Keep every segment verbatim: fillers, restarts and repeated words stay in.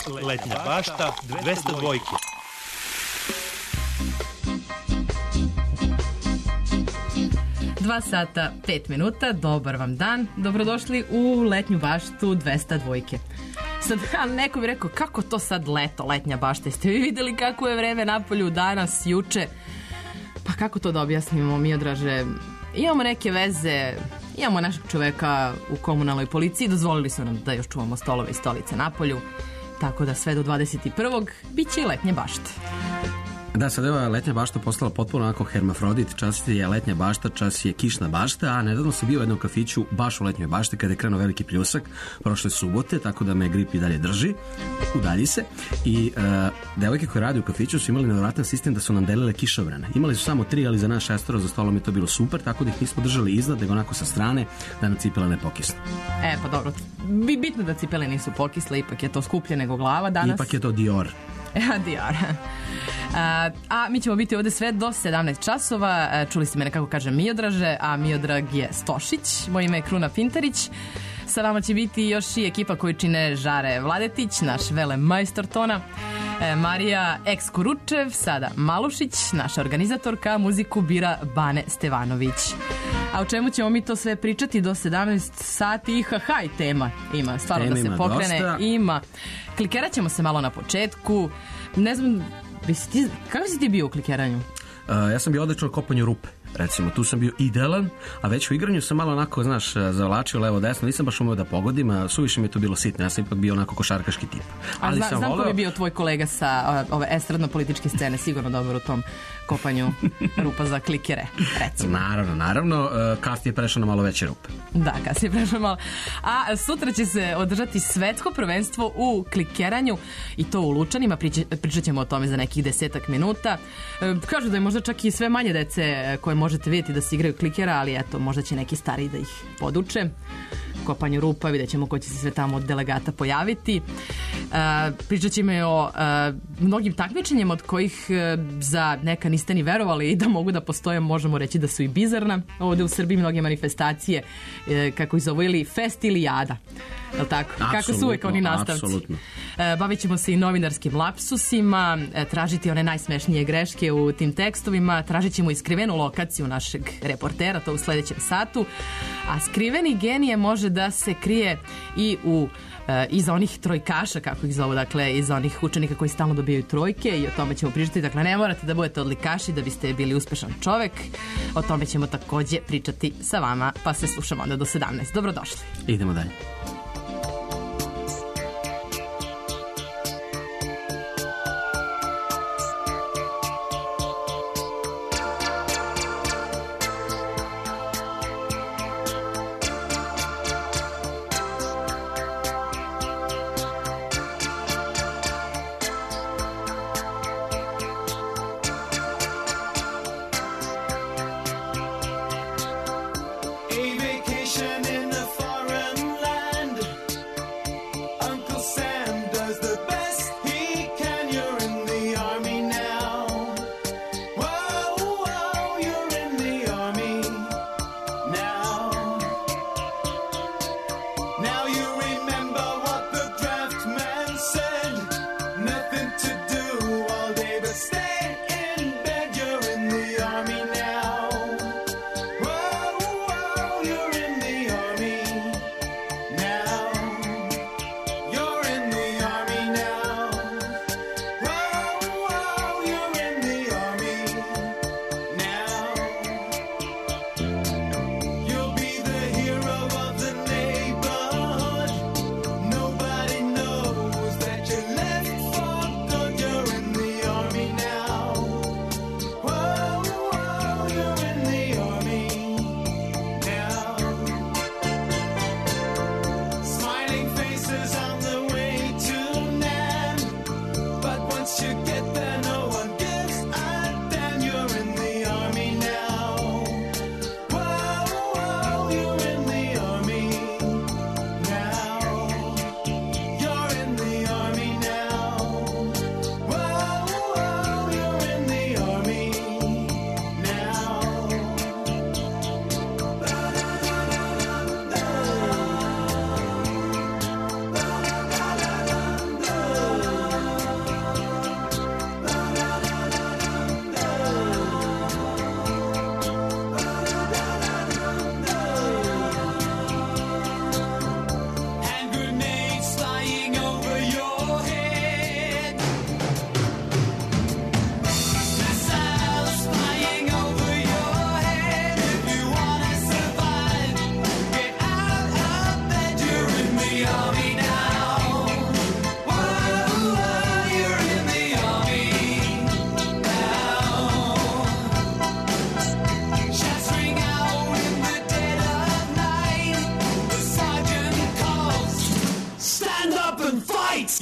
Letnja bašta dvesta dva. Dva sata, pet minuta, dobar vam dan, dobrodošli u Letnju baštu dvesta dva. Sad, neko bi rekao, kako to sad leto, Letnja bašta, jeste vi videli kako je vreme napolju danas, juče? Pa kako to da objasnimo, Miodraže? Imamo neke veze, imamo našeg čoveka u komunalnoj policiji, dozvolili su nam da još čuvamo stolove i stolice napolju, tako da sve do dvadeset prvog bit će i Letnje bašte. Da, sad je Letnja bašta postala potpuno onako hermafrodit, čas je Letnja bašta, čas je kišna bašta, a nedavno sam bio u jednom kafiću baš u Letnjoj bašti kada je krenuo veliki pljusak prošle subote, tako da me grip i dalje drži, udalji se i uh, devojke koje radi u kafiću su imali nevjerojatan sistem da su nam delile kišobrane. Imali su samo tri, ali za nas šestoro za stolom je to bilo super, tako da ih nismo držali iznad, nego onako sa strane da nam cipele ne pokisnu. E, pa dobro, bi bitno da cipele nisu pokisle, ipak je to skuplje nego glava danas. Ipak je to Dior. Ja, Dior. A, a mi ćemo biti ovde sve do sedamnaest časova. Čuli ste me nekako kažem Miodraže, a Miodrag je Stošić. Moje ime je Kruna Pintarić. Sa vama će biti još i ekipa koju čine Žare Vladetić, naš vele majstor tona, e, Marija Eks-Kuručev, sada Malušić, naša organizatorka, muziku bira Bane Stevanović. A o čemu ćemo mi to sve pričati do sedamnaest sati? I hahaj, tema ima, stvarno tema da se pokrene. Dosta. Ima. Klikerat ćemo se malo na početku. Ne znam, ti, kako si ti bio u klikeranju? Uh, ja sam bio odličan u kopanju rupe. Recimo, tu sam bio idealan, a već u igranju sam malo onako, znaš, zavlačio levo desno, nisam baš umeo da pogodim, a suviše mi je to bilo sitno, ja sam ipak bio onako košarkaški tip. Ali zna, sam znam voleo... ko bi bio tvoj kolega sa ove estradno-političke scene, sigurno dobar u tom kopanju rupa za klikere, recimo. Naravno, naravno, kasnije je prešao na malo veće rupe. Da, kasnije je prešao malo. A sutra će se održati svetsko prvenstvo u klikeranju i to u Lučanima, pričat ćemo o tome za nekih desetak minuta. Kažu da je možda čak i sve manje dece koje možete vidjeti da se igraju klikera, ali eto, možda će neki stariji da ih poduče. Kopanju rupa, vidjet ćemo ko će se sve tamo od delegata pojaviti. Uh, pričat ćemo o uh, mnogim takmičenjima od kojih uh, za neka niste ni verovali i da mogu da postoje, možemo reći da su i bizarna. Ovde u Srbiji mnoge manifestacije, uh, kako ih zovu, ili fest ili jada. Jel tako? Absolutno, kako su uvek oni nastavci. Apsolutno. Uh, bavit ćemo se i novinarskim lapsusima, uh, tražiti one najsmešnije greške u tim tekstovima, tražit ćemo i skrivenu lokaciju našeg reportera, to u sledećem satu. A skriveni genije može da se krije i u e, iza onih trojkaša, kako ih zovu, dakle iza onih učenika koji stalno dobijaju trojke, i o tome ćemo pričati. Dakle, ne morate da budete odlikaši da biste bili uspešan čovek. O tome ćemo takođe pričati sa vama, pa se slušamo onda do sedamnaest. Dobrodošli. Idemo dalje. A vacation in a foreign land.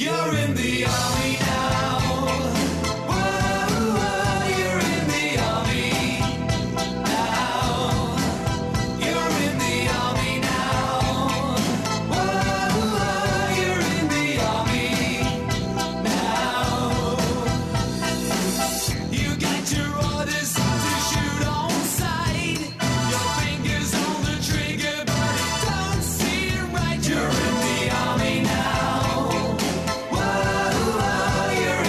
You're in the army now. Whoa, whoa, you're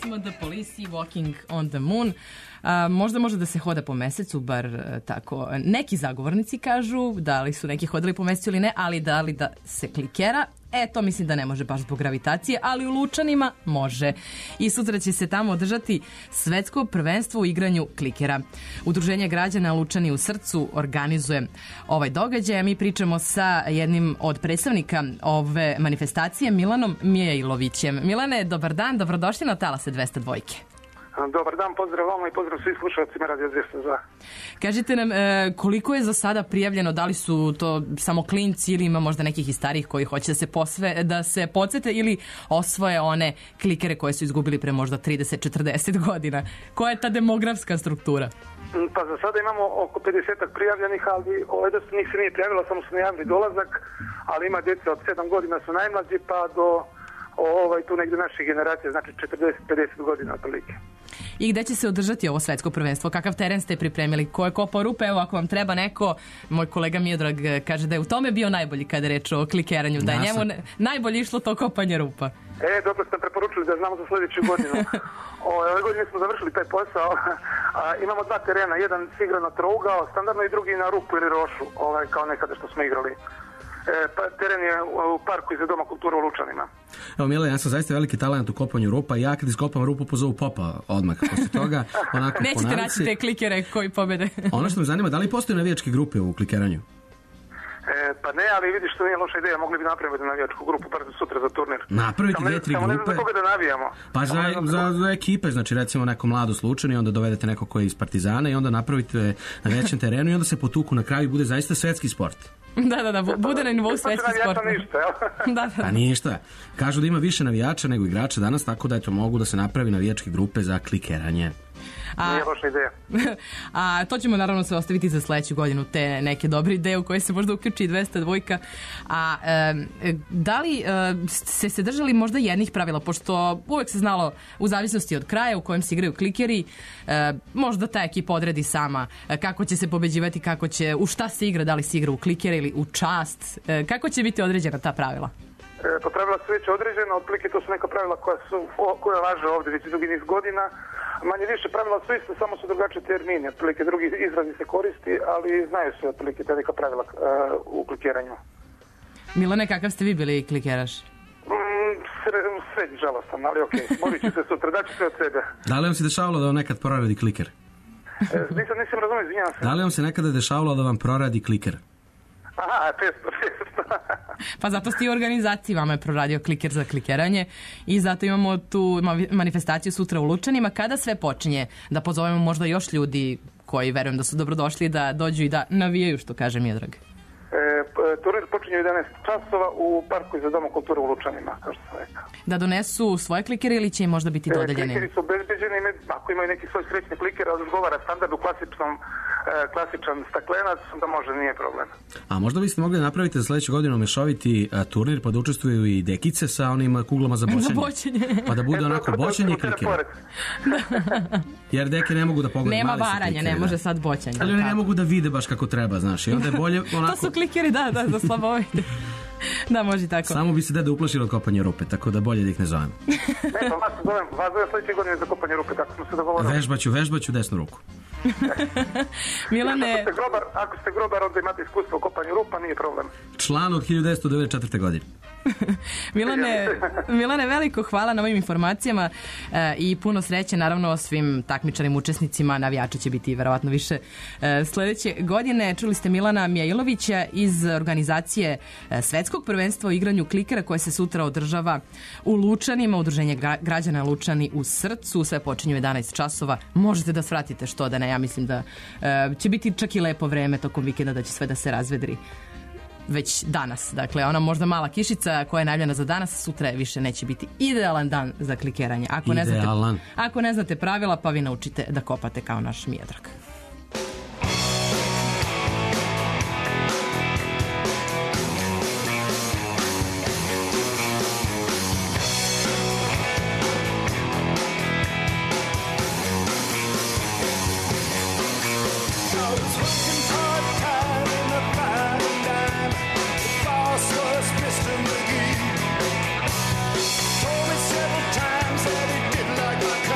pesma The Police i Walking on the Moon. A, možda može da se hoda po mesecu, bar a, tako. Neki zagovornici kažu da li su neki hodali po mesecu ili ne, ali da li da se klikera. E, to mislim da ne može baš zbog gravitacije, ali u Lučanima može. I sutra će se tamo održati svetsko prvenstvo u igranju klikera. Udruženje građana Lučani u srcu organizuje ovaj događaj, a mi pričamo sa jednim od predstavnika ove manifestacije, Milanom Mijailovićem. Milane, dobar dan, dobrodošli na Talase dvesta dva. Dobar dan, pozdrav vama i pozdrav svih slušalcima Radio dvesta dva. Kažite nam, e, koliko je za sada prijavljeno, da li su to samo klinci ili ima možda nekih i starih koji hoće da se, posve, da se podsete ili osvoje one klikere koje su izgubili pre možda trideset četrdeset godina? Koja je ta demografska struktura? Pa za sada imamo oko pedeset prijavljenih, ali ovaj dosta njih se nije prijavilo, samo su najavili dolazak, ali ima djeca od sedam godina su najmlađi pa do ovaj, tu negde naše generacije, znači četrdeset pedeset godina otprilike. I gde će se održati ovo svetsko prvenstvo? Kakav teren ste pripremili? Ko je kopao rupe? Evo, ako vam treba neko, moj kolega Miodrag kaže da je u tome bio najbolji kada je reč o klikeranju, da je njemu ne, najbolje išlo to kopanje rupa. E, dobro ste preporučili da znamo za sljedeću godinu. O, ove godine smo završili taj posao. A, imamo dva terena, jedan se igra na trougao, standardno, i drugi na rupu ili rošu, ovaj, kao nekada što smo igrali. E, pa, teren je u parku iza Doma kulture u Lučanima. Evo, Mile, ja sam zaista veliki talent u kopanju rupa i ja kad iskopam rupu pozovu popa odmah. Posle toga, onako nećete po navici, naći te klikere koji pobede. Ono što me zanima, da li postoje navijačke grupe u klikeranju? E, pa ne, ali vidiš što nije loša ideja, mogli bi napraviti navijačku grupu bar sutra za turnir. Napraviti dve, tri grupe? Samo ne znam za koga da navijamo. Pa za, za, za ekipe, znači recimo neko mlado slučajno i onda dovedete neko koji je iz Partizana i onda napravite na većem terenu i onda se potuku na kraju i bude zaista svetski sport. Da, da, da, bude na nivou svetski sport. Ništa, jel? Da, da. Pa ništa. Kažu da ima više navijača nego igrača danas, tako da eto mogu da se napravi navijačke grupe za klikeranje. A, nije loša ideja. A to ćemo naravno se ostaviti za sledeću godinu, te neke dobre ideje u koje se možda uključi i dvesta dva. A e, da li e, ste se držali možda jednih pravila, pošto uvek se znalo u zavisnosti od kraja u kojem se igraju klikeri, e, možda ta ekipa odredi sama e, kako će se pobeđivati, kako će, u šta se igra, da li se igra u klikere ili u čast, e, kako će biti određena ta pravila? E, pa pravila su već određena, otprilike to su neka pravila koja, su, koja važe ovdje već dugi niz godina. Manje više pravila su iste, samo su drugačije termini, otprilike drugi izrazi se koristi, ali znaju se otprilike te neka pravila uh, u klikeranju. Milane, kakav ste vi bili klikeraš? Mm, srednji žalostan, ali okej, okay. Molit ću se sutra, daću sve od sebe. Da li vam se dešavalo da vam nekad proradi kliker? E, nisam, nisam razumio, izvinjavam se. Da li vam se nekada dešavalo da vam proradi kliker? Aha, često, često. Pa zato ste i u organizaciji, vama je proradio kliker za klikeranje i zato imamo tu manifestaciju sutra u Lučanima. Kada sve počinje, da pozovemo možda još ljudi koji verujem da su dobrodošli da dođu i da navijaju, što kaže Miodrag. E, turnir počinje u jedanaest časova u parku iza Doma kulture u Lučanima, kao što sam rekao. Da donesu svoje klikere ili će im možda biti dodeljeni? E, klikeri su obezbeđeni, ako imaju neki svoj srećni kliker, odgovara standardu klasičnom, e, klasičan staklenac, da može, nije problem. A možda biste mogli napraviti za sledeću godinu mešoviti a, turnir, pa da učestvuju i dekice sa onim kuglama za boćenje. Za boćenje. Pa da bude onako boćenje i klikere. Jer deke ne mogu da pogledaju. Nema varanja, ne može sad boćenje. Ali oni ne mogu da vide baš kako treba, znaš. I onda je bolje onako... To su klikeri, da, da, da slabovite. Da, može tako. Samo bi se deda uplašilo od kopanja rupe, tako da bolje da ih ne zovem. Ne, pa vas zovem, vas zovem sledeće godine za kopanje rupe, tako smo se dogovorili. Vežbaću, vežbaću desnu ruku. Milane... Ako ste grobar, ako ste grobar, onda imate iskustvo u kopanju rupa, nije problem. Član od hiljadu devetsto devedeset četvrte. godine. Milane, Milane, veliko hvala na ovim informacijama e, i puno sreće naravno svim takmičarim učesnicima. Navijača će biti verovatno više e, sledeće godine. Čuli ste Milana Mijailovića iz organizacije e, Svetskog prvenstva u igranju klikera koje se sutra održava u Lučanima, udruženje gra, građana Lučani u srcu. Sve počinje u jedanaest časova. Možete da svratite, što da ne, ja mislim da e, će biti čak i lepo vreme tokom vikenda, da će sve da se razvedri već danas. Dakle, ona možda mala kišica koja je najavljena za danas, sutra više neće biti idealan dan za klikeranje. Ako ne znate, ako ne znate pravila, pa vi naučite da kopate kao naš Miodrag. Told me several times that he didn't like my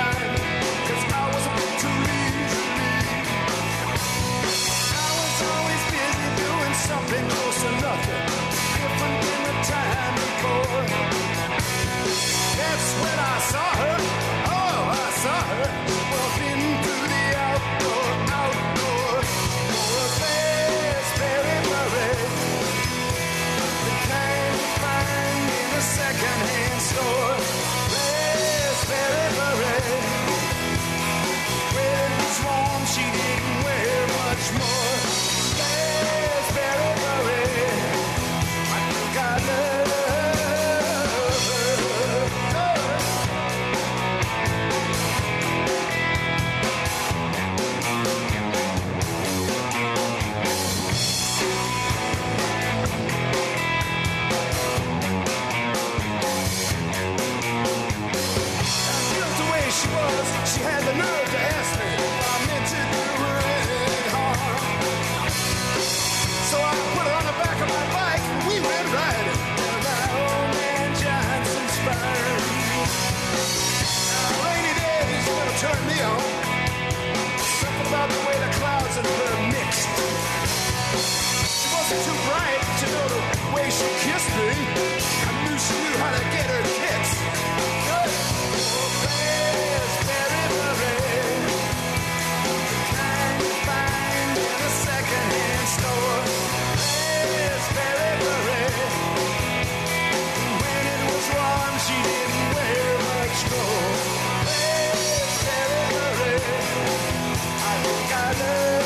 she kissed me, I knew she knew how to get her kicks. Oh, raspberry beret, the kind you find in a secondhand store. Raspberry beret, when it was warm, she didn't wear much more. Raspberry beret, I think I love.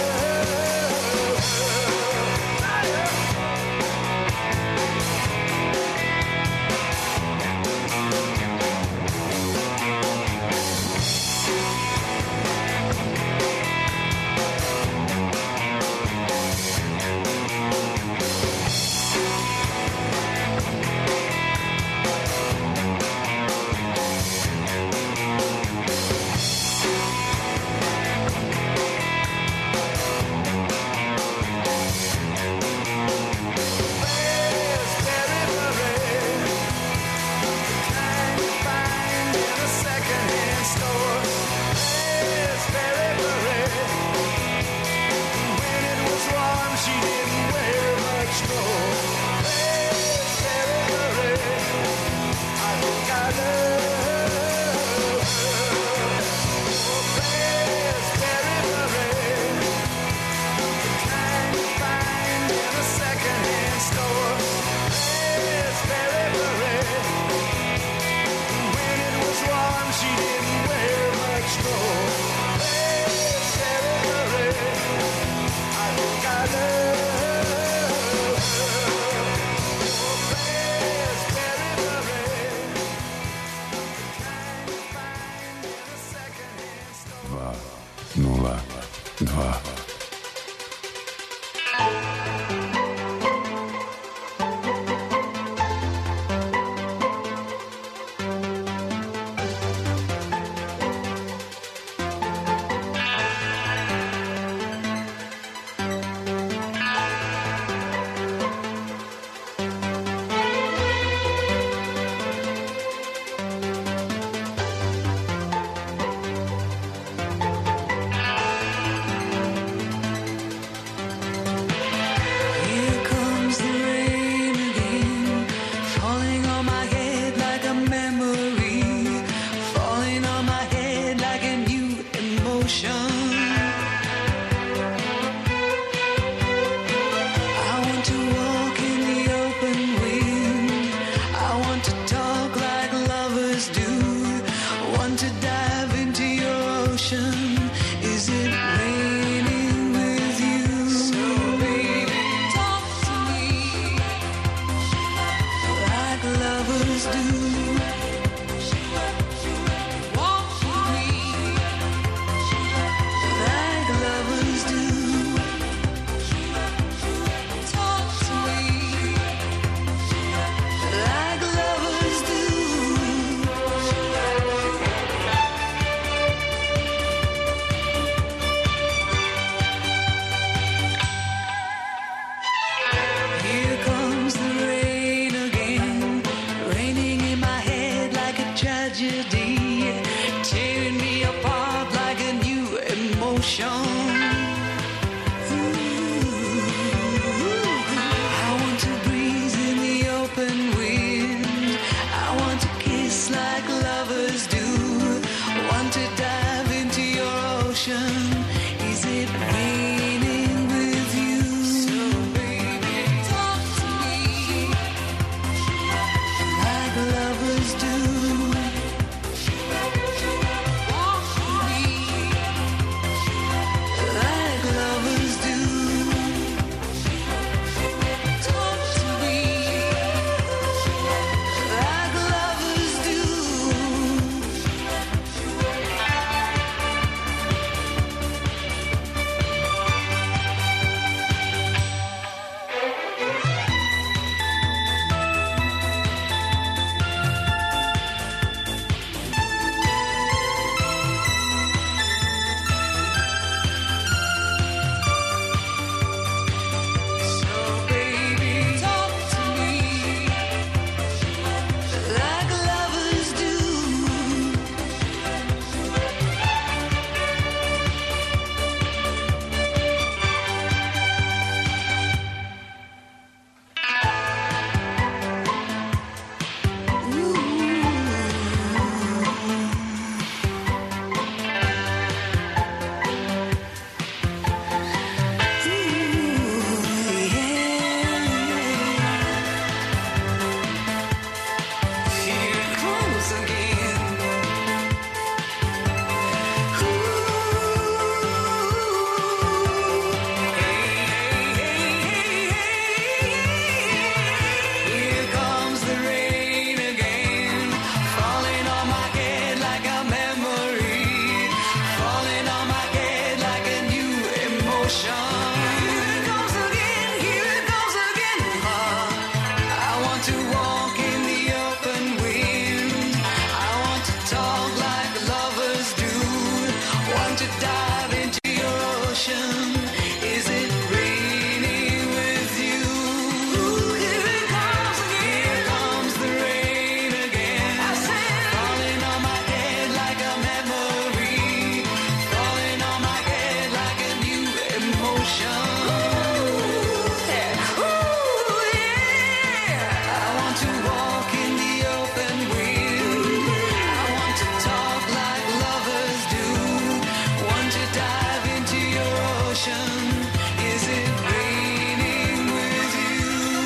Want to dive into your ocean. Is it raining with you? Here it comes again. Here comes the rain again. I said, falling on my head like a memory. Falling on my head like a new emotion. Ooh, yeah. Ooh, yeah. I want to walk in the open wind. I want to talk like lovers do. Want to dive into your ocean. Is it raining with you?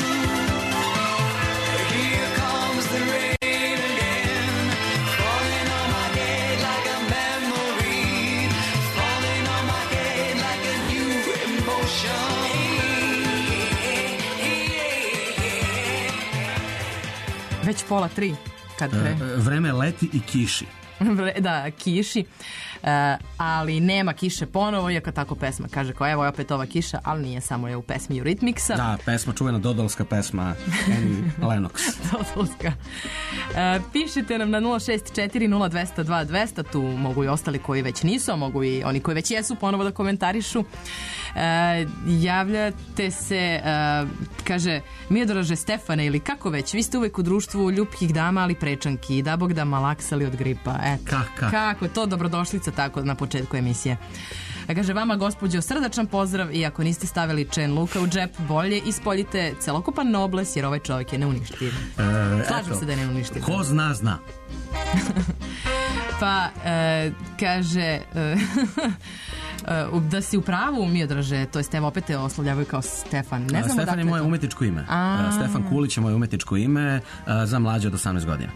Here comes the rain again. Falling on my head like a memory. Falling on my head like a new emotion. Već pola tri. Kad pre... Vreme leti i kiši. Da, kiši. E, ali nema kiše ponovo, iako tako pesma kaže kao evo je opet ova kiša, ali nije, samo je u pesmi Eurythmicsa. Da, pesma, čuvena dodolska pesma Annie Lennox. Dodolska. E, pišite nam na nula šest četiri nula dva nula dva dva nula nula, tu mogu i ostali koji već nisu, a mogu i oni koji već jesu ponovo da komentarišu. E, javljate se, e, kaže Miodraže Stefane ili kako već, vi ste uvek u društvu ljupkih dama, ali prečanki, da bog da malaksali od gripa. Eto, Kaka. kako to, dobrodošlica tako na početku emisije. A kaže vama gospođo srdačan pozdrav i ako niste stavili čen luka u džep, bolje ispoljite celokupan nobles jer ovaj čovjek je neuništiv. E, Slažem eto, se da je neuništiv. Ko zna, zna. Pa, e, kaže... E, Uh, da si u pravu, Miodraže, to jest evo opet te oslovljavaju kao Stefan. Ne znam Stefan je moje to. umetničko ime. A. Uh, Stefan Kulić je moje umetničko ime uh, za mlađe od osamnaest godina.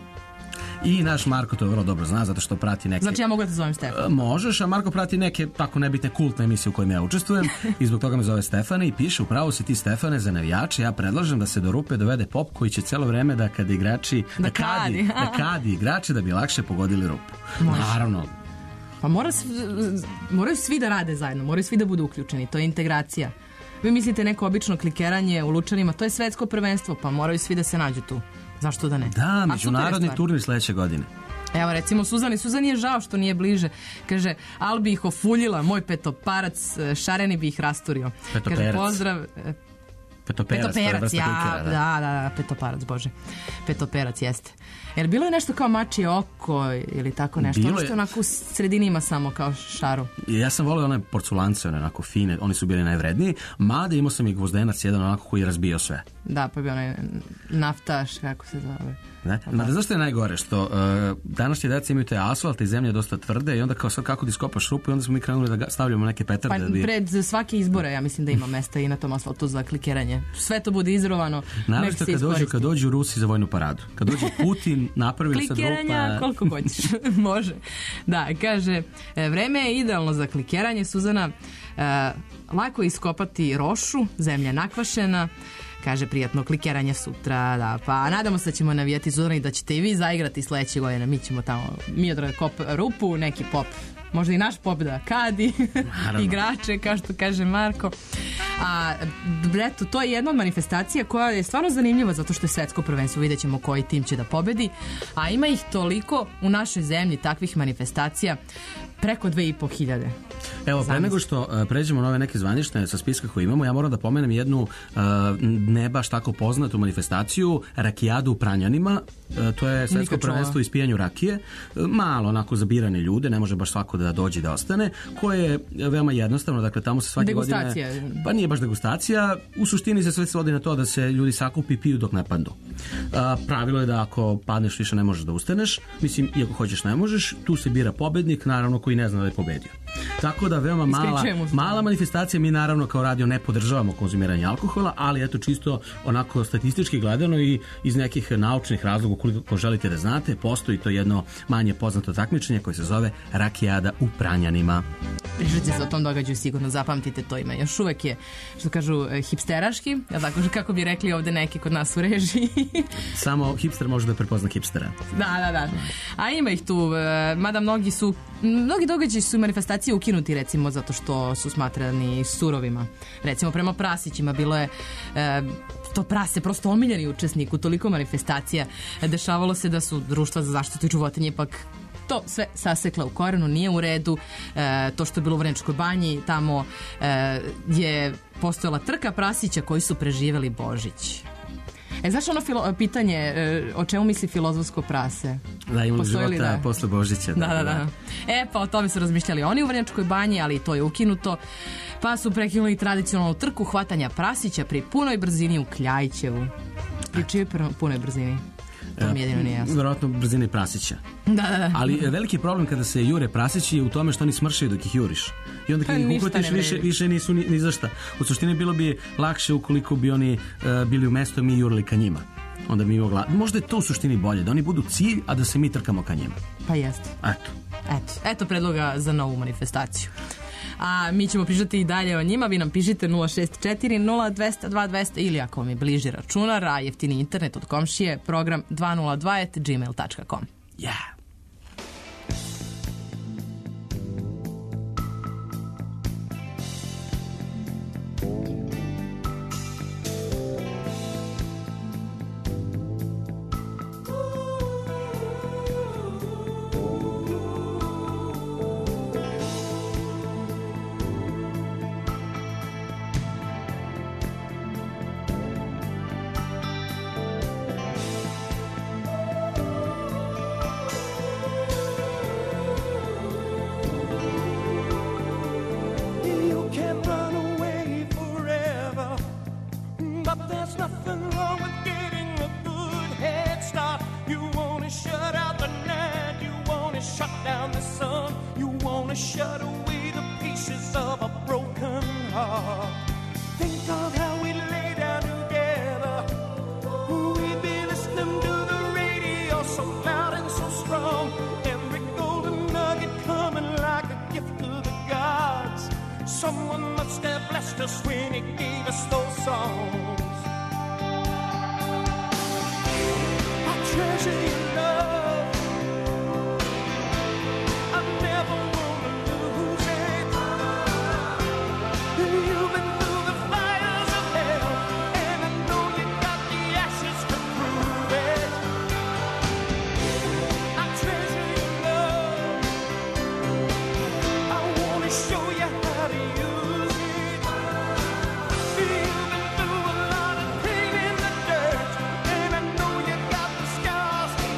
I naš Marko to vrlo dobro zna, zato što prati neke... Znači ja mogu da te zovem Stefan? Uh, možeš, a Marko prati neke tako nebitne kultne emisije u kojima ja učestvujem i zbog toga me zove Stefane i piše upravo si ti Stefane za navijače, ja predlažem da se do rupe dovede pop koji će celo vreme da kada igrači... Da Da kadi, kadi. da kadi igrači da bi lakše pogodili rupu. Može. Naravno. Pa mora, s- moraju svi da rade zajedno, moraju svi da budu uključeni, to je integracija. Vi mislite neko obično klikeranje u Lučanima, to je svetsko prvenstvo, pa moraju svi da se nađu tu. Zašto da ne? Da, A super je međunarodni stvar. turnir sledeće godine. Evo recimo Suzani, Suzani je žao što nije bliže. Kaže, al bi ih ofuljila, moj petoparac, e, šareni bi ih rasturio. Petoperac. Kaže, pozdrav, e, Petoperac, to je petoperac, vrsta ja, klikera, da, da, da, petoparac, bože. Petoperac jeste. Jer bilo je nešto kao mačije oko ili tako nešto, Bilo ono je- što onako u sredini ima samo kao šaru. Ja sam volio one porculance, one onako fine, oni su bili najvredniji, mada imao sam i gvozdenac jedan onako koji je razbio sve. Da, pa je bio onaj naftaš, kako se zove. Ne? Mada zašto je najgore? Što uh, današnje deca imaju te asfalt i zemlje je dosta tvrde i onda kao sad kako da iskopaš rupu i onda smo mi krenuli da ga stavljamo neke petarde. Pa da bi... pred svake izbore ja mislim da ima mesta i na tom asfaltu za klikeranje. Sve to bude izrovano. nek Naravno se kad dođu, iskoristi. kad dođu Rusi za vojnu paradu. Kad dođe Putin, napravili sad Klikeranja rupa... koliko hoćeš, može. Da, kaže, e, vreme je idealno za klikeranje, Suzana. E, lako je iskopati rošu, zemlja nakvašena. Kaže, prijatno klikeranje sutra, da, pa nadamo se da ćemo navijati Suzana i da ćete i vi zaigrati sledeće godine. Mi ćemo tamo, mi odrade kop rupu, neki pop, možda i naš pop da kadi, igrače, kao što kaže Marko. A, eto, to je jedna od manifestacija koja je stvarno zanimljiva zato što je svetsko prvenstvo, vidjet ćemo koji tim će da pobedi, a ima ih toliko u našoj zemlji, takvih manifestacija, preko dve i po hiljade. Evo, pre nego što uh, pređemo na ove neke zvanične sa spiska koje imamo, ja moram da pomenem jednu uh, ne baš tako poznatu manifestaciju, rakijadu u Pranjanima. Uh, to je svetsko Nikad čula. prvenstvo u ispijanju rakije. Uh, malo onako zabirane ljude, ne može baš svako da dođe i da ostane, koje je veoma jednostavno, dakle tamo se svake Degustacija. godine... Pa nije baš degustacija, u suštini se sve svodi na to da se ljudi sakupi i piju dok ne padnu. Uh, pravilo je da ako padneš više ne možeš da ustaneš, mislim, iako hoćeš ne možeš, tu se bira pobednik, naravno koji ne zna da je pobedio. Tako da veoma mala, Ispričajemo se. mala manifestacija, mi naravno kao radio ne podržavamo konzumiranje alkohola, ali eto čisto onako statistički gledano i iz nekih naučnih razloga, ukoliko želite da znate, postoji to jedno manje poznato takmičenje koje se zove Rakijada u Pranjanima. Pričajte se o tom događaju, sigurno zapamtite to ime. Još uvek je, što kažu, e, hipsteraški, jel tako, kako bi rekli ovde neki kod nas u režiji. Samo hipster može da prepozna hipstera. Da, da, da. A ima ih tu, e, mada mnogi su, mnogi događaji su manifestacije ukinuti, recimo, zato što su smatrani surovima. Recimo, prema prasićima bilo je e, to prase, prosto omiljeni učesnik u toliko manifestacija. E, dešavalo se da su društva za zaštitu životinje ipak to sve sasekla u korenu, nije u redu. E, to što je bilo u Vrnjačkoj banji, tamo e, je postojala trka prasića koji su preživeli Božić. E, znaš ono filo, pitanje, e, o čemu misli filozofsko prase? Da, imali Postoji li, života da? posle Božića. Da, da, da. E, pa o tome su razmišljali oni u Vrnjačkoj banji, ali to je ukinuto. Pa su prekinuli tradicionalnu trku hvatanja prasića pri punoj brzini u Kljajićevu. Pri čijoj pr- punoj brzini? To mi jedino nije jasno. Verovatno brzine prasića. Da, da, da. Ali e, veliki problem kada se jure prasići je u tome što oni smršaju dok ih juriš. I onda kad Pa ih ništa uhvatiš ne više, vredi. više nisu ni, ni za šta. U suštini bilo bi lakše ukoliko bi oni e, bili u mestu, a mi jurili ka njima. Onda bi mogla... Možda je to u suštini bolje, da oni budu cilj, a da se mi trkamo ka njima. Pa jeste. Eto. Eto, eto predloga za novu manifestaciju. A mi ćemo pričati i dalje o njima. Vi nam pišite nula šest četiri nula dva nula dva dva nula nula ili ako vam je bliži računar, a jeftini internet od komšije, program dva nula dva at gmail dot com. Yeah. You can't run away forever, but there's nothing wrong with getting a good head start. You wanna shut out the night, you wanna shut down the sun, you wanna shut away the pieces of a broken heart. Think of how we lay down together, we'd be listening to the radio so loud and so strong, every golden nugget coming like a gift to the gods. Someone must have blessed us when he gave us those songs. I treasure your love, I never wanna lose it. You've been through the fires of hell, and I know you got the ashes to prove it. I treasure your love, I wanna show you how to use it. You've been through a lot of pain in the dirt, and I know you got the scars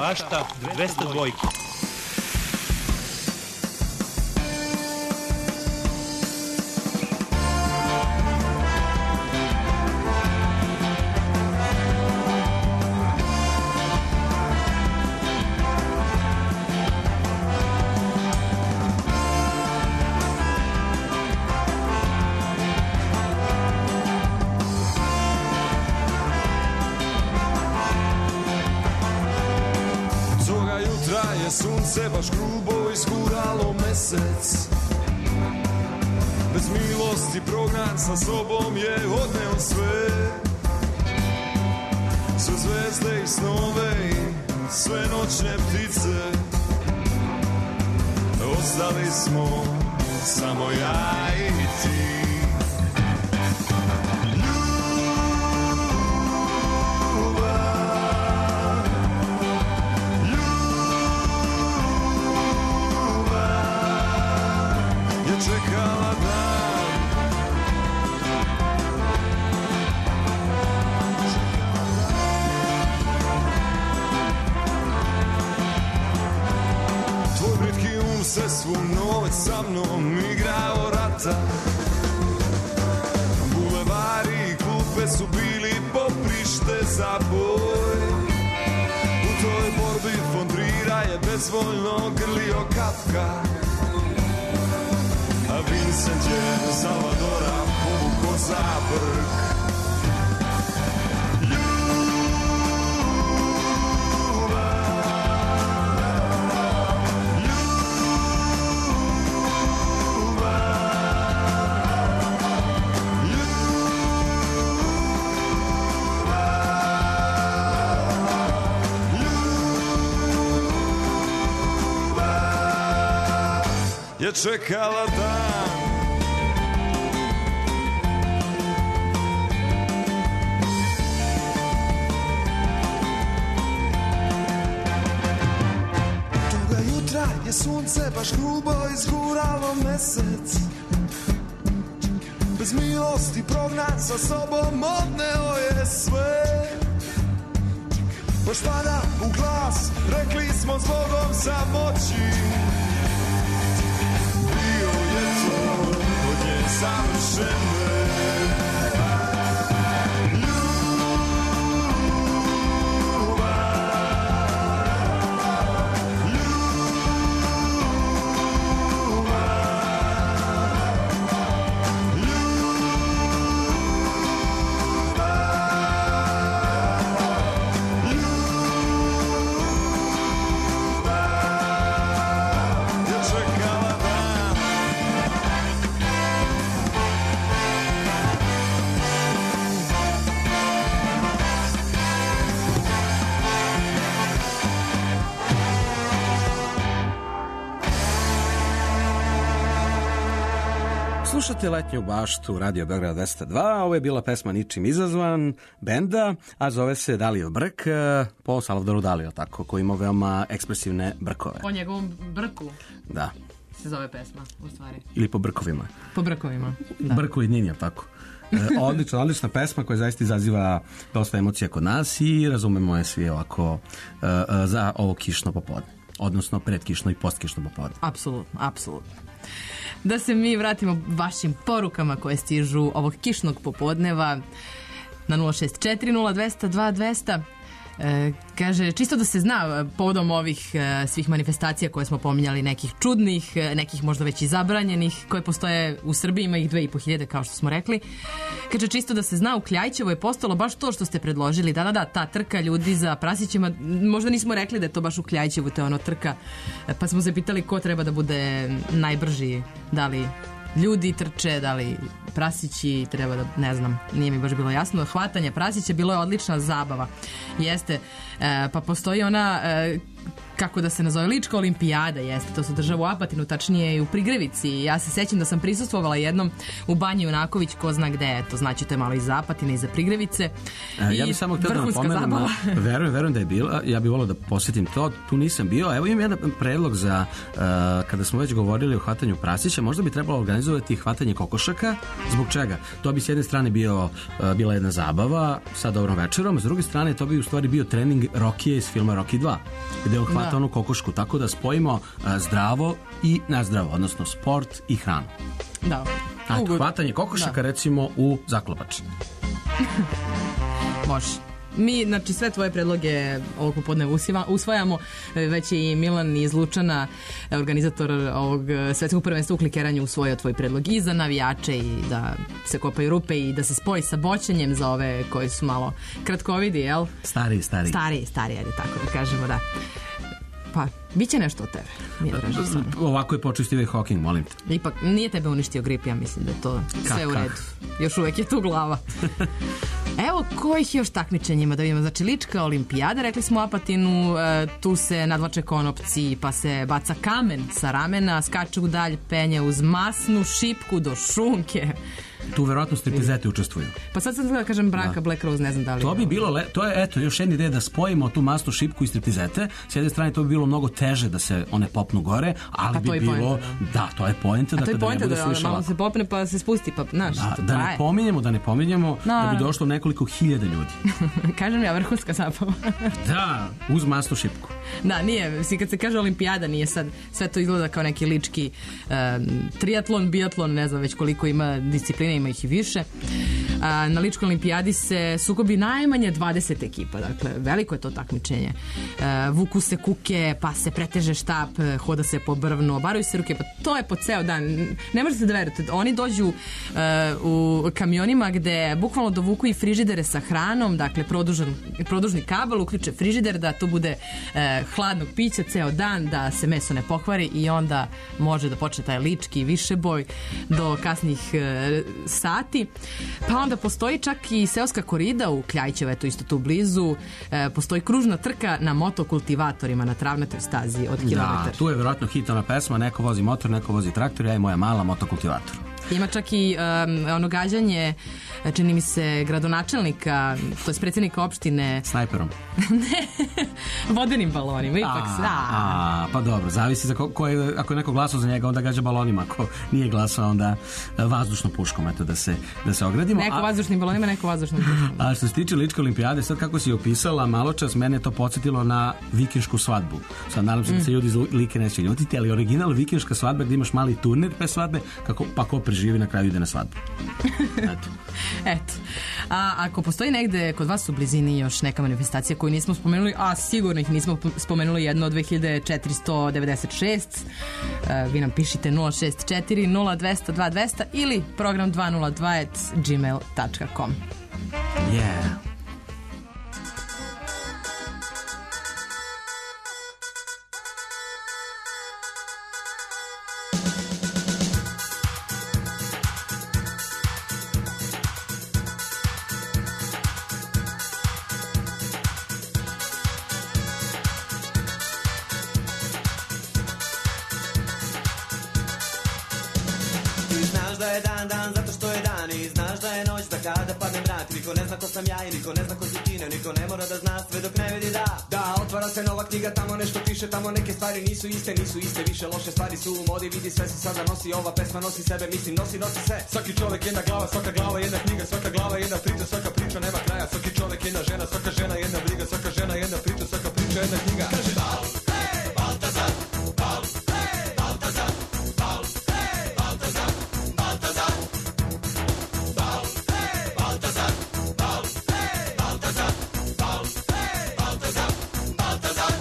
bašta, dvesta dvojke. Sunce baš grubo izguralo mesec, bez milosti prognan sa sobom je odneo sve. Sve zvezde i snove i sve noćne ptice, ostali smo samo ja i ti. Čekala dan, tvoj britki um se svu noć sa mnom igrao rata. Bulevari i klupe su bili poprište za boj. U toj borbi von Trira je bezvoljno grlio Kafka, a Vincent je Salvadora povukao za brk. Je čekala dan, toga jutra je sunce baš grubo izguralo mesec, bez milosti prognan sa sobom odneo je sve. Baš pada u glas, rekli smo zbogom samoći, od nje savršene. Slušate Letnju baštu, Radio Beograd dvesta dva. Ovo je bila pesma Ničim izazvan benda, a zove se Dalijev brk, po Salvadoru Dalio, tako, koji ima veoma ekspresivne brkove. O njegovom brku Da. se zove pesma, u stvari. Ili po brkovima. Po brkovima, da. Brku i Ninja, tako. E, odlična, odlična pesma koja zaista izaziva dosta emocija kod nas i razumemo je svi ovako e, e, za ovo kišno popodne. Odnosno predkišno i postkišno popodne. Apsolutno, apsolutno. Da se mi vratimo vašim porukama koje stižu ovog kišnog popodneva na nula šest četiri nula dvesta dva dvesta. E, kaže, čisto da se zna povodom ovih e, svih manifestacija koje smo pominjali, nekih čudnih, e, nekih možda već i zabranjenih, koje postoje u Srbiji, ima ih dve i po hiljade kao što smo rekli. Kaže, čisto da se zna, u Kljajićevo je postalo baš to što ste predložili, da, da, da, ta trka ljudi za prasićima, možda nismo rekli da je to baš u Kljajićevu, to je ono trka, pa smo se pitali ko treba da bude najbrži, da li ljudi trče, da li prasići treba da, ne znam, nije mi baš bilo jasno. Hvatanje prasića bilo je odlična zabava. Jeste, e, pa postoji ona, e, kako da se nazove, Lička olimpijada, jeste, to se održava u Apatinu, tačnije i u Prigrevici. Ja se sećam da sam prisustvovala jednom u Banji Junaković, ko zna gde je, to znači to je malo iza Apatine, iza Prigrevice. E, ja bih samo htio da napomenem, verujem, verujem da je bila, ja bih volao da posjetim to, tu nisam bio. Evo imam jedan predlog za, uh, kada smo već govorili o hvatanju prasića, možda bi trebalo organizovati hvatanje kokošaka Zbog čega? To bi s jedne strane bio, uh, bila jedna zabava sa dobrom večerom, s druge strane to bi u stvari bio trening Rokije iz filma Rocky dva, gde on hvata Da. onu kokošku, tako da spojimo uh, zdravo i nezdravo, odnosno sport i hranu. Da. A Ugod- hvatanje kokošaka Da. recimo u zaklopač. Može. Mi, znači, sve tvoje predloge ovog popodneva usiva- usvajamo. E, Već je i Milan iz Lučana, e, organizator ovog e, svetskog prvenstva u klikeranju, usvojio tvoj predlog i za navijače i da se kopaju rupe i da se spoji sa boćenjem za ove koji su malo kratkovidi, jel? Stari, stari. Stariji, stariji, ajde tako da kažemo, da. Pa, bit će nešto od tebe. Nije draže stvarno. Ovako je počeo Stephen Hawking, molim te. Ipak, nije tebe uništio grip, ja mislim da je to sve Kak, u kak. redu. Još uvek je tu glava. Evo kojih još takmičenjima da vidimo. Znači, Lička olimpijada, rekli smo u Apatinu, e, tu se nadvlače konopci, pa se baca kamen sa ramena, skače u dalj, penje uz masnu šipku do šunke. Tu verovatno striptizeti učestvuju. Pa sad sam da kažem Branka Black Rose, ne znam da li... To bi bilo, le, to je eto još jedna ideja da spojimo tu masnu šipku i striptizete. S jedne strane to bi bilo mnogo teže da se one popnu gore, ali Pa to bi je bilo, poenta, da, to je poenta, A to dakle je da ne pojenta bude da, suviše malo lako. se popne pa se spusti, pa znaš, Da, to da ne traje. pominjemo, da ne pominjemo da Naravno. bi došlo nekoliko hiljada ljudi. Kažem ja, vrhunska zabava. Da, uz masnu šipku. Da, nije, mislim, kad se kaže olimpijada, nije sad, sve to izgleda kao neki lički um, triatlon, biatlon, ne znam već koliko ima disciplina, ima ih i više. A, na Ličkoj olimpijadi se sukobi najmanje dvadeset ekipa, dakle, veliko je to takmičenje. E, vuku se kuke, pa se preteže štap, hoda se po brvnu, obaraju se ruke, pa to je po ceo dan. Ne možete da verujete, oni dođu e, u kamionima gde bukvalno dovuku i frižidere sa hranom, dakle, produžan, produžni kabel, uključe frižider da tu bude e, hladnog pića ceo dan, da se meso ne pokvari i onda može da počne taj lički višeboj do kasnih e, sati. Pa onda postoji čak i seoska korida u Kljajćevo, eto isto tu blizu. E, postoji kružna trka na motokultivatorima na travnatoj stazi od Da, kilometar. tu je verovatno hit ona pesma, neko vozi motor, neko vozi traktor, ja i moja mala motokultivator. Ima čak i um, ono gađanje, čini mi se, gradonačelnika, to je predsjednika opštine, Snajperom. vodenim balonima. Ipak se, a, A, pa dobro, zavisi za ko, ko je, ako je neko glasao za njega, onda gađa balonima, ako nije glasao, onda e, vazdušnom puškom, eto, da se, da se ogradimo. neko A- vazdušnim balonima, neko vazdušnom puškom. A što se tiče Ličke olimpijade, sad kako si je opisala, malo čas mene je to podsjetilo na vikinšku svadbu. Sad nadam se da se ljudi iz Like neće ljutiti, ali original vikinška svadba gdje imaš mali turnir pre svadbe, kako, pa ko preživi na kraju ide na svadbu. Eto. Eto. A ako postoji negde kod vas u blizini još neka manifestacija koju nismo spomenuli, a sigurno ih nismo spomenuli jedno od dve hiljade četiristo devedeset šest, e, vi nam pišite nula šest četiri nula dvesta dva dvesta ili program dva nula dva at gmail dot com. Yeah. Ti znaš da je dan dan zato što je dan i znaš da je noć da kada padne mrak. Niko ne zna ko sam ja i niko ne zna ko si ti, ne, niko ne mora da zna sve dok ne vidi da. Da, otvara se nova knjiga, tamo nešto piše, tamo neke stvari nisu iste, nisu iste, više loše stvari su u modi, vidi sve se sada nosi, ova pesma nosi sebe, mislim nosi, nosi se. Svaki čovjek jedna glava, svaka glava jedna knjiga, svaka glava jedna priča, svaka priča nema kraja, svaki čovjek jedna žena, svaka žena jedna briga, svaka žena jedna priča, svaka priča jedna knjiga. Kaže Bal, hej, Baltazar, Bal, hej, Baltazar, Bal, hej, Baltazar, Baltazar, Bal, hej, Baltazar, Bal, hej, Baltazar, Bal, hej, Baltazar, Baltazar.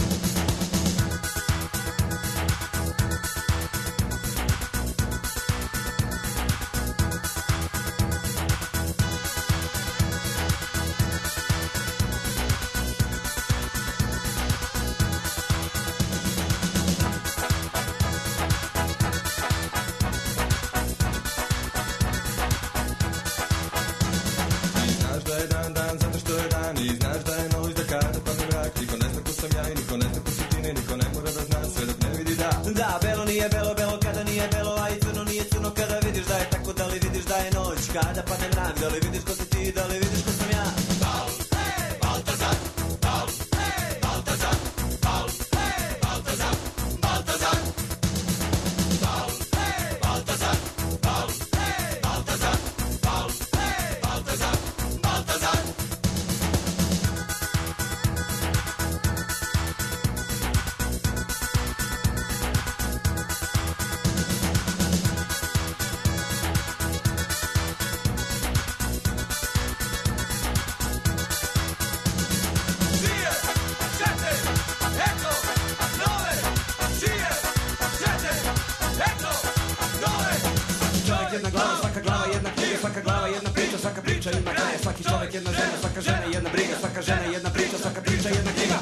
Znaš da je dan dan zato što je dan i znaš da je noć da kada padne mrak. Niko ne zna ko sam ja i niko ne zna ko si ti, ne, niko ne mora da zna sve dok ne vidi da. Da, belo nije belo, belo kada nije belo, a i crno nije crno kada vidiš da je tako, da li vidiš da je noć kada padne mrak, da li vidiš ko si ti, da li vidiš ko sam ja. Bal, hej, Baltazar, Bal, hej, Baltazar, Bal, hej, Baltazar, Baltazar, Bal, hej, Baltazar, Bal, hej, Baltazar, jedna glava, svaka glava jedna knjiga, svaka glava jedna priča, svaka priča ima kraja, svaki čovjek jedna žena, svaka žena jedna briga, svaka žena jedna priča, svaka priča jedna knjiga.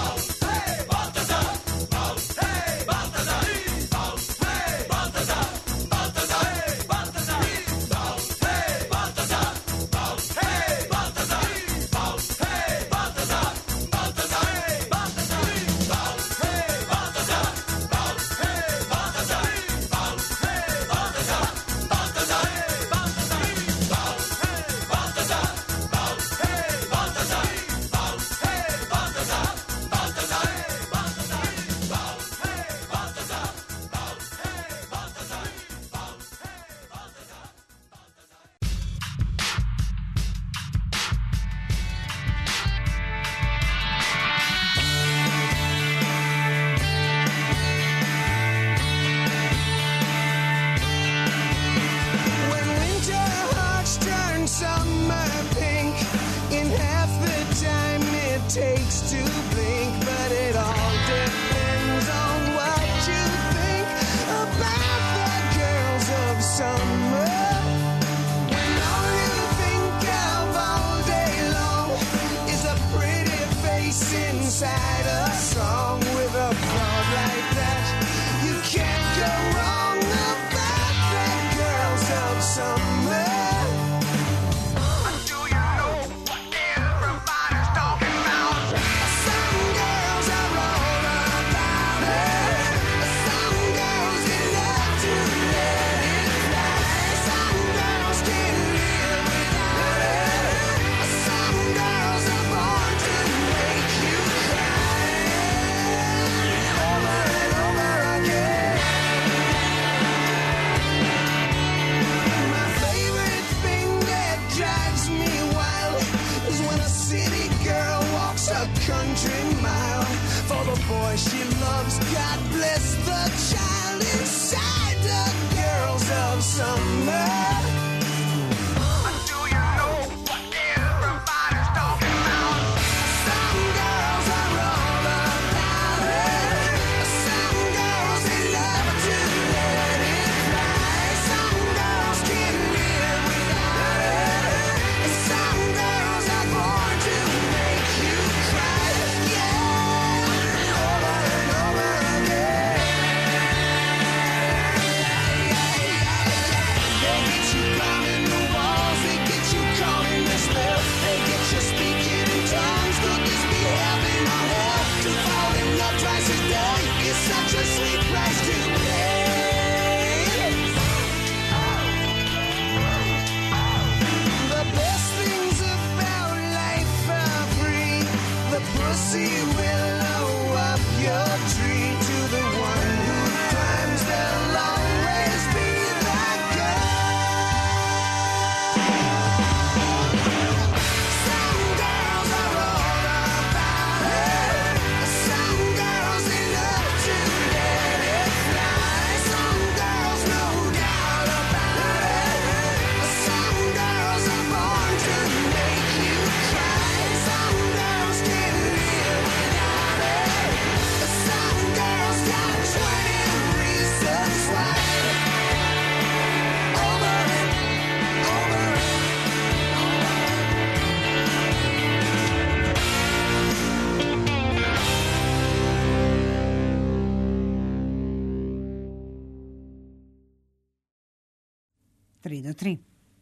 tri do tri.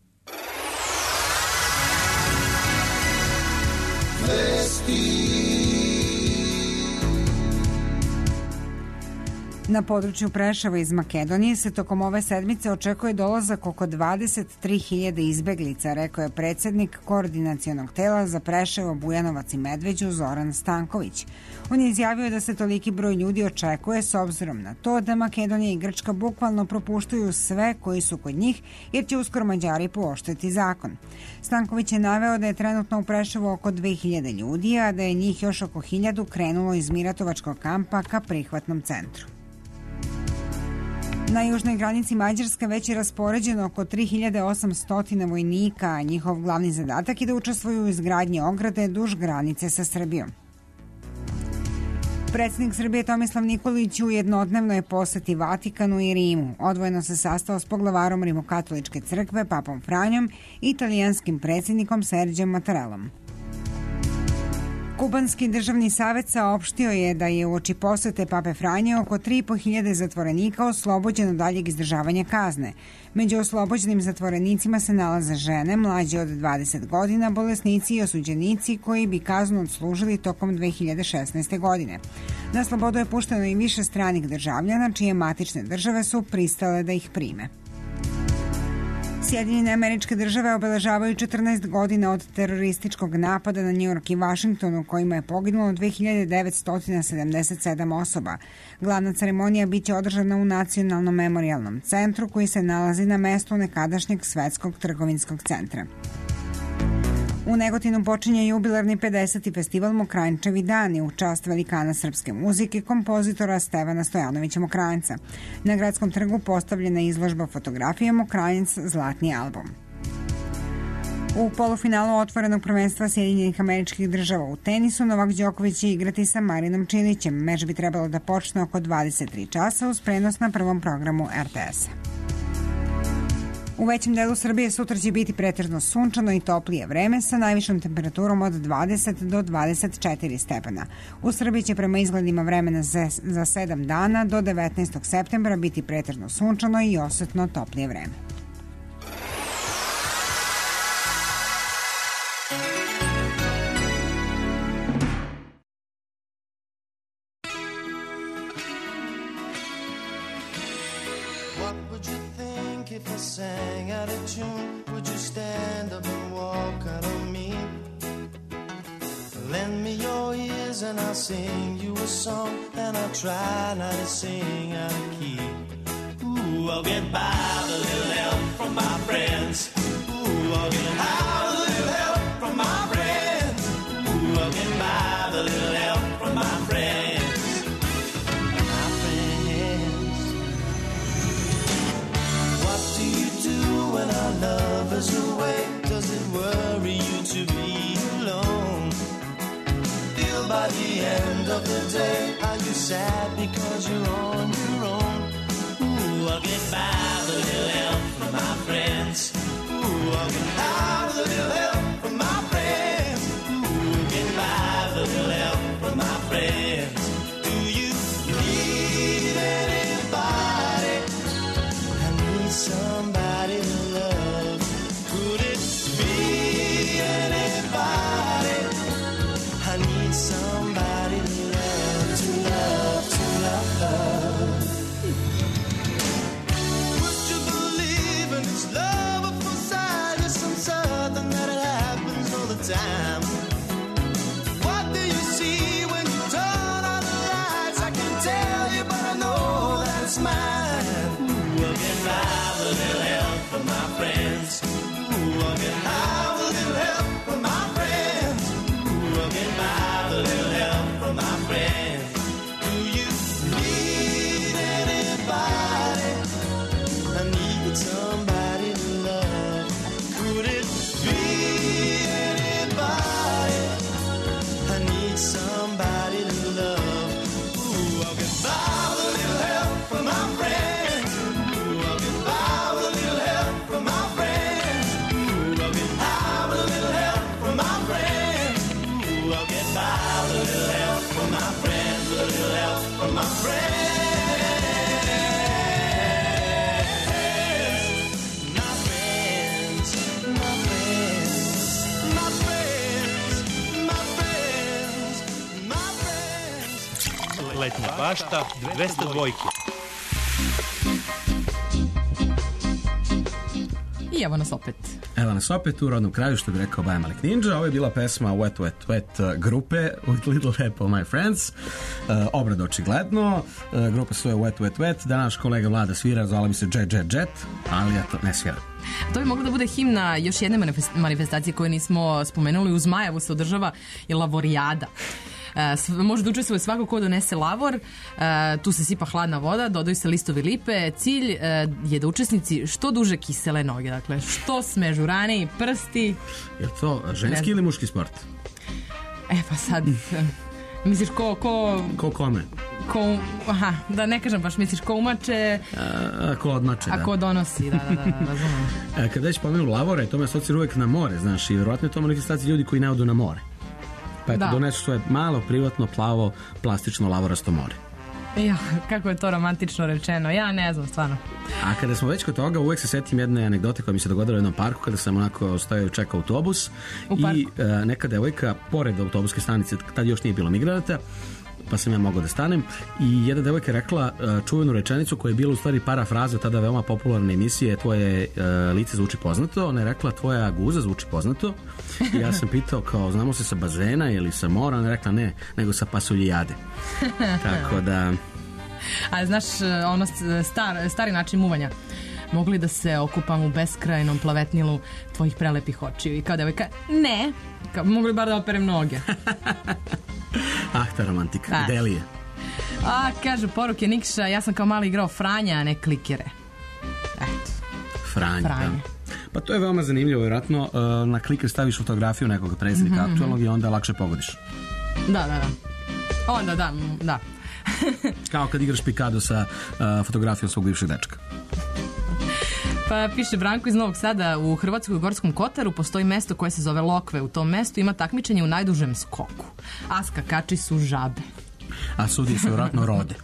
Na području Preševa iz Makedonije se tokom ove sedmice očekuje dolazak oko dvadeset tri hiljade izbeglica, rekao je predsednik koordinacionog tela za Preševo, Bujanovac i Medveđu Zoran Stanković. On je izjavio da se toliki broj ljudi očekuje s obzirom na to da Makedonija i Grčka bukvalno propuštuju sve koji su kod njih, jer će uskoro Mađari pooštriti zakon. Stanković je naveo da je trenutno u Preševu oko dve hiljade ljudi, a da je njih još oko hiljadu krenulo iz Miratovačkog kampa ka prihvatnom centru. Na južnoj granici Mađarske već je raspoređeno oko tri hiljade osamsto vojnika, a njihov glavni zadatak je da učestvuju u izgradnji ograde duž granice sa Srbijom. Predsjednik Srbije Tomislav Nikolić u jednodnevnoj poseti Vatikanu i Rimu odvojeno se sastao s poglavarom Rimokatoličke crkve, papom Franjom i italijanskim predsjednikom Serđem Mattarellom. Kubanski državni savjet saopštio je da je uoči posete pape Franje oko tri i po hiljade zatvorenika oslobođeno daljeg izdržavanja kazne. Među oslobođenim zatvorenicima se nalaze žene mlađe od dvadeset godina, bolesnici i osuđenici koji bi kaznu odslužili tokom dve hiljade šesnaeste. godine. Na slobodu je pušteno i više stranih državljana, čije matične države su pristale da ih prime. Sjedinjene Američke Države obeležavaju četrnaest godina od terorističkog napada na Njujork i Vašington u kojima je poginulo dve hiljade devetsto sedamdeset sedam osoba. Glavna ceremonija biće održana u Nacionalnom memorijalnom centru koji se nalazi na mestu nekadašnjeg Svetskog trgovinskog centra. U Negotinu počinje jubilarni pedeseti festival Mokranjčevi dani u čast velikana srpske muzike, kompozitora Stevana Stojanovića Mokranjca. Na gradskom trgu postavljena je izložba fotografije Mokranjec Zlatni album. U polufinalu otvorenog prvenstva Sjedinjenih Američkih Država u tenisu Novak Đoković će igrati sa Marinom Čilićem. Meč bi trebalo da počne oko dvadeset tri časa uz prenos na prvom programu er te esa. U većem delu Srbije sutra će biti pretežno sunčano i toplije vreme sa najvišom temperaturom od dvadeset do dvadeset četiri stepena. U Srbiji će prema izgledima vremena za sedam dana do devetnaestog septembra biti pretežno sunčano i osetno toplije vreme. If I sang out of tune, would you stand up and walk out on me? Lend me your ears and I'll sing you a song, and I'll try not to sing out of key. Ooh, I'll get by with a little help from my friends. Ooh, I'll get by with a little help from my friends. Ooh, I'll get by with a little help from my friends. When our love is away, does it worry you to be alone? Feel by the end of the day, are you sad because you're on your own? Ooh, I'll get by with a little help from my friends. Ooh, I'll get by with a little help from my friends. Ooh, I'll get by with a little help from my friends. Do you need anybody? I need somebody to love. Could it be anybody? I need somebody to love, to love, to love. Would you believe in this love at first sight? Yes, I'm certain that it happens all the time. What do you see when you turn on the lights? I can't tell you, but I know that it's mine. Ooh, I'll get by with a little help from my friends. Ooh, I'll get by with a little help from my friends. Ooh, I'll get by with a little help from my friends. Do you need anybody? I need somebody to love. Could it be anybody? I need somebody to love. Ooh, I'll get by with a little help from my friends. Ooh, I'll get by with a little help from my friends. Ooh, I'll get by with a little help from my friends. Ooh, I'll get by with a little help from my friends. With a little help from my friends. My friends, my friends, my friends, my friends, my friends. Letnja bašta dvesta dva. I evo nas opet. Evo nas opet u rodnom kraju, što bi rekao Baja Malik Ninja. Ovo je bila pesma Wet Wet Wet grupe With Little Help of My Friends. Uh, obrad očigledno. Uh, grupa se Wet Wet Wet. Danas kolega Vlada svira, zvala bi se Jet Jet Jet, ali ja to ne svira. To bi moglo da bude himna još jedne manifestacije koje nismo spomenuli. U Zmajevu se održava je Lavorijada. Uh, može da učestvuje svako ko donese lavor, uh, tu se sipa hladna voda, dodaju se listovi lipe. Cilj uh, je da učesnici što duže kisele noge, dakle što smežuraniji prsti. Je to ženski ili muški sport? E pa sad Misliš ko, ko, Ko kome? ko, aha, da ne kažem baš, misliš ko umače, A, ko odmače, da. a ko donosi, da, da, da, razumem. E, Kad već pomenu lavore, to me asocira uvek na more, znaš, i vjerojatno je to manifestacija ljudi koji ne odu na more. Pa eto, Da. donesu svoje malo, privatno, plavo, plastično, lavorasto more. Ja, kako je to romantično rečeno, ja ne znam, stvarno. A kada smo već kod toga, uvek se setim jedne anegdote koja mi se dogodila u jednom parku kada sam onako stojao i čekao autobus U i parku. e, neka devojka pored autobuske stanice, tad još nije bilo migranata, pa sam ja mogao da stanem i jedna devojka je rekla e, čuvenu rečenicu koja je bila u stvari parafraza tada veoma popularne emisije Tvoje e, lice zvuči poznato. Ona je rekla tvoja guza zvuči poznato i ja sam pitao kao znamo se sa bazena ili sa mora, ona je rekla ne, nego sa pasuljijade. Tako da... A znaš, ono star, stari način muvanja, mogli da se okupam u beskrajnom plavetnilu tvojih prelepih očiju i kao devojka, ne, kao, mogli bar da operem noge. Ah, ta romantika, Da. delije. A, kaže, poruke Nikša, ja sam kao mali igrao Franja, a ne klikere. Eto. Franje, Franje. da. Pa to je veoma zanimljivo, vjerojatno uh, na kliker staviš fotografiju nekog predsjednika Mhm, aktualnog i onda lakše pogodiš. Da, da, da. Onda, da, m, da. Kao kad igraš pikado sa uh, fotografijom svog bivšeg dečka. Pa piše Branko iz Novog Sada, u Hrvatskoj Gorskom Kotaru postoji mesto koje se zove Lokve. U tom mestu ima takmičenje u najdužem skoku. A skakači su žabe. A sudije su vjerojatno rode.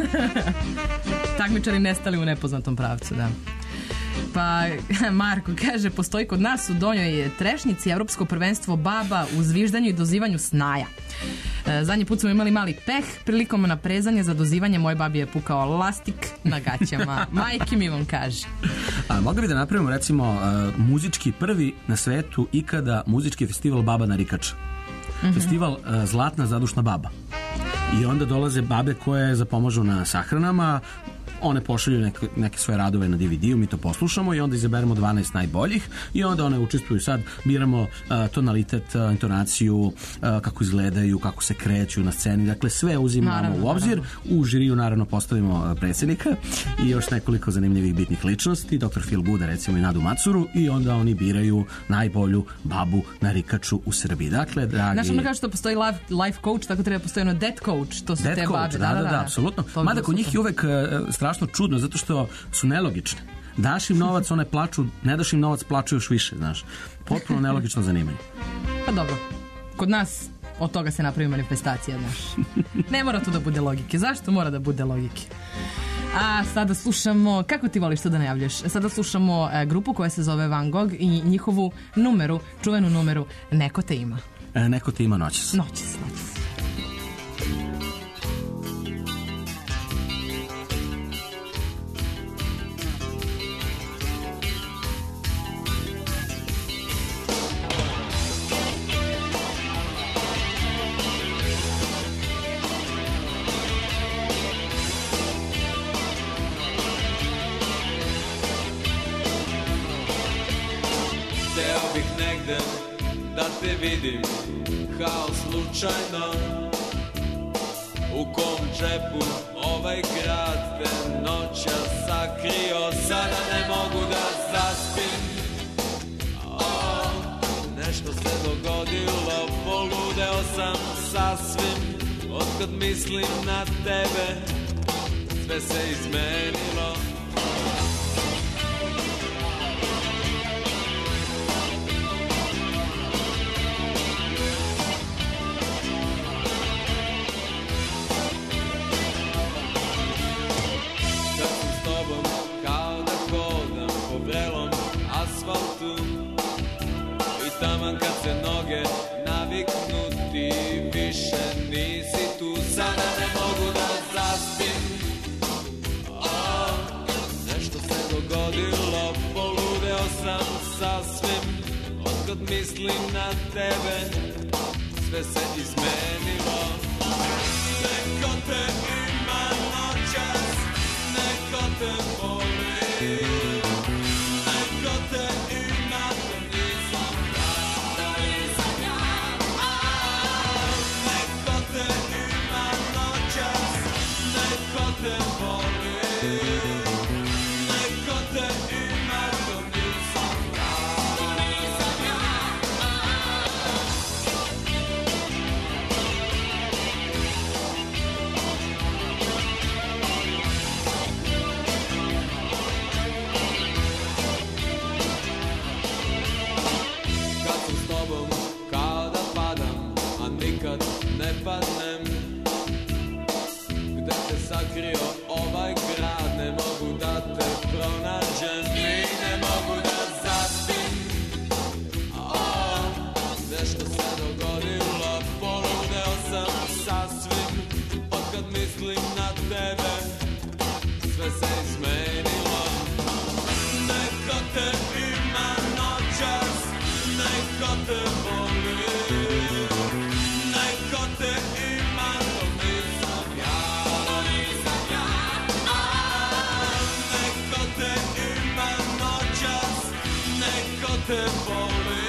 Takmičari nestali u nepoznatom pravcu, da. Pa Marko kaže, postoji kod nas u Donjoj Trešnjici evropsko prvenstvo baba u zviždanju i dozivanju snaja. E, zadnji put smo imali mali peh, prilikom naprezanja za dozivanje moj babi je pukao lastik na gaćama. Majke mi vam kaže. A mogli bi da napravimo recimo uh, muzički prvi na svetu ikada muzički festival Baba narikača. Mhm. Festival uh, Zlatna zadušna baba. I onda dolaze babe koje zapomažu na sahranama, one pošalju neke, neke svoje radove na D V D-u, mi to poslušamo i onda izaberemo dvanaest najboljih i onda one učestvuju sad, biramo uh, tonalitet, uh, intonaciju, uh, kako izgledaju, kako se kreću na sceni, dakle sve uzimamo Naravno, u obzir. U žiriju naravno postavimo uh, predsjednika i još nekoliko zanimljivih bitnih ličnosti, doktor Phil Buda recimo i Nadu Macuru i onda oni biraju najbolju babu narikaču u Srbiji. Dakle, dragi... Znaš, ono kaže što postoji life, life coach, tako treba postoji ono dead coach, to su Dead te coach, babe. da, da, da, apsolutno. To bi Mada bilo kod njih super. je uvek uh, strašno čudno, zato što su nelogične. Daš im novac, one plaču, ne daš im novac, plaču još više, znaš. Potpuno nelogično zanimanje. Pa dobro, kod nas od toga se napravi manifestacija, znaš. Ne mora to da bude logike. Zašto mora da bude logike? A sada slušamo, kako ti voliš to da najavljaš? Sada slušamo e, grupu koja se zove Van Gogh i njihovu numeru, čuvenu numeru Neko te ima. E, neko te ima noćas. Noćas, noćas. Hteo bih negde da te vidim kao slučajno. U kom džepu ovaj grad te noća sakrio. Sada ne mogu da zaspim. O, nešto se dogodilo, poludeo sam sasvim. Otkad mislim na tebe, sve se izmenilo. Kad sam s tobom kao da hodam po vrelom asfaltu i taman kad se noge naviknu ti više nisi tu. Sada ne mogu da zaspim. O, nešto se dogodilo, poludeo sam sasvim. Otkad mislim na tebe, sve se izmenilo. Neko te ima noćas, neko te voli. Neko te ima, to nisam ja. Neko te ima noćas, neko te voli. Neko te ima, to nisam ja. te voli. Neko te ima, to nisam ja. Neko te ima noćas, neko te voli.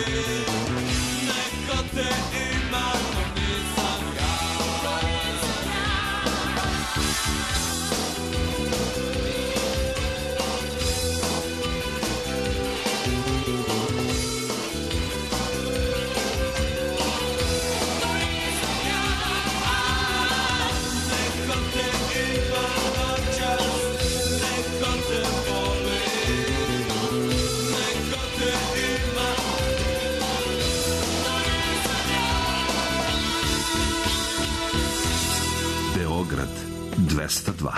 Neko te ima, to nisam ja. Neko te ima noćas, neko te voli. Neko te ima. Beograd dvesta dva.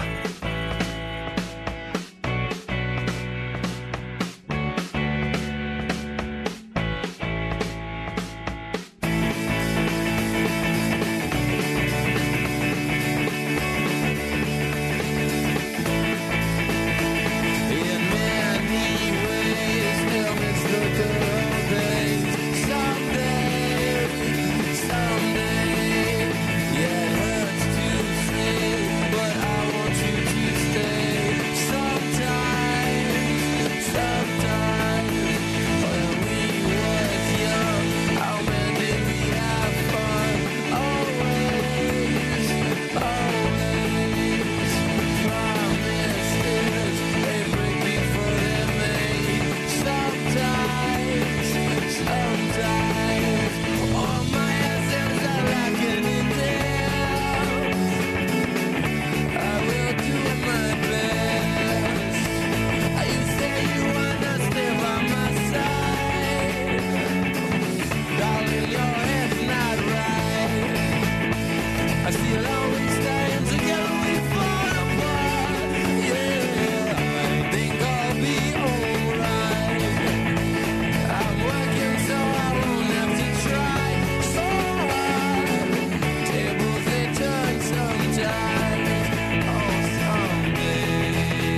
In many ways, still miss the good old days. Someday, someday, yeah, it hurts to say, but I want you to stay. Sometimes, sometimes, when we was young, how man did we have fun? Always, always, promises, they break before they're made. Sometimes, sometimes, all my essence are lacking in there. I will do my best. You say you wanna stay by my side, darling, your head's not right. I still always stand together, we fall apart. Yeah, I think I'll be alright. I'm working so I won't have to try so hard. Tables they turn sometimes. Oh, someday.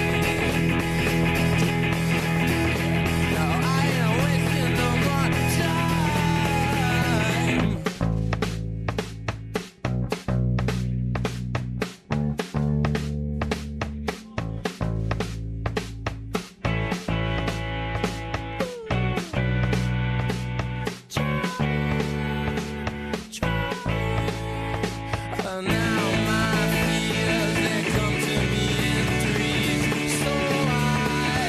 No, I ain't wasting no more time. And now my fears, they come to me in threes. So I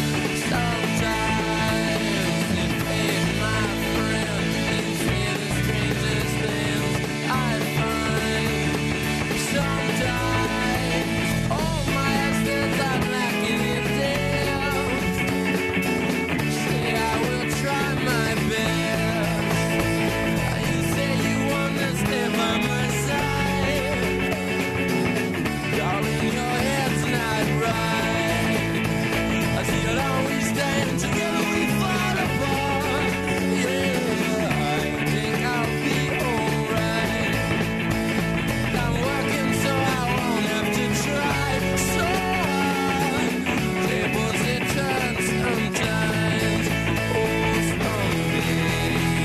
sometimes invade my friend and say the strangest things I find. Sometimes all my essence are lacking in depth. Say I will try my best. You say you wanna stay by my side, darling, your head's not right. I see it always stand together, we fall apart. Yeah, I think I'll be alright. I'm working so I won't have to try so hard. Tables they turn sometimes. Oh, someday.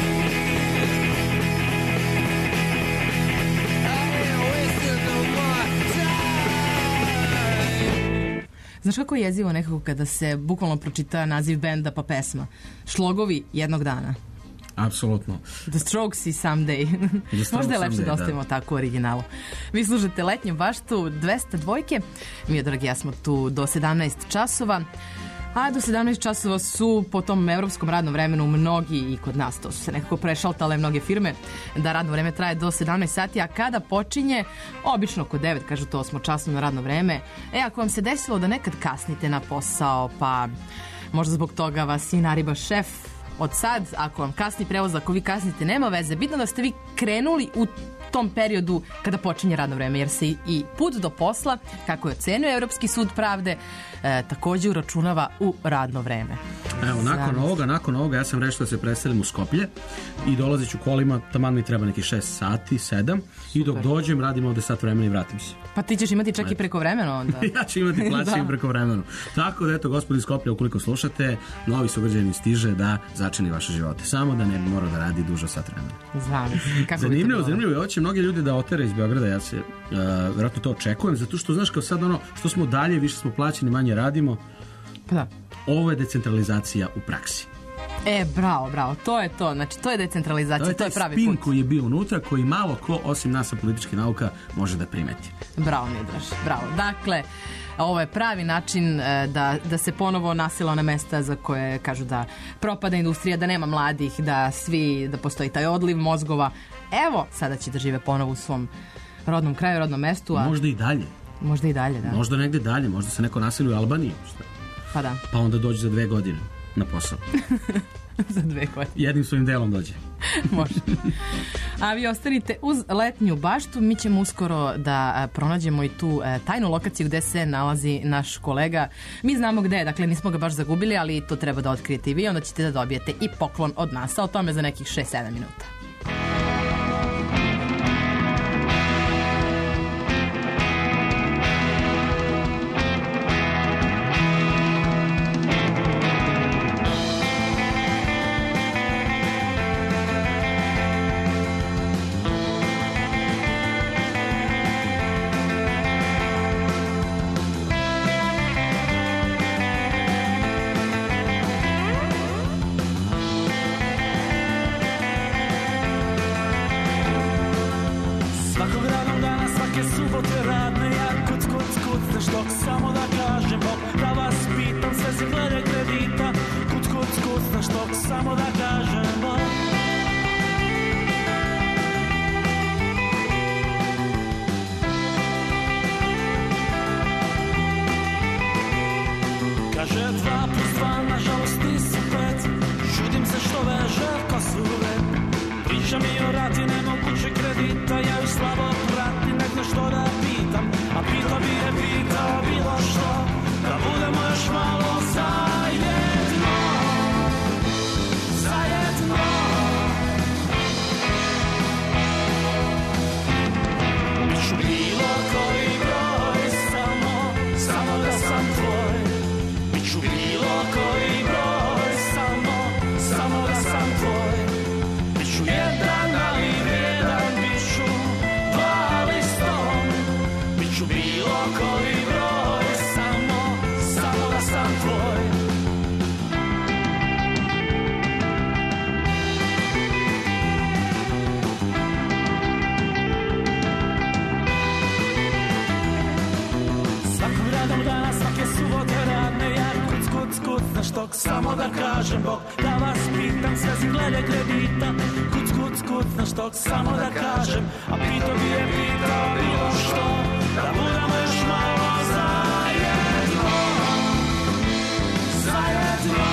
Znaš kako je jezivo nekako kada se bukvalno pročita naziv benda pa pesma? Šlogovi jednog dana. Apsolutno. The Strokes i Someday. Strokes Možda je lepše Someday, da ostavimo da. tako u originalu. Vi služete Letnju baštu dvesta dva. Mi, dragi, ja smo tu do sedamnaest časova. A do sedamnaest časova su po tom evropskom radnom vremenu mnogi i kod nas, to su se nekako prešaltale mnoge firme, da radno vreme traje do sedamnaest sati, a kada počinje, obično kod devet, kažu to osmo časno na radno vreme. E, ako vam se desilo da nekad kasnite na posao, pa možda zbog toga vas i nariba šef, od sad, ako vam kasni prevoz, ako vi kasnite, nema veze, bitno da ste vi krenuli u tom periodu kada počinje radno vreme, jer se i, i put do posla, kako je ocenio Evropski sud pravde, e, takođe uračunava u radno vreme. Evo, nakon ovoga, nakon ovoga ja sam rešio da se preselim u Skoplje i dolazit ću kolima, taman mi treba neki šest sati, sedam, i dok dođem radim ovde sat vremena i vratim se. Pa ti ćeš imati čak i preko vremena onda. Ja ću imati plaćen Da. preko vremenu. Tako da, eto, gospodin Skoplja, ukoliko slušate, novi sugrađanin stiže da začini vaše živote. Samo da ne bi morao da radi duže od sat vremena. Znam, kako bi to Zanimljivo, bilo? zanimljivo. I ovo će mnogi ljudi da otere iz Beograda. Ja se, uh, vjerojatno to očekujem, zato što, znaš, kao sad ono, što smo dalje, više smo plaćeni, manje radimo. Pa da. Ovo je decentralizacija u praksi. E, bravo, bravo, to je to. Znači, to je decentralizacija, To je to je taj pravi spin put. koji je bio unutra, koji malo ko, osim nas sa političke nauka, može da primeti. Bravo, Midraš, bravo. Dakle, ovo je pravi način e, da, da se ponovo nasila na mesta za koje kažu da propada industrija, da nema mladih, da svi, da postoji taj odliv mozgova. Evo, sada će da žive ponovo u svom rodnom kraju, rodnom mestu. A Možda i dalje. Možda i dalje, da. Možda negde dalje. Možda se neko naseli u Albaniji. Šta? Pa da, Pa onda dođe za dve godine na posao. za dve godine. Jednim svojim delom dođe. Može. A vi ostanite uz letnju baštu. Mi ćemo uskoro da a, pronađemo i tu a, tajnu lokaciju gde se nalazi naš kolega. Mi znamo gde je, dakle nismo ga baš zagubili, ali to treba da otkrijete i vi, onda ćete da dobijete i poklon od nas. A o tome za nekih šest sedam minuta. Svakog radnog dana, svake subote radne, ja kuc, kuc, kuc, znaš dok samo da kažem Bog, da vas pitam, sve se glede kredita, kuc, kuc, kuc, znaš dok samo da kažem Bog. Kaže dva plus dva, nažalost nisu pet, čudim se što veže kosu red. Priča mi o rati nemoguće kredita, ja ju slabo pratim, nek nešto da pitam, a pitao bi je pitao bilo što, da budemo još malo zajedno, zajedno. Biću bilo koji broj, samo, samo da sam tvoj. Biću bilo koji broj, samo, samo da sam tvoj. Biću jedan, ali jedan, biću dva listom. Biću bilo koji broj, samo, samo da sam tvoj. Svakog radnog dana, svake subote radne, ja kuc, kuc, kuc, znaš dok samo da kažem Bog, da vas pitam, sve si glede kredita, kuc, kuc, kuc, znaš dok samo da kažem, a pitao bi je pitao bilo što, da budemo još malo zajedno, zajedno.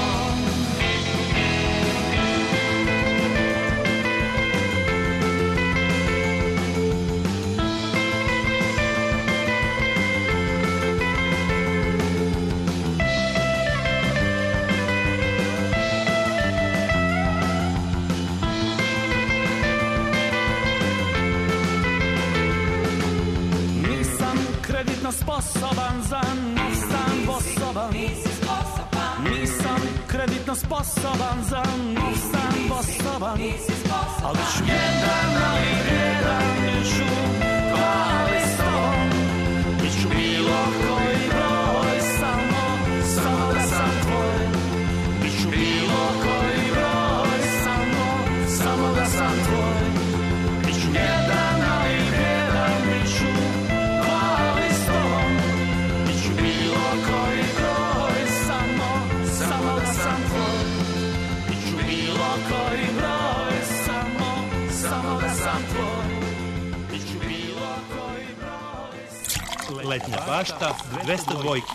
Nisam kreditno sposoban za nov stan bosoban. Nisam kreditno sposoban za nov stan bosoban. Ali ću jedan, ali jedan, biću dva listom. Biću bilo koji broj, samo, samo da sam tvoj. Biću bilo koji broj, samo, samo da sam tvoj. Biću jedan, ali jedan, biću dva listom. Biću bilo koji broj, samo, samo da sam tvoj. Biću bilo koji broj, samo, samo da sam tvoj. Biću bilo koji broj. Letnja bašta, dvesta dvojke.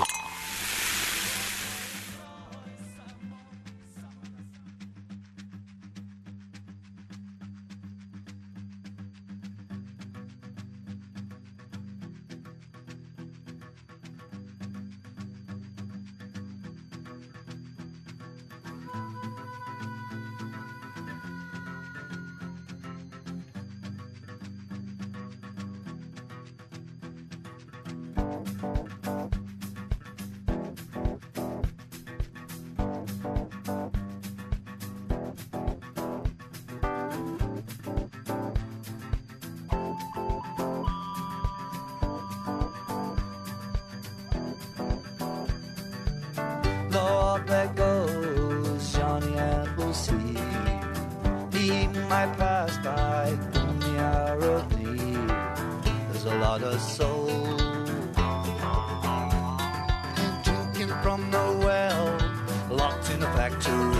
Lord, there goes Johnny Appleseed. He might pass by in the hour of need. There's a lot of soul drinking from the well, locked in a factory.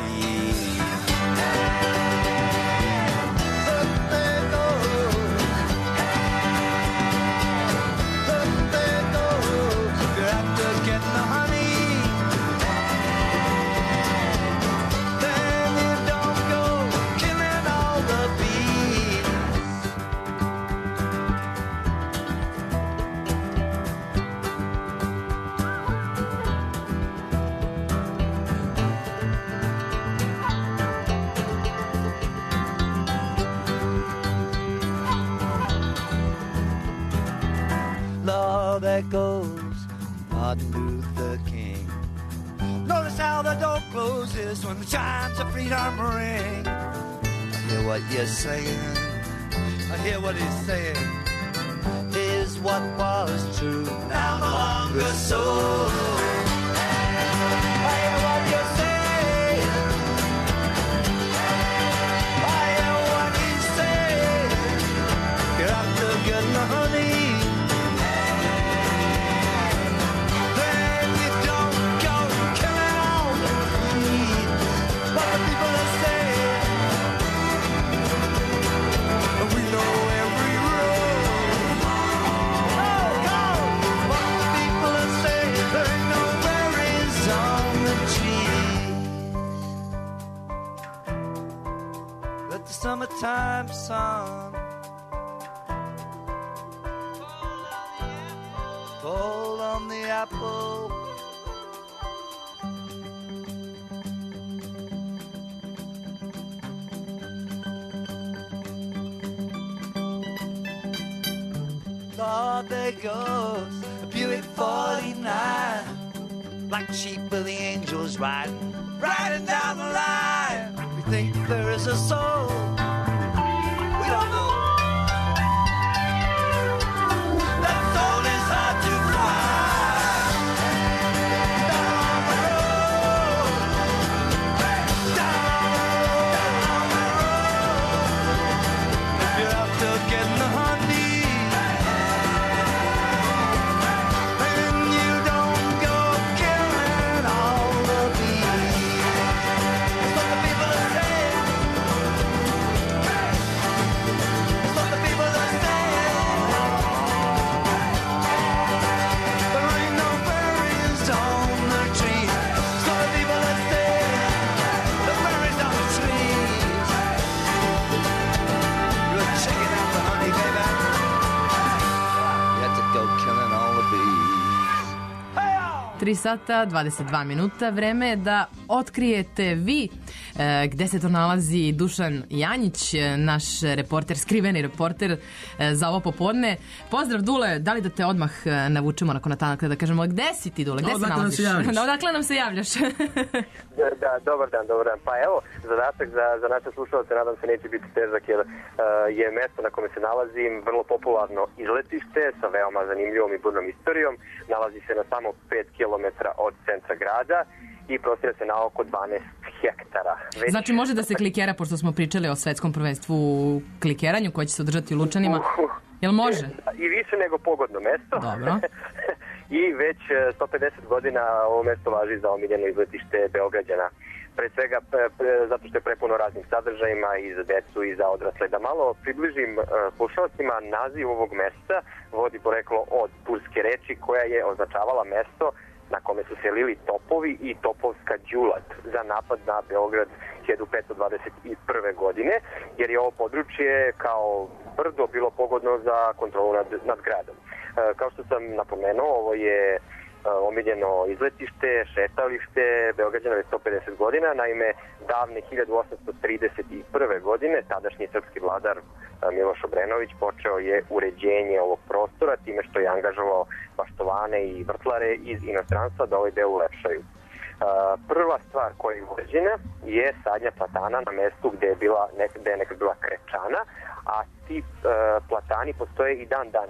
There goes Martin Luther King. Notice how the door closes when the chimes of freedom ring. I hear what you're saying, I hear what he's saying. Is what was true now no longer so. I hear what you're saying, I hear what he's saying. You're after getting the honey. Summertime sun fall on the apple. Lord, there goes a Buick forty-nine, like sheep with the angels riding, riding down the line. We think there is a soul. We don't know. That soul is hard to find. Down the road, down, down the road. If you're after getting the honey, then you don't go killing all the bees. That's what the people are saying. That's what the people are saying. There ain't no berries on the trees. That's what the people are saying. The berries on the trees. You're checking out the honey, baby. You have to go killing all the bees. tri sata, dvadeset dva minuta. Vreme je da otkrijete vi e, gde se to nalazi Dušan Janjić, e, naš reporter, skriveni reporter e, za ovo popodne. Pozdrav, Dule, da li da te odmah e, navučemo nakon natanaka, da kažemo gde si ti, Dule, gde se Odakle nam nalaziš? se javljaš? Da, odakle nam se javljaš? Da, dobar dan, dobar dan. Pa evo, zadatak za, za naše slušalce, nadam se neće biti težak, jer uh, je mesto na kome se nalazim vrlo popularno izletište sa veoma zanimljivom i burnom istorijom. Nalazi se na samo pet kilometara od centra grada i prostire se na oko dvanaest hektara. Već... Znači može da se klikera, pošto smo pričali o svetskom prvenstvu u klikeranju koje će se održati u Lučanima. Jel može? I više nego pogodno mesto. Dobro. I već sto pedeset godina ovo mesto važi za omiljeno izletište Beograđana. Pre svega pre, pre, zato što je prepuno raznim sadržajima i za decu i za odrasle. Da malo približim uh, slušalcima, naziv ovog mesta vodi poreklo od turske reči koja je označavala mesto na kome su se lili topovi i topovska đulat za napad na Beograd hiljadu petsto dvadeset prve. godine, jer je ovo područje kao brdo bilo pogodno za kontrolu nad, nad gradom. Uh, kao što sam napomenuo, ovo je omiljeno izletište, šetalište Beograđana već sto pedeset godina. Naime, davne hiljadu osamsto trideset prve. godine tadašnji srpski vladar Miloš Obrenović počeo je uređenje ovog prostora time što je angažovao baštovane i vrtlare iz inostranstva da ovaj deo ulepšaju. Prva stvar koja je uređena je sadnja platana na mestu gde je, bila, gde je nekad bila krečana, a ti platani postoje i dan danas.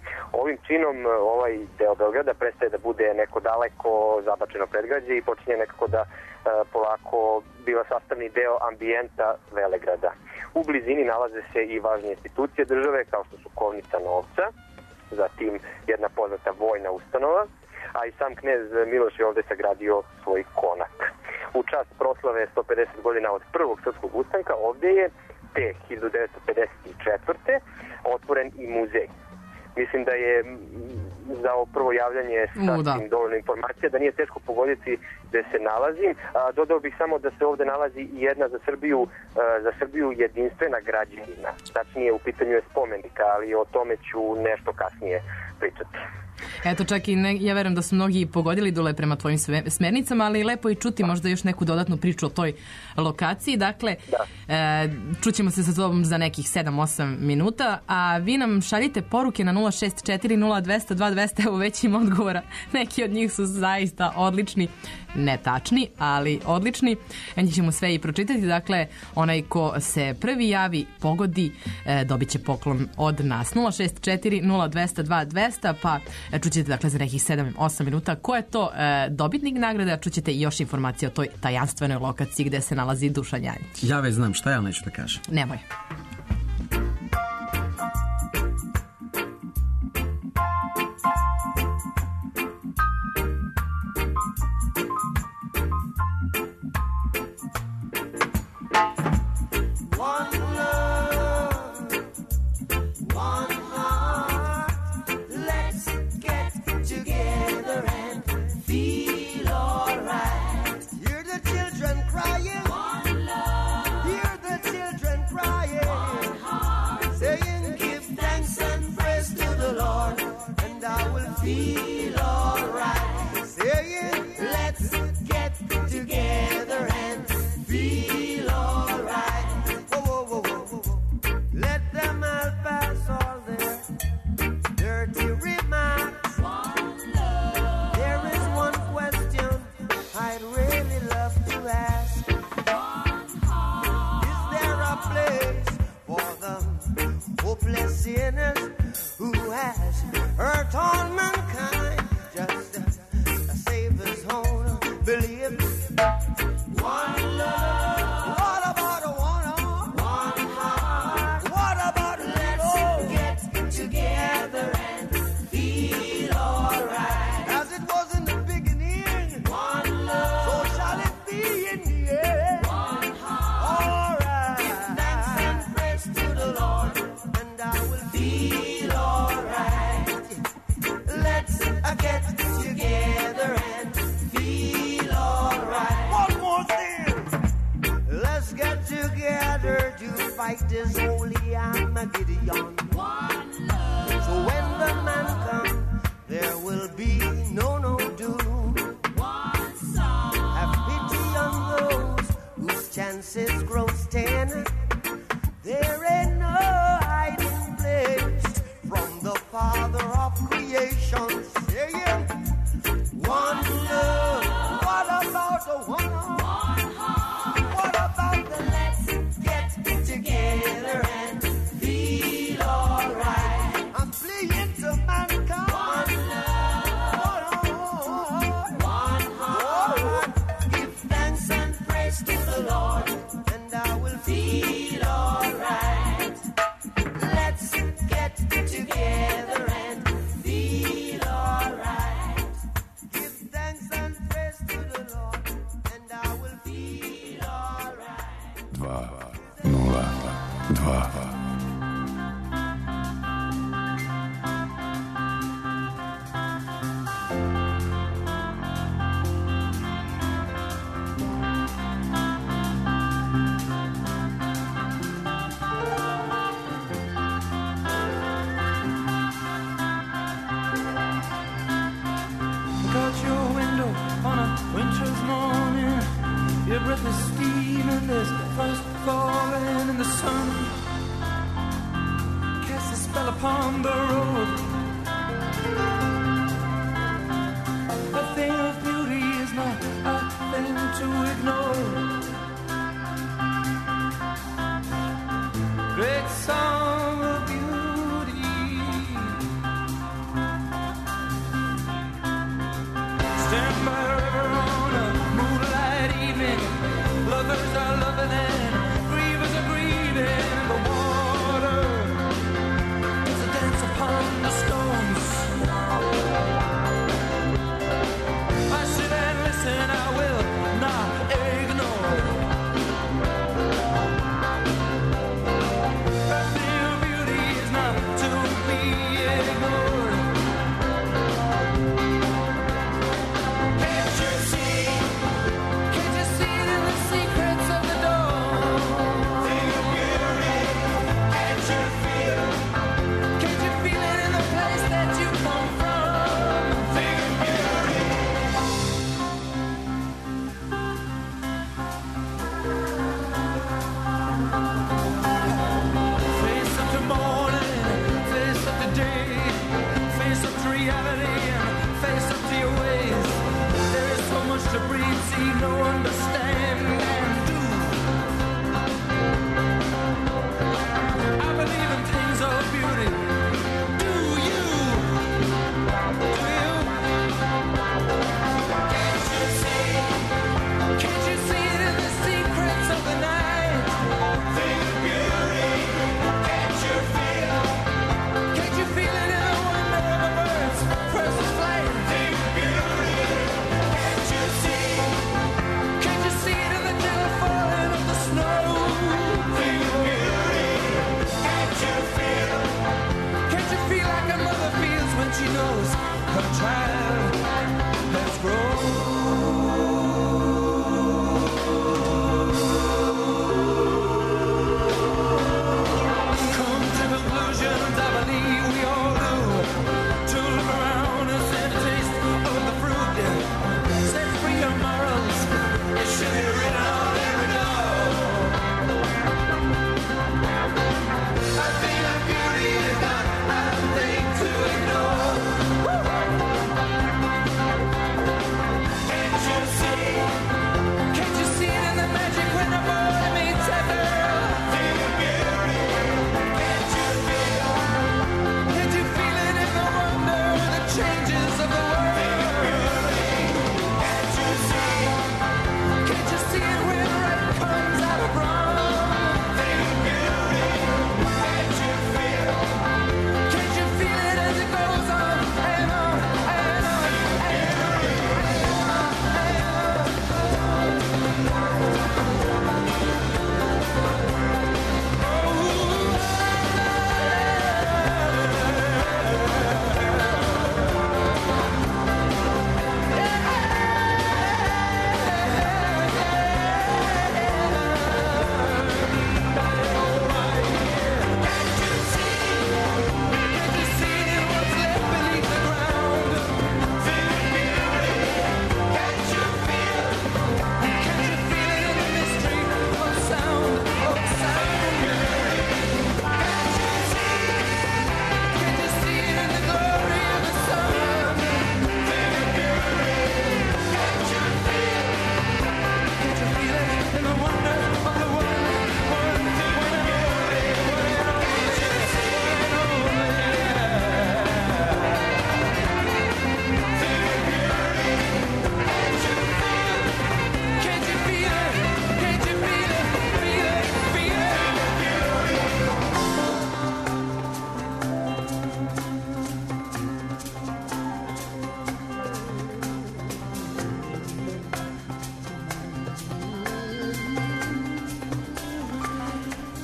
Ovim činom ovaj deo Beograda prestaje da bude neko daleko zabačeno predgrađe i počinje nekako da e, polako biva sastavni deo ambijenta Velegrada. U blizini nalaze se i važne institucije države kao što su Kovnica novca, zatim jedna poznata vojna ustanova, a i sam knez Miloš je ovde sagradio svoj konak. U čast proslave sto pedeset godina od prvog srpskog ustanka ovde je te hiljadu devetsto pedeset četvrte otvoren i muzej. Mislim da je za ovo prvo javljanje sasvim dovoljno informacija, da nije teško pogoditi gde se nalazim. A, dodao bih samo da se ovde nalazi i jedna za Srbiju, a, za Srbiju jedinstvena građevina. Tačnije, u pitanju je spomenika, ali o tome ću nešto kasnije pričati. Eto, čak i ne, ja verujem da su mnogi pogodili dole prema tvojim sve, smernicama, ali lepo i čuti možda još neku dodatnu priču o toj lokaciji. Dakle, e, čućemo se sa tobom za nekih sedam osam minuta, a vi nam šaljite poruke na nula šest četiri nula dva nula dva dva nula, evo već im odgovora. Neki od njih su zaista odlični, ne tačni, ali odlični. Njih ćemo sve i pročitati. Dakle, onaj ko se prvi javi, pogodi, e, dobit će poklon od nas. nula šest četiri nula dva nula dva dva nula, pa čućete dakle za nekih sedam osam minuta ko je to e, dobitnik nagrade, čućete i još informacije o toj tajanstvenoj lokaciji gde se nalazi Dušan Janjić. Ja već znam šta, ja neću da kažem. Nemoj. Feel alright, saying let's get together and feel alright. Whoa, whoa, whoa, whoa, whoa. Let them all pass all their dirty remarks. One love. There is one question I'd really love to ask. One heart. Is there a place for the hopeless sinners who has hurt all mankind, just a, a Savior's own belief. One love. What about a one heart? One heart. What about let's oh. get together and feel alright. As it was in the beginning. One love. So shall it be in the end. One heart. Alright. Give thanks and praise to the Lord, and I will feel alright. Let's uh, get together and feel alright. One more thing. Let's get together to fight this holy Armageddon. One love. So when the man comes, there will be no, no doom. One song. Have pity on those whose chances grow ten. There ain't no hiding place from the Father of creation, saying, one love. What about the one heart? What about the let's get together and feel alright? I'm playing to mankind. One love. One heart. Give thanks and praise to the Lord, and I will feel alright. Let's get together and feel alright. Give thanks and praise to the Lord, and I will feel alright. dva nula dva. Look out your window on a winter's morning. Your breath is steaming, there's frost falling in the sun. Cast a spell upon the road. A thing of beauty is not a thing to ignore. Great song of beauty.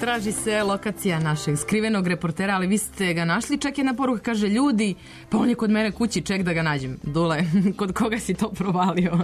Traži se lokacija našeg skrivenog reportera, ali vi ste ga našli. Čak jedna poruka kaže, ljudi, pa on je kod mene kući, ček da ga nađem. Dule, kod koga si to provalio?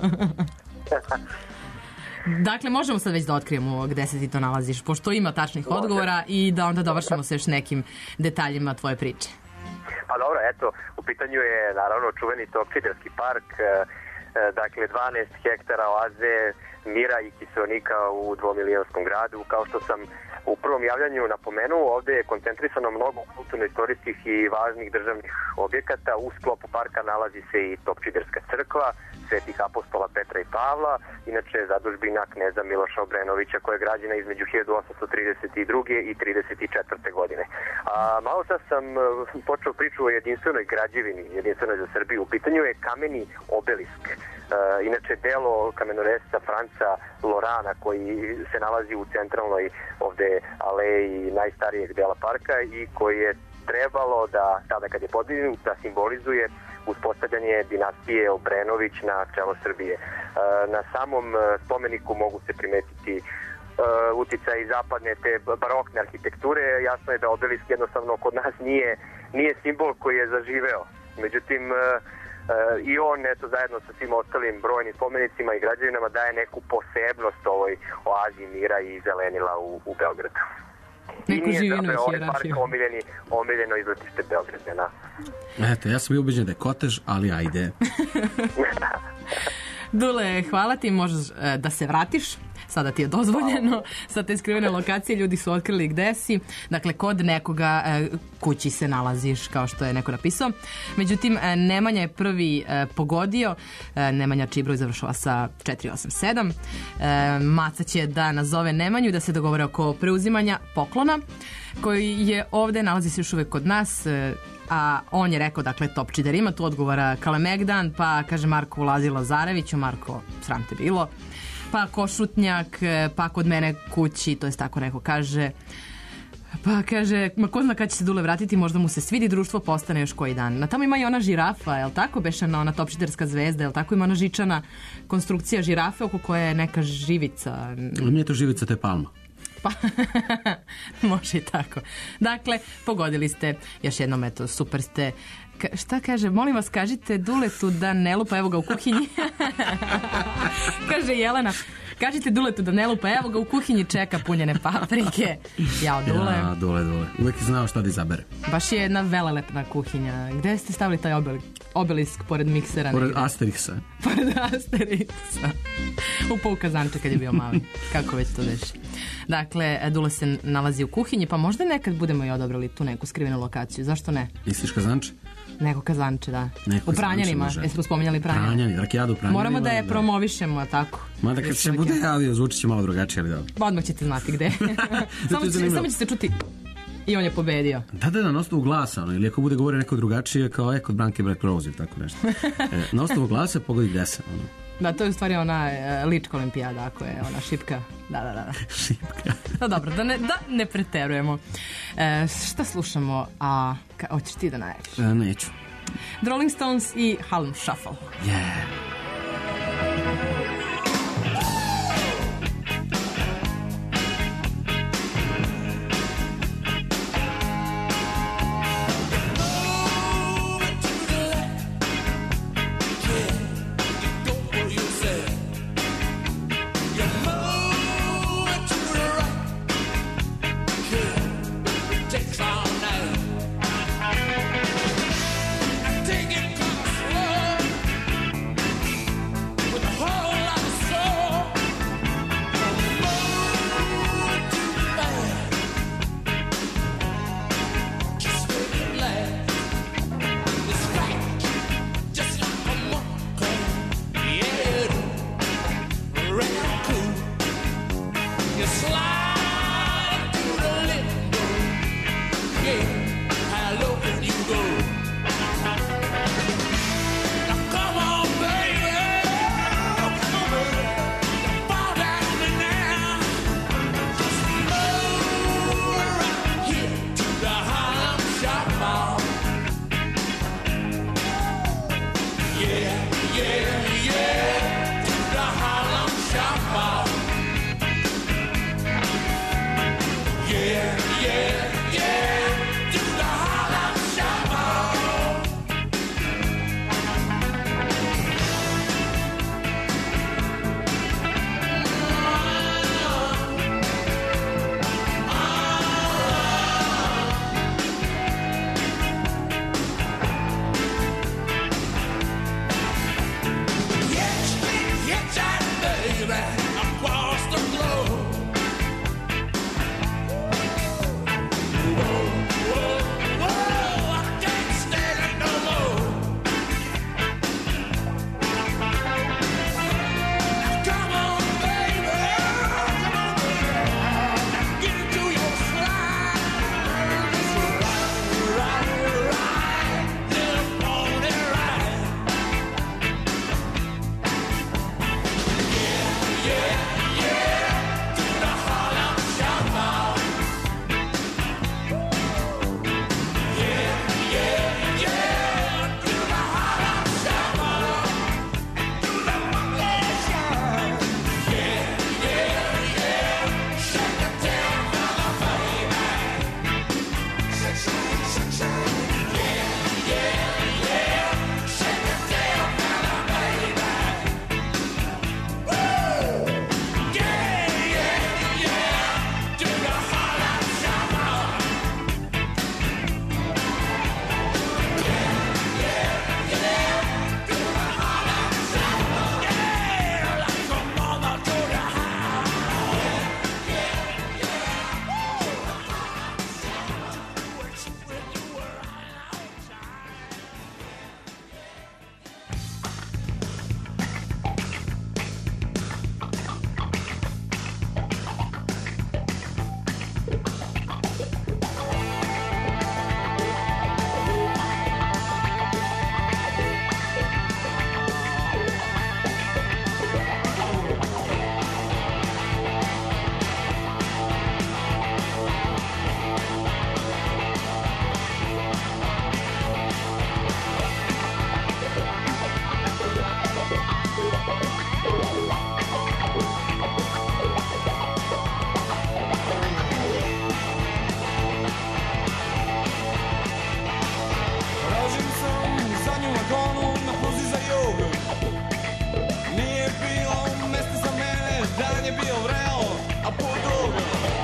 Dakle, možemo sad već da otkrijemo gde se ti to nalaziš, pošto ima tačnih odgovora i da onda dovršimo se još nekim detaljima tvoje priče. Pa dobro, eto, u pitanju je naravno čuveni Topčiderski park, e, e, dakle dvanaest hektara oaze mira i kiseonika u dvomilionskom gradu. Kao što sam u prvom javljanju napomenuo, ovde je koncentrisano mnogo kulturno-istorijskih i važnih državnih objekata. U sklopu parka nalazi se i Topčiderska crkva, svetih apostola Petra i Pavla, inače zadužbina kneza Miloša Obrenovića koja je građena između hiljadu osamsto trideset druge i trideset četvrte godine. A, malo sad sam počeo priču o jedinstvenoj građevini, jedinstvenoj za Srbiju. U pitanju je kameni obelisk. E, inače delo kamenoresca Franca Lorana koji se nalazi u centralnoj ovde aleji najstarijeg dela parka i koji je trebalo da, tada kad je podignut, da simbolizuje uspostavljanje dinastije Obrenović na čelo Srbije. E, na samom spomeniku mogu se primetiti e, uticaj zapadne te barokne arhitekture. Jasno je da obelisk jednostavno kod nas nije, nije simbol koji je zaživeo. Međutim, e, i on, eto, zajedno sa svim ostalim brojnim spomenicima i građevinama daje neku posebnost ovoj oazi mira i zelenila u, u Beogradu. Neku živinu i ovaj park omiljeni, omiljeno izletište Beogradana. Eto, ja sam bio ubeđen da je kotež, ali ajde. Dule, hvala ti, možeš e, da se vratiš. Sada ti je dozvoljeno. Sa te skrivene lokacije ljudi su otkrili gde si. Dakle, kod nekoga e, kući se nalaziš, kao što je neko napisao. Međutim, e, Nemanja je prvi e, pogodio. E, Nemanja čiji broj završava sa četiri osam sedam. E, Maca će da nazove Nemanju i da se dogovore oko preuzimanja poklona, koji je ovde, nalazi se još uvek kod nas. E, a on je rekao, dakle, Topčider ima, tu odgovara Kalemegdan, pa kaže Marko ulazi Lazareviću, Marko, sram te bilo, pa Košutnjak, pa kod mene kući, to je tako neko kaže, pa kaže, ma ko zna kad će se Dule vratiti, možda mu se svidi društvo, postane još koji dan. Na tamo ima i ona žirafa, je li tako, bešana ona Topčiderska zvezda, je li tako, ima ona žičana konstrukcija žirafe oko koje je neka živica. Nije to živica, to je palma. Pa, može i tako. Dakle, pogodili ste, još jednom, eto, super ste. Ka, šta kaže, molim vas, kažite Duletu da ne lupa, evo ga u kuhinji. Kaže Jelena, kažite Duletu da ne lupa, evo ga u kuhinji čeka punjene paprike. Jao, Dule. Ja, Dule, Dule. Uvijek je znao šta da izabere. Baš je jedna velelepna kuhinja. Gde ste stavili taj obelisk, obelisk pored miksera? Pored negde? Asterixa. Pored Asterixa. U poukazanče kad je bio mali. Kako već to deši. Dakle, Dule se nalazi u kuhinji, pa možda nekad budemo i odabrali tu neku skrivenu lokaciju. Zašto ne? Misliš kazanče? Neko kazanče, da. Neko u Pranjanima, kazanče, jesmo spominjali Pranjani. Pranjani, rakijadu u Pranjanima. Moramo da je da. promovišemo, tako. Mada kad se bude javio, zvučit će malo drugačije, ali dobro. Odmah ćete znati gde. samo, će, samo će se čuti i on je pobedio. Da, da, da, na osnovu glasa, ono, ili ako bude govore neko drugačije, kao je kod Branke Brad Prose, tako nešto. E, na osnovu glasa pogodi gde sam, ono. Da, to je u stvari ona e, lička olimpijada, ako je ona šipka. Da, da, da. Šipka. No dobro, da ne, da ne preterujemo. E, šta slušamo? A, ka, hoćeš ti da najaviš? E, neću. The Rolling Stones i Harlem Shuffle. Yeah. Yeah, yeah, to the Harlem Shuffle. a put duga.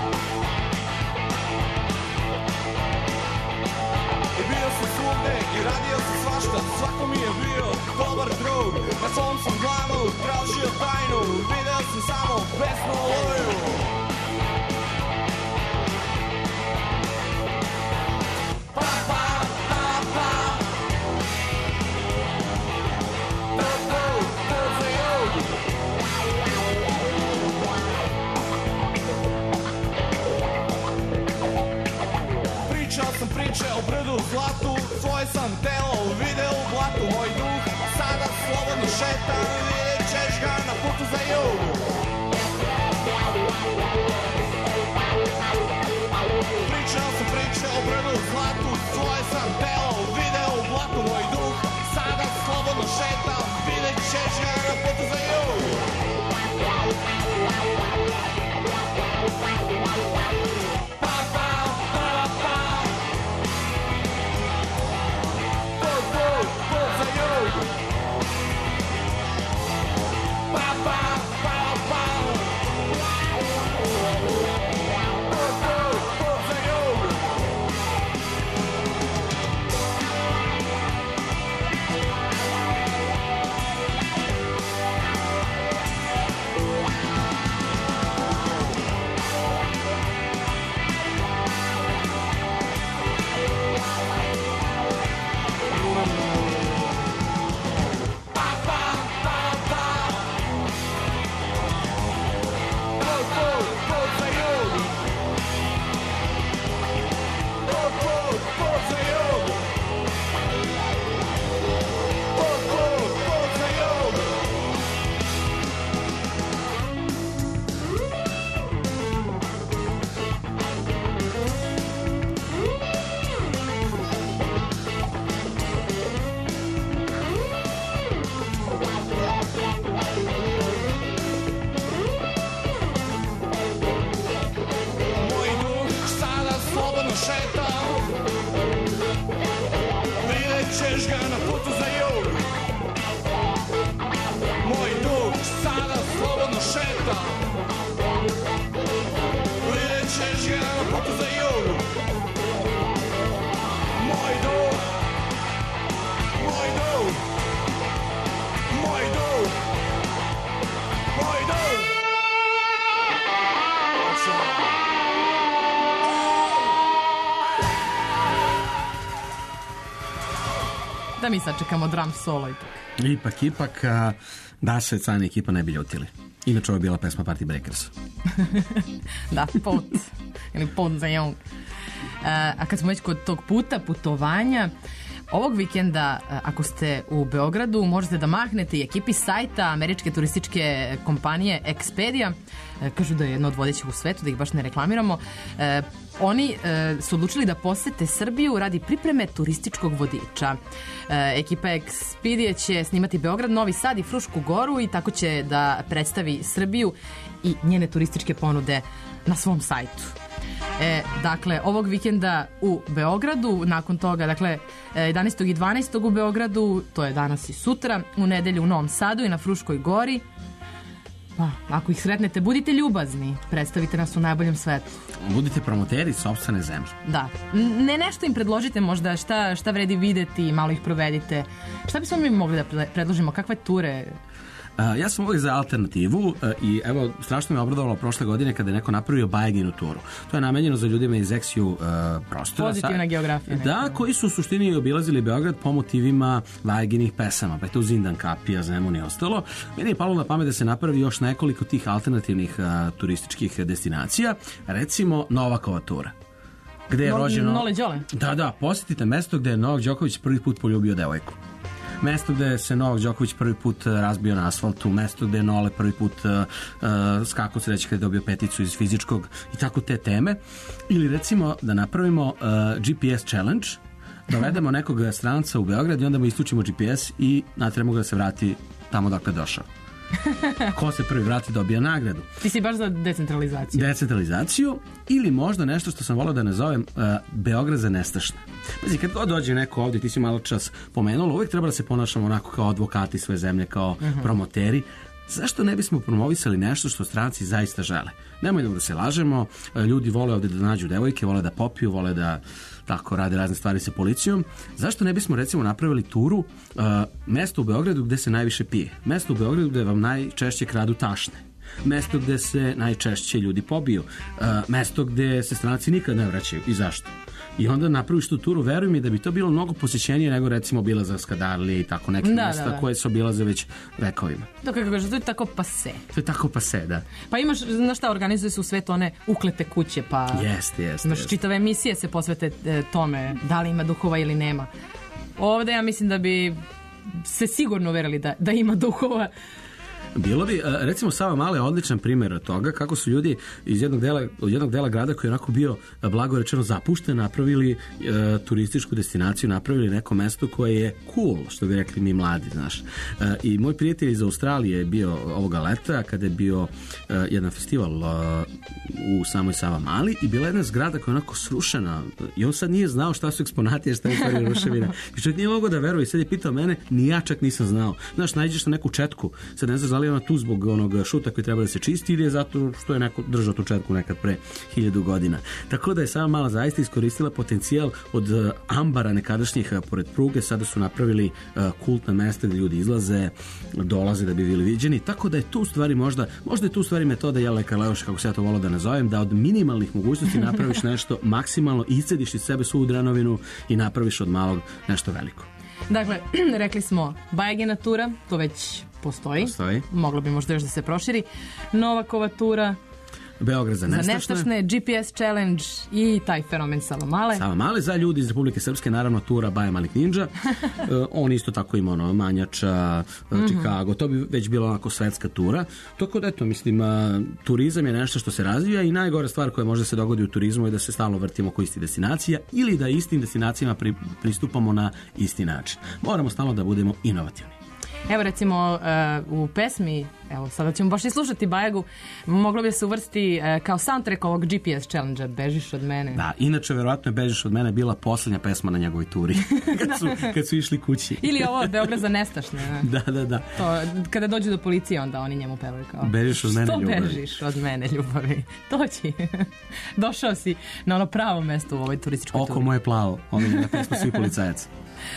I bio sam svugde i radio sam svašta, svako mi je bio dobar drug. Na svom sam glavu tražio tajnu, video sam samo pesnu oluju. Pa, pa, pa, pa. To, to, to za jug. Pričao sam priče o brdu zlatu, svoje sam telo video u blatu. Moj duh sada slobodno šeta, vidjet ćeš ga na putu za jug. Pričao sam priče o brdu zlatu, svoje sam telo video u blatu. Moj duh sada slobodno šeta, vidjet ćeš ga na putu za jug. Pa, pa, pa, pa. Put, put, put za jug. Pa, pa, pa, pa. Put, put, put za jug. Pa, pa, pa, pa. Put, put, put za jug. Put, put, put za jug. Put, put, put za jug. Moj duh sada slobodno šeta, vidjet ćeš ga na putu za jug. Moj duh sada slobodno šeta, vidjet ćeš ga na putu za jug. Moj duh, moj duh, moj duh, moj duh. Da mi sačekamo drum solo ipak. Ipak, ipak, a, da se Cani ekipa ne bi ljutili. Inače, ovo je bila pesma Party Breakers. Da, put. Ili put za jug. A, a kad smo već kod tog puta, putovanja, ovog vikenda, a, ako ste u Beogradu, možete da mahnete i ekipi sajta američke turističke kompanije Expedia. E, kažu da je jedna od vodećih u svetu, da ih baš ne reklamiramo. E, oni e, su odlučili da posete Srbiju radi pripreme turističkog vodiča. E, ekipa Expedia će snimati Beograd, Novi Sad i Frušku Goru i tako će da predstavi Srbiju i njene turističke ponude na svom sajtu. E, dakle, ovog vikenda u Beogradu, nakon toga, dakle, jedanaestog i dvanaestog u Beogradu, to je danas i sutra, u nedelju u Novom Sadu i na Fruškoj Gori. Pa, ako ih sretnete, budite ljubazni, predstavite nas u najboljem svetlu. Budite promoteri sopstvene zemlje. Da. Ne nešto im predložite možda šta, šta vredi videti, malo ih provedite. Šta bismo mi mogli da predložimo? Kakve ture? Uh, ja sam uvijek za alternativu uh, i evo, strašno me obradovalo prošle godine kada je neko napravio Bajaginu turu. To je namenjeno za ljudima iz Eksiju uh, prostora. Pozitivna geografija. Da, neka. Koji su u suštini obilazili Beograd po motivima Bajaginih pesama, pa je to Zindan Kapija, Zemun i ostalo. Meni je palo na pamet da se napravi još nekoliko tih alternativnih uh, turističkih destinacija, recimo Novakova tura. Gde je no, rođeno... Nole Đole. Da, da, posjetite mesto gde je Novak Đoković prvi put poljubio devojku. Mesto gde se Novak Đoković prvi put razbio na asfaltu, mesto gde je Nole prvi put uh, uh, skakao sreći kada je dobio peticu iz fizičkog i tako te teme. Ili recimo da napravimo uh, G P S challenge, dovedemo nekog stranca u Beograd i onda mu istučimo G P S i natremo ga da se vrati tamo dokle je došao. Ko se prvi vrati dobija nagradu. Ti si baš za decentralizaciju. Decentralizaciju ili možda nešto što sam volao da nazovem uh, Beograd za nestašne. Pazi, kad god dođe neko ovdje, ti si malo čas pomenula, uvijek treba da se ponašamo onako kao advokati svoje zemlje, kao uh-huh. promoteri. zašto ne bismo promovisali nešto što stranci zaista žele? Nemojmo da se lažemo, ljudi vole ovde da nađu devojke, vole da popiju, vole da tako rade razne stvari sa policijom. Zašto ne bismo recimo napravili turu uh, mesto u Beogradu gde se najviše pije? Mesto u Beogradu gde vam najčešće kradu tašne. Mesto gde se najčešće ljudi pobiju. Uh, mesto gde se stranci nikad ne vraćaju. I zašto? I onda napraviš tu turu, veruj mi da bi to bilo mnogo posjećenije nego recimo Bilazarska Darlija i tako neke Da, mesta da, da. koje se obilaze već vekovima. To kako kažeš, to je tako pase. To je tako pase, da. Pa imaš, znaš šta, organizuje se u svetu one uklete kuće, pa Jeste, jeste. imaš jeste. čitave emisije se posvete e, tome, da li ima duhova ili nema. Ovde ja mislim da bi se sigurno uverili da, da ima duhova. Bilo bi, a, recimo Sava Mala je odličan primjer toga kako su ljudi iz jednog dela, od jednog dela grada koji je onako bio a, blago rečeno zapušten, napravili a, turističku destinaciju, napravili neko mesto koje je cool, što bi rekli mi mladi, znaš. A, I moj prijatelj iz Australije je bio ovoga leta kada je bio a, jedan festival a, u samoj Sava Mali i bila jedna zgrada koja je onako srušena i on sad nije znao šta su eksponati, a šta je stvari ruševina. I čovjek nije mogao da veruje i sad je pitao mene, ni ja čak nisam znao. Znaš, nađeš na neku četku, sad ne znaš da li je ona tu zbog onog šuta koji treba da se čisti ili je zato što je neko držao tu četku nekad pre hiljadu godina. Tako da je Sava Mala zaista iskoristila potencijal od uh, ambara nekadašnjih uh, pored pruge, sada su napravili uh, kultna mesta gde ljudi izlaze, dolaze da bi bili viđeni, tako da je tu u stvari možda, možda je tu u stvari metoda Jelena Karleuša, kako se ja to volao da nazovem, da od minimalnih mogućnosti napraviš nešto maksimalno, iscediš iz sebe svu drenovinu i napraviš od malog nešto veliko. Dakle, rekli smo Bajagina tura, to već postoji. Postoji. Moglo bi možda još da se proširi. Novakova tura, Beograd za za nestašne. nestašne, G P S challenge i taj fenomen Sava Male. Sava Male, za ljudi iz Republike Srpske, naravno tura Baja Malik Ninja. uh, on isto tako ima ono, Manjača, uh, Mhm. Chicago, to bi već bila onako svetska tura. Tako da eto, mislim, uh, turizam je nešto što se razvija i najgora stvar koja može se dogodi u turizmu je da se stalno vrtimo oko istih destinacija ili da istim destinacijama pri, pristupamo na isti način. Moramo stalno da budemo inovativni. Evo recimo uh, u pesmi, evo sada ćemo baš i slušati Bajagu, moglo bi se uvrstiti uh, kao soundtrack ovog G P S challenge-a, Bežiš od mene. Da, inače verovatno je Bežiš od mene bila poslednja pesma na njegovoj turi kad, su, kad su išli kući. Ili ovo Beograd za nestašne. Ne? Da, da, da. To, kada dođu do policije, onda oni njemu pevaju kao Bežiš od mene, što ljubavi. bežiš od mene, ljubavi? Doći. Došao si na ono pravo mesto u ovoj turističkoj Oko turi. moje plavo, omiljena pesma svih policajaca.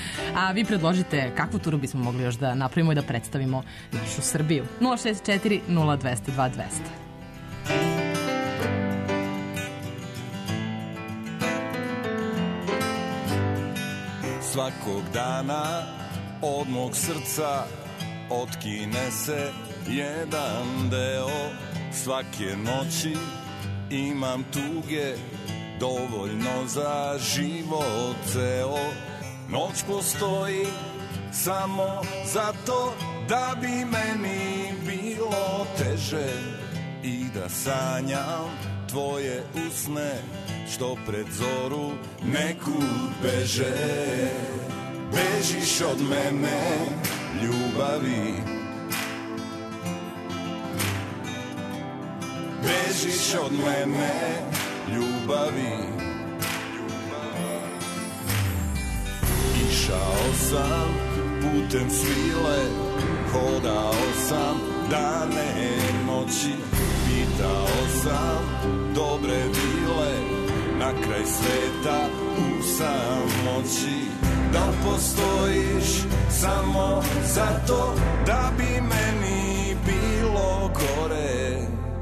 A vi predložite kakvu turu bismo mogli još da napravimo i da predstavimo našu Srbiju. nula šest četiri nula dva zero dva dva zero zero. Svakog dana od mog srca otkine se jedan deo. Svake noći imam tuge dovoljno za život ceo. Noć postoji samo zato da bi meni bilo teže i da sanjam tvoje usne što pred zoru nekud beže. Bežiš od mene, ljubavi, bežiš od mene, ljubavi. Išao sam putem svile, hodao sam dane noći, pitao sam dobre vile, na kraj sveta u samoći. Da li postojiš samo zato da bi meni bilo gore?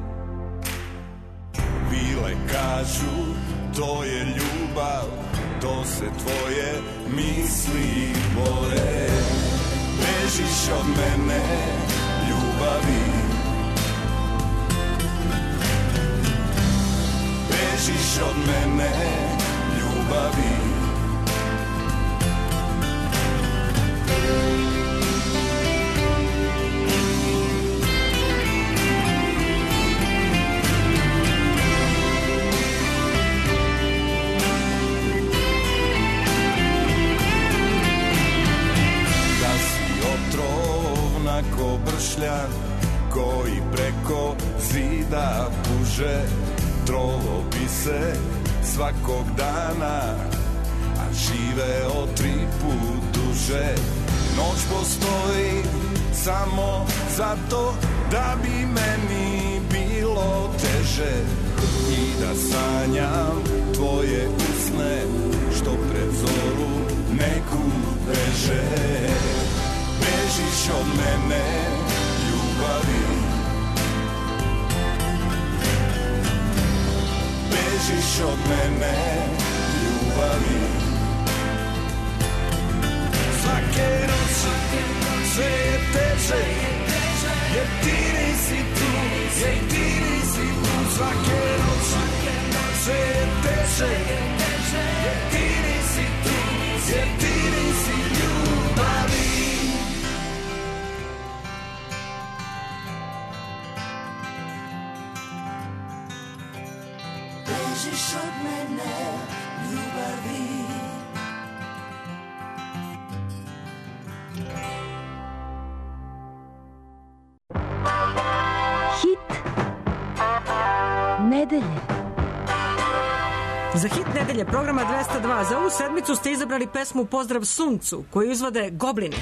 Vile kažu to je ljubav, to se tvoje misli bore. Bežiš od mene, ljubavi, bežiš od mene, ljubavi. Ko bršljan koji preko zida puže, trovo bi se svakog dana, a živeo tri put duže. Noć postoji samo zato da bi meni bilo teže i da sanjam tvoje usne što pred zoru neku beže. Bežiš od mene, ljubavi, bežiš od mene, ljubavi. Svake noći sve je teže, jer ti nisi tu, jer ti nisi tu. Svake noći sve je teže, jer ti nisi tu, jer ti nisi ljubavi. Bežiš od mene, ljubavi. Hit nedelje. Za hit nedelje programa dvesta dva za ovu sedmicu ste izabrali pesmu Pozdrav suncu koju izvode Goblini.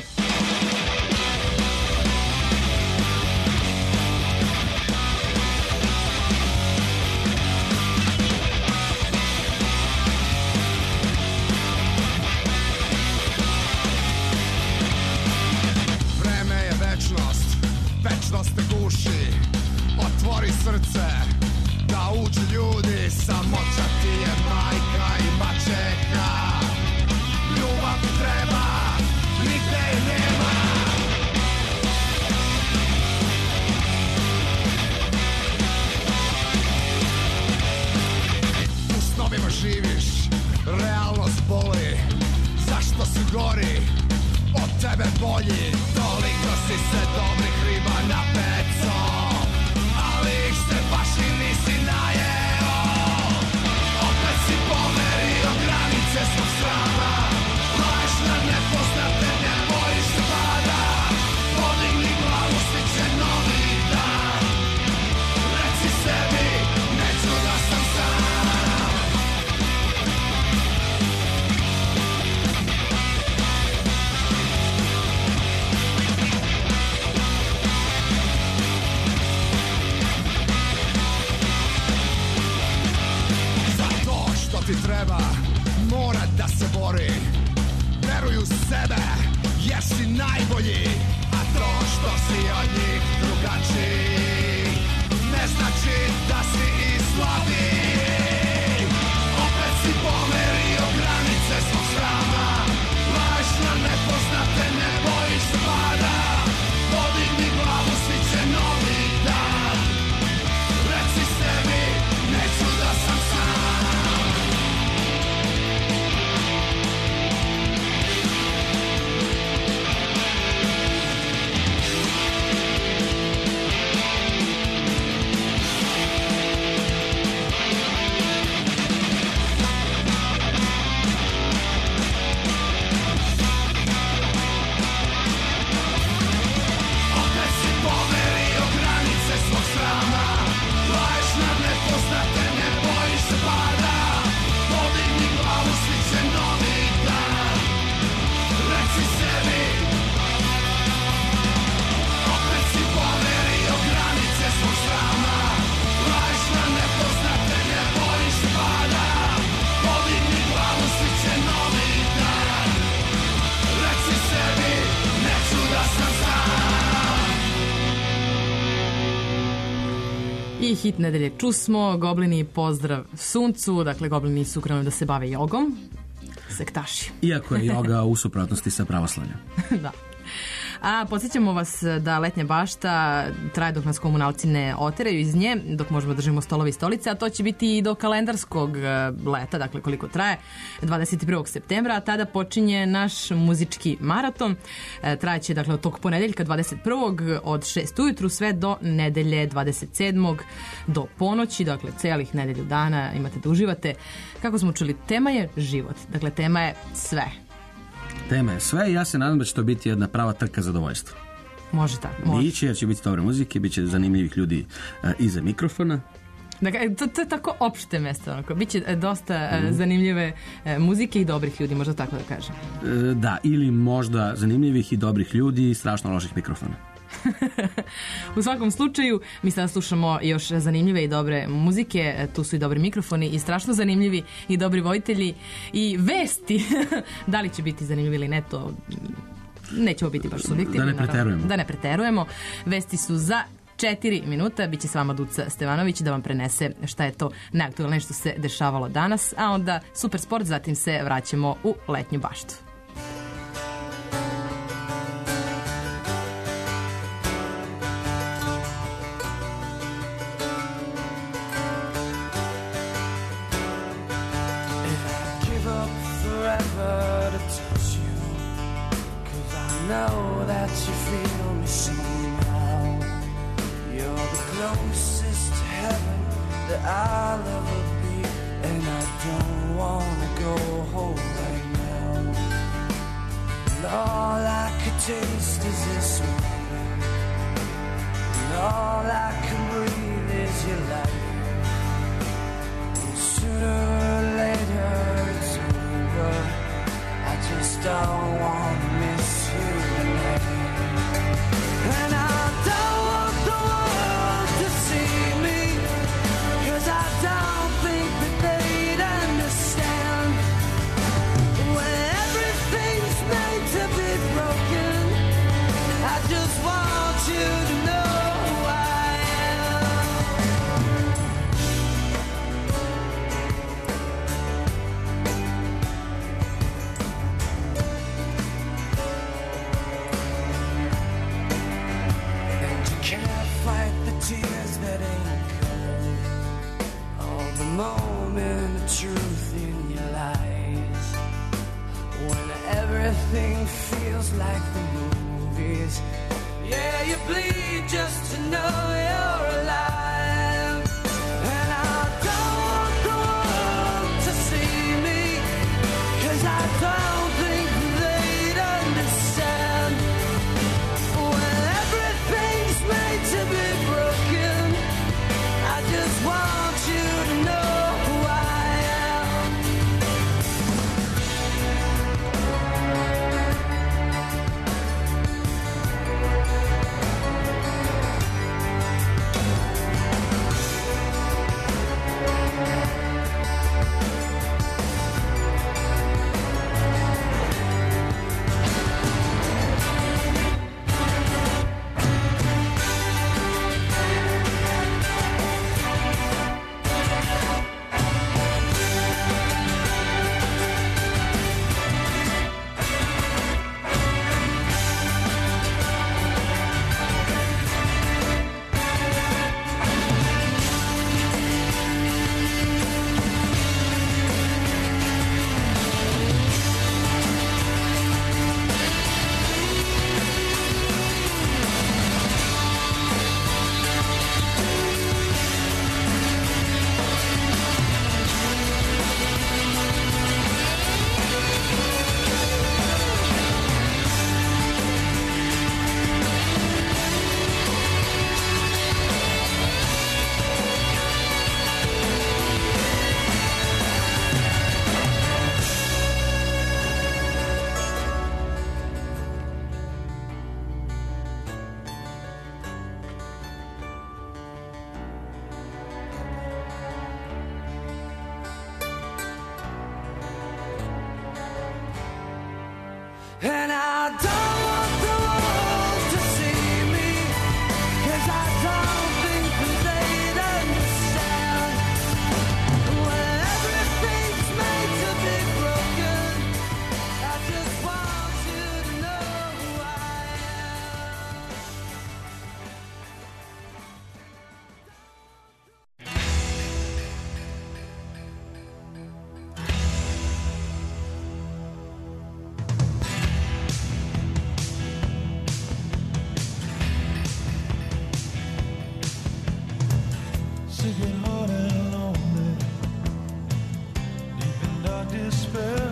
Vreme je večnost, večnost te guši. Otvori srce, da uđu ljudi. Samoća ti je majka i maćeha. Ljubav ti treba, nigde je nema. U snovima živiš, realnost boli. Zašto si gori, od tebe bolji. Toliko si se dobrih riba napecao, ali ih se baš i nisi najeo. Opet si pomerio granice svog srama. Laješ na nepoznate, ne bojiš se pada. Podigni glavu, stiče novi dan. Reci sebi, neću da sam sam. Ti treba, mora da se bori. Veruj u sebe, jer si najbolji. A to što si od njih drugačiji ne znači da si i slabiji. Opet si pomerio granice svog srama. Laješ na nepoznate, ne bojiš se pada. Podigni glavu, sviće novi dan. Reci sebi, neću da sam sam. I hit nedelje čusmo, Goblini Pozdrav suncu, dakle Goblini su krenuli da se bave jogom, sektaši. Iako je joga u suprotnosti sa pravoslavljem. Da. A podsjećamo vas da letnja bašta traje dok nas komunalci ne oteraju iz nje, dok možemo držimo stolovi i stolice, a to će biti i do kalendarskog leta, dakle koliko traje, dvadeset prvog septembra, a tada počinje naš muzički maraton. E, trajeće dakle od tog ponedeljka dvadeset prvog od šest ujutru sve do nedelje dvadeset sedmog do ponoći, dakle celih nedelju dana imate da uživate. Kako smo čuli, tema je život, dakle tema je sve. Tema je sve i ja se nadam da će to biti jedna prava trka zadovoljstva. Može tako, može. Biće, jer će biti dobre muzike, bit će zanimljivih ljudi uh, iza mikrofona. Dakle, to, to je tako opšte mesto, onako. Biće dosta mm. zanimljive muzike i dobrih ljudi, možda tako da kažem. E, da, ili možda zanimljivih i dobrih ljudi i strašno loših mikrofona. U svakom slučaju, mi sada slušamo još zanimljive i dobre muzike, tu su i dobri mikrofoni i strašno zanimljivi i dobri vojitelji i vesti. Da li će biti zanimljivi ili ne, to nećemo biti baš subjektivni. Da ne preterujemo. Da ne preterujemo. Vesti su za četiri minuta, bit će s vama Duca Stevanović da vam prenese šta je to najaktualnije što se dešavalo danas, a onda super sport, zatim se vraćamo u letnju baštu. Give up forever to touch you, 'cause I know that you feel me somehow. You're the closest to heaven that I'll ever be, and I don't wanna go home right now. And all I could taste is this moment, and all I can breathe is your light. And sooner or later it's over, I just don't wanna miss you tonight. And I don't want the world to see me, 'cause I don't think that they'd understand. When everything's made to be broken, I just want you to know who I am. And you can't fight the tears that ain't coming, or the moment of truth in your lies. When everything feels like the movies, yeah, you bleed just to know you're alive. And I don't want the world to see me, 'cause I don't think they'd understand. When everything's made to be broken, I just want you to know who I am. And I don't want the world to see me, 'cause I don't think that they'd understand. When everything's made to be broken, I just want you to know who I am. Sick and hard and lonely, deep in dark despair.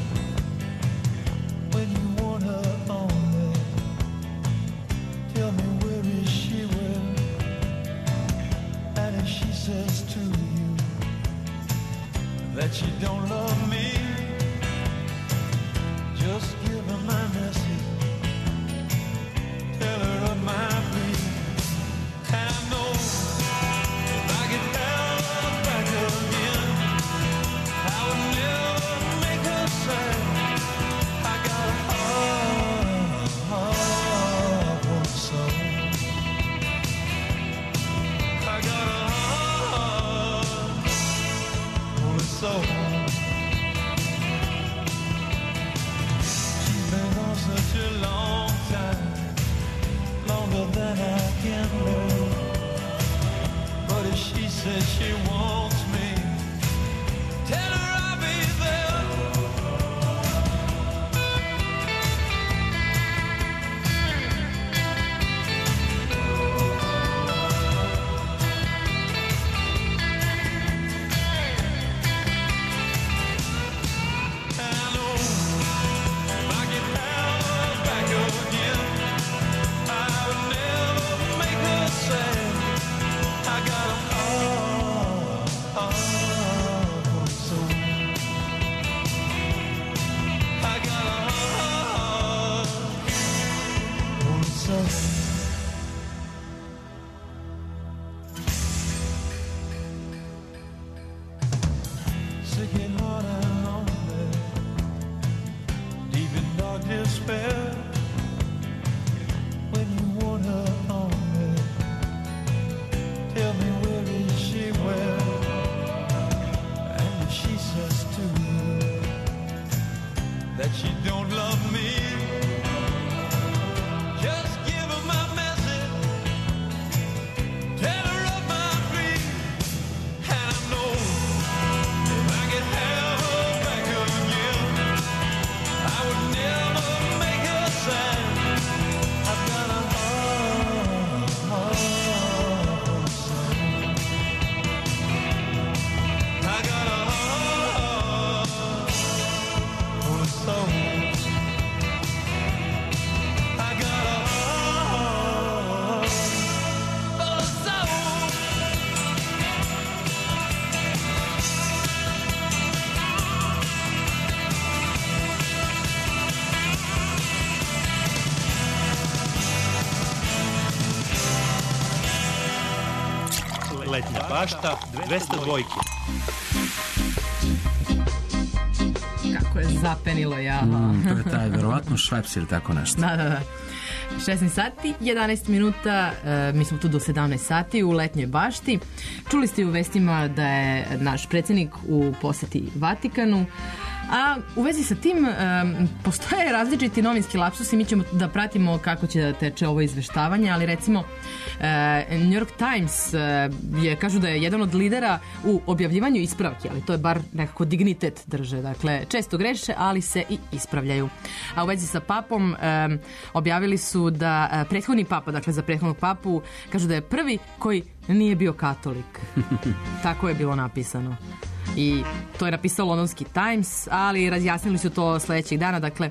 When you want her only, tell me where is she with? And if she says to you that she don't love me, just give her my message. Tell her of my heart full of soul. I got a heart full of soul. Sick and hard and lonely, deep in dark despair. When you want her on me, tell me where is she, where? And if she says to you that she don't love me, just give her my message, tell her of my plea, and I know if I could have her back again, I would never make her sad. I've got a heart, heart full of soul. I got a heart full of soul. I got a heart full of soul. Letnja bašta, dvesta dvojke. Kako je zapenilo, ja. Mm, to je taj, verovatno Šveps ili tako nešto. Da, da, da. šesnaest sati, jedanaest minuta, e, mi smo tu do sedamnaest sati u Letnjoj bašti. Čuli ste u vestima da je naš predsjednik u poseti Vatikanu, a u vezi sa tim e, postoje različiti novinski lapsusi, mi ćemo da pratimo kako će da teče ovo izveštavanje, ali recimo e, New York Times e, je, kažu da je jedan od lidera u objavljivanju ispravki, ali to je bar nekako dignitet drže, dakle često greše, ali se i ispravljaju. A u vezi sa papom e, objavili su da e, prethodni papa, dakle za prethodnog papu, kažu da je prvi koji nije bio katolik. Tako je bilo napisano. I to je napisao Londonski Times, ali razjasnili su to sledećeg dana, dakle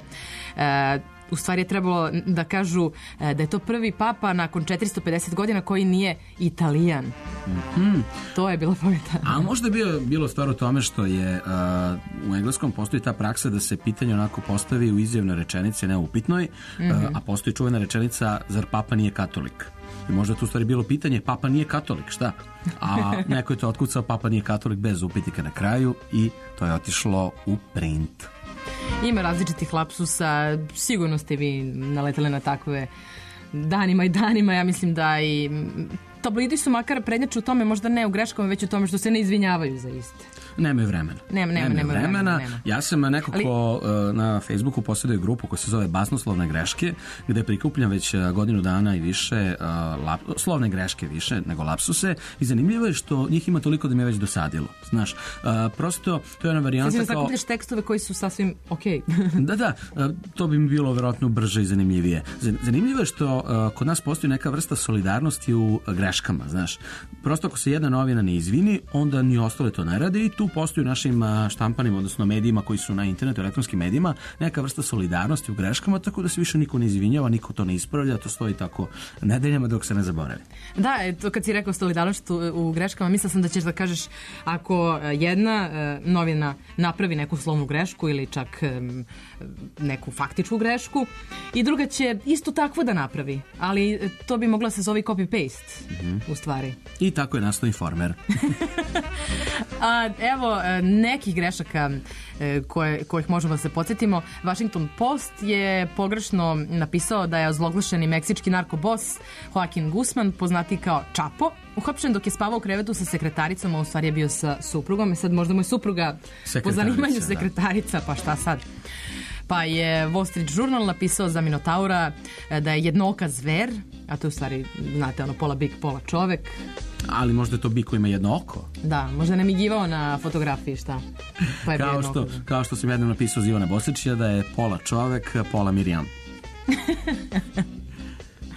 e, u stvari je trebalo da kažu e, da je to prvi papa nakon četiristo pedeset godina koji nije Italijan. Mm-hmm. To je bila poenta. A možda je bilo, bilo stvar u tome što je uh, u engleskom postoji ta praksa da se pitanje onako postavi u izjavnoj rečenici, ne upitnoj, mm-hmm. uh, a postoji čuvena rečenica zar papa nije katolik? I možda tu stvari bilo pitanje papa nije katolik, šta? A neko je to otkucao, papa nije katolik bez upitnika na kraju i to je otišlo u print. Ima različitih lapsusa, sigurno ste vi naleteli na takve danima i danima, ja mislim da i tabloidi su makar prednjaču u tome, možda ne u greškama, već u tome što se ne izvinjavaju za iste. Nemaju vremena. Nema, nema, nema vremena. vremena. Ja sam neko ko Ali... na Facebooku posjeduje grupu koja se zove Basnoslovne greške, gde prikupljam već godinu dana i više lap, slovne greške više nego lapsuse i zanimljivo je što njih ima toliko da mi je već dosadilo. Znaš, prosto to je jedna varijanta kao... Sada sakupljaš tekstove koji su sasvim okej. da, da, to bi mi bilo verovatno brže i zanimljivije. Zanimljivo je što kod nas postoji neka vrsta solidarnosti u greškama, znaš. Prosto ako se jedna novina ne izvini, onda ni ostale to ne rade i tu postoji u našim štampanim, odnosno medijima koji su na internetu, elektronskim medijima, neka vrsta solidarnosti u greškama, tako da se više niko ne izvinjava, niko to ne ispravlja, to stoji tako nedeljama dok se ne zaboravi. Da, to kad si rekao solidarnost u, u greškama, mislila sam da ćeš da kažeš ako jedna novina napravi neku slovnu grešku ili čak neku faktičku grešku i druga će isto takvo da napravi, ali to bi mogla se zove copy-paste, mm-hmm. u stvari. I tako je nastao Informer. A, evo nekih grešaka koje, kojih možemo da se podsjetimo. Washington Post je pogrešno napisao da je ozloglašeni meksički narkobos Joaquin Guzman, poznati kao Chapo, uhapšen dok je spavao u krevetu sa sekretaricom, a u stvari je bio sa suprugom. I sad možda mu je supruga po zanimanju sekretarica, pa šta sad? Pa je Wall Street Journal napisao za Minotaura da je jednooka zver, a to je u stvari, znate, ono pola bik, pola čovek. Ali možda je to bik koji ima jedno oko. Da, možda ne migivao na fotografiji, šta? Pa je kao, što, kao što sam jednom napisao za Ivana Boslića da je pola čovek, pola Mirjam.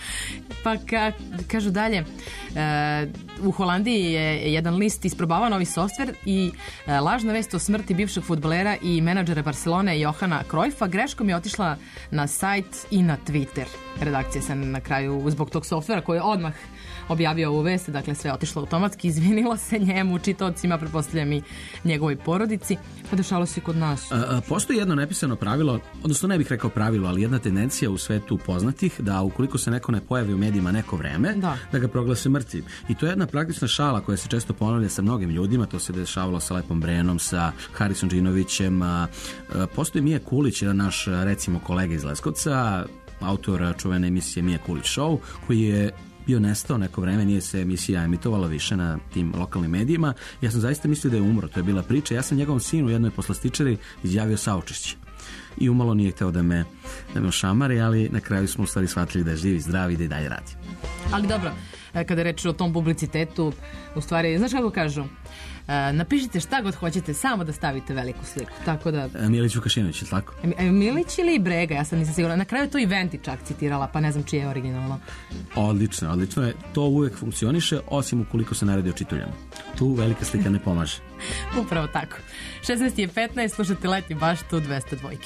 Pa ka, kažu dalje, e, u Holandiji je jedan list isprobavao novi softver i e, lažna vest o smrti bivšeg fudbalera i menadžera Barcelone Johana Cruyffa greškom je otišla na sajt i na Twitter. Redakcija se na kraju zbog tog softvera koji je odmah objavio ovu vest, dakle sve je otišlo automatski, izvinila se njemu, čitaocima, pretpostavljam i njegovoj porodici, pa dešalo se i kod nas. A, a, postoji jedno nepisano pravilo, odnosno ne bih rekao pravilo, ali jedna tendencija u svetu poznatih da ukoliko se neko ne pojavi u medijima neko vreme, da, da ga proglase mrtvim. I to je jedna praktična šala koja se često ponavlja sa mnogim ljudima, to se dešavalo sa Lepom Brenom, sa Harisom Džinovićem, a, a, postoji Mija Kulić, jedan naš recimo kolega iz Leskovca, autor čuvene emisije Mija Kulić Show, koji je bio nestao neko vreme, nije se emisija emitovala više na tim lokalnim medijima. Ja sam zaista mislio da je umro, to je bila priča. Ja sam njegovom sinu u jednoj poslastičari izjavio saučešće. I umalo nije hteo da me, da me ošamari, ali na kraju smo u stvari shvatili da je živ i zdrav i da i dalje radi. Ali dobro, kada reč o tom publicitetu, u stvari, znaš kako kažu? Napišite šta god hoćete, samo da stavite veliku sliku. Tako da... Milić Vukašinović, je tako? Milić ili Brega, ja sam nisam sigurna. Na kraju to i Venti čak citirala, pa ne znam čije je originalno. Odlično, odlično je. To uvek funkcioniše, osim ukoliko se naredi očituljeno. Tu velika slika ne pomaže. Upravo tako. šesnaest je petnaest, slušate Letnju baštu dvesta dva.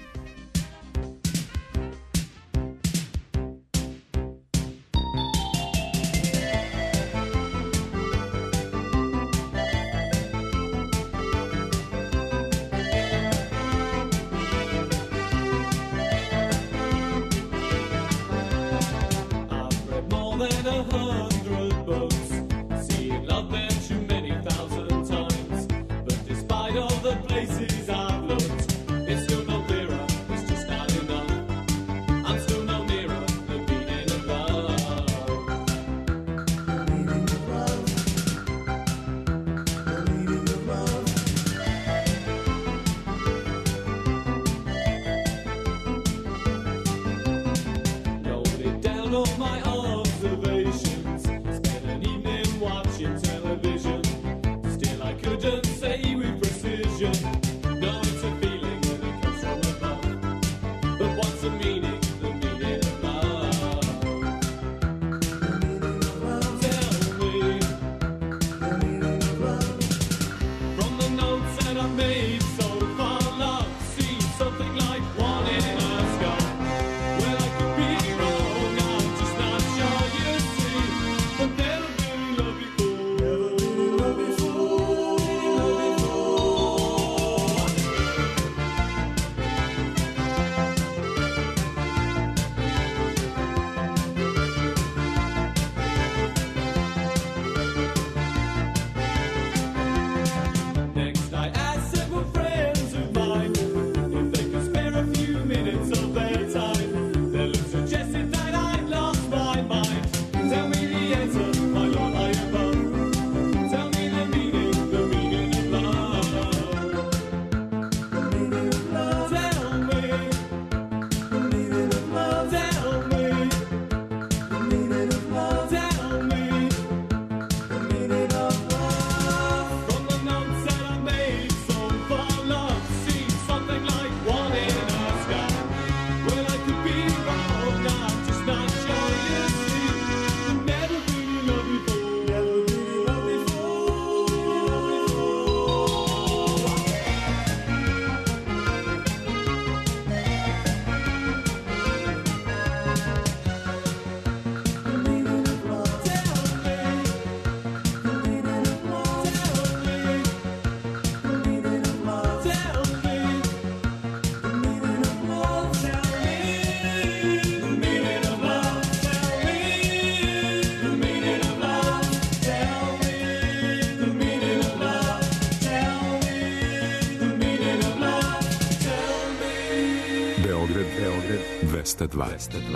dvesta dva.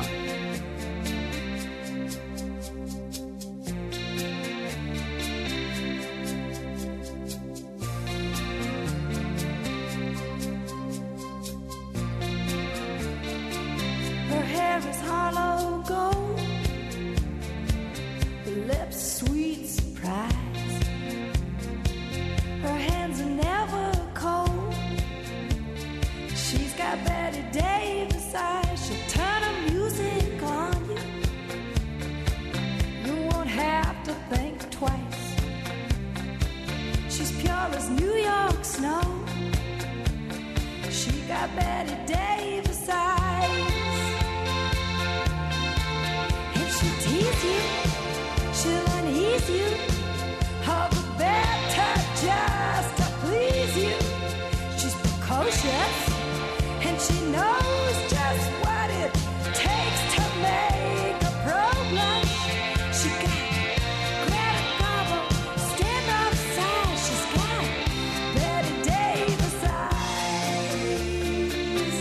Her hair is hollow gold, her lips sweet surprise. Her hands are never cold. She's got Betty Davis eyes. She'll turn her music on you. tall as New York snow. She got Betty Davis eyes. And she'll tease you, she'll unease you, all the better just to please you. She's precocious, and she knows just what it takes to make a pro blush. She got Greta Garbo, stand up side. She's got Betty Davis eyes.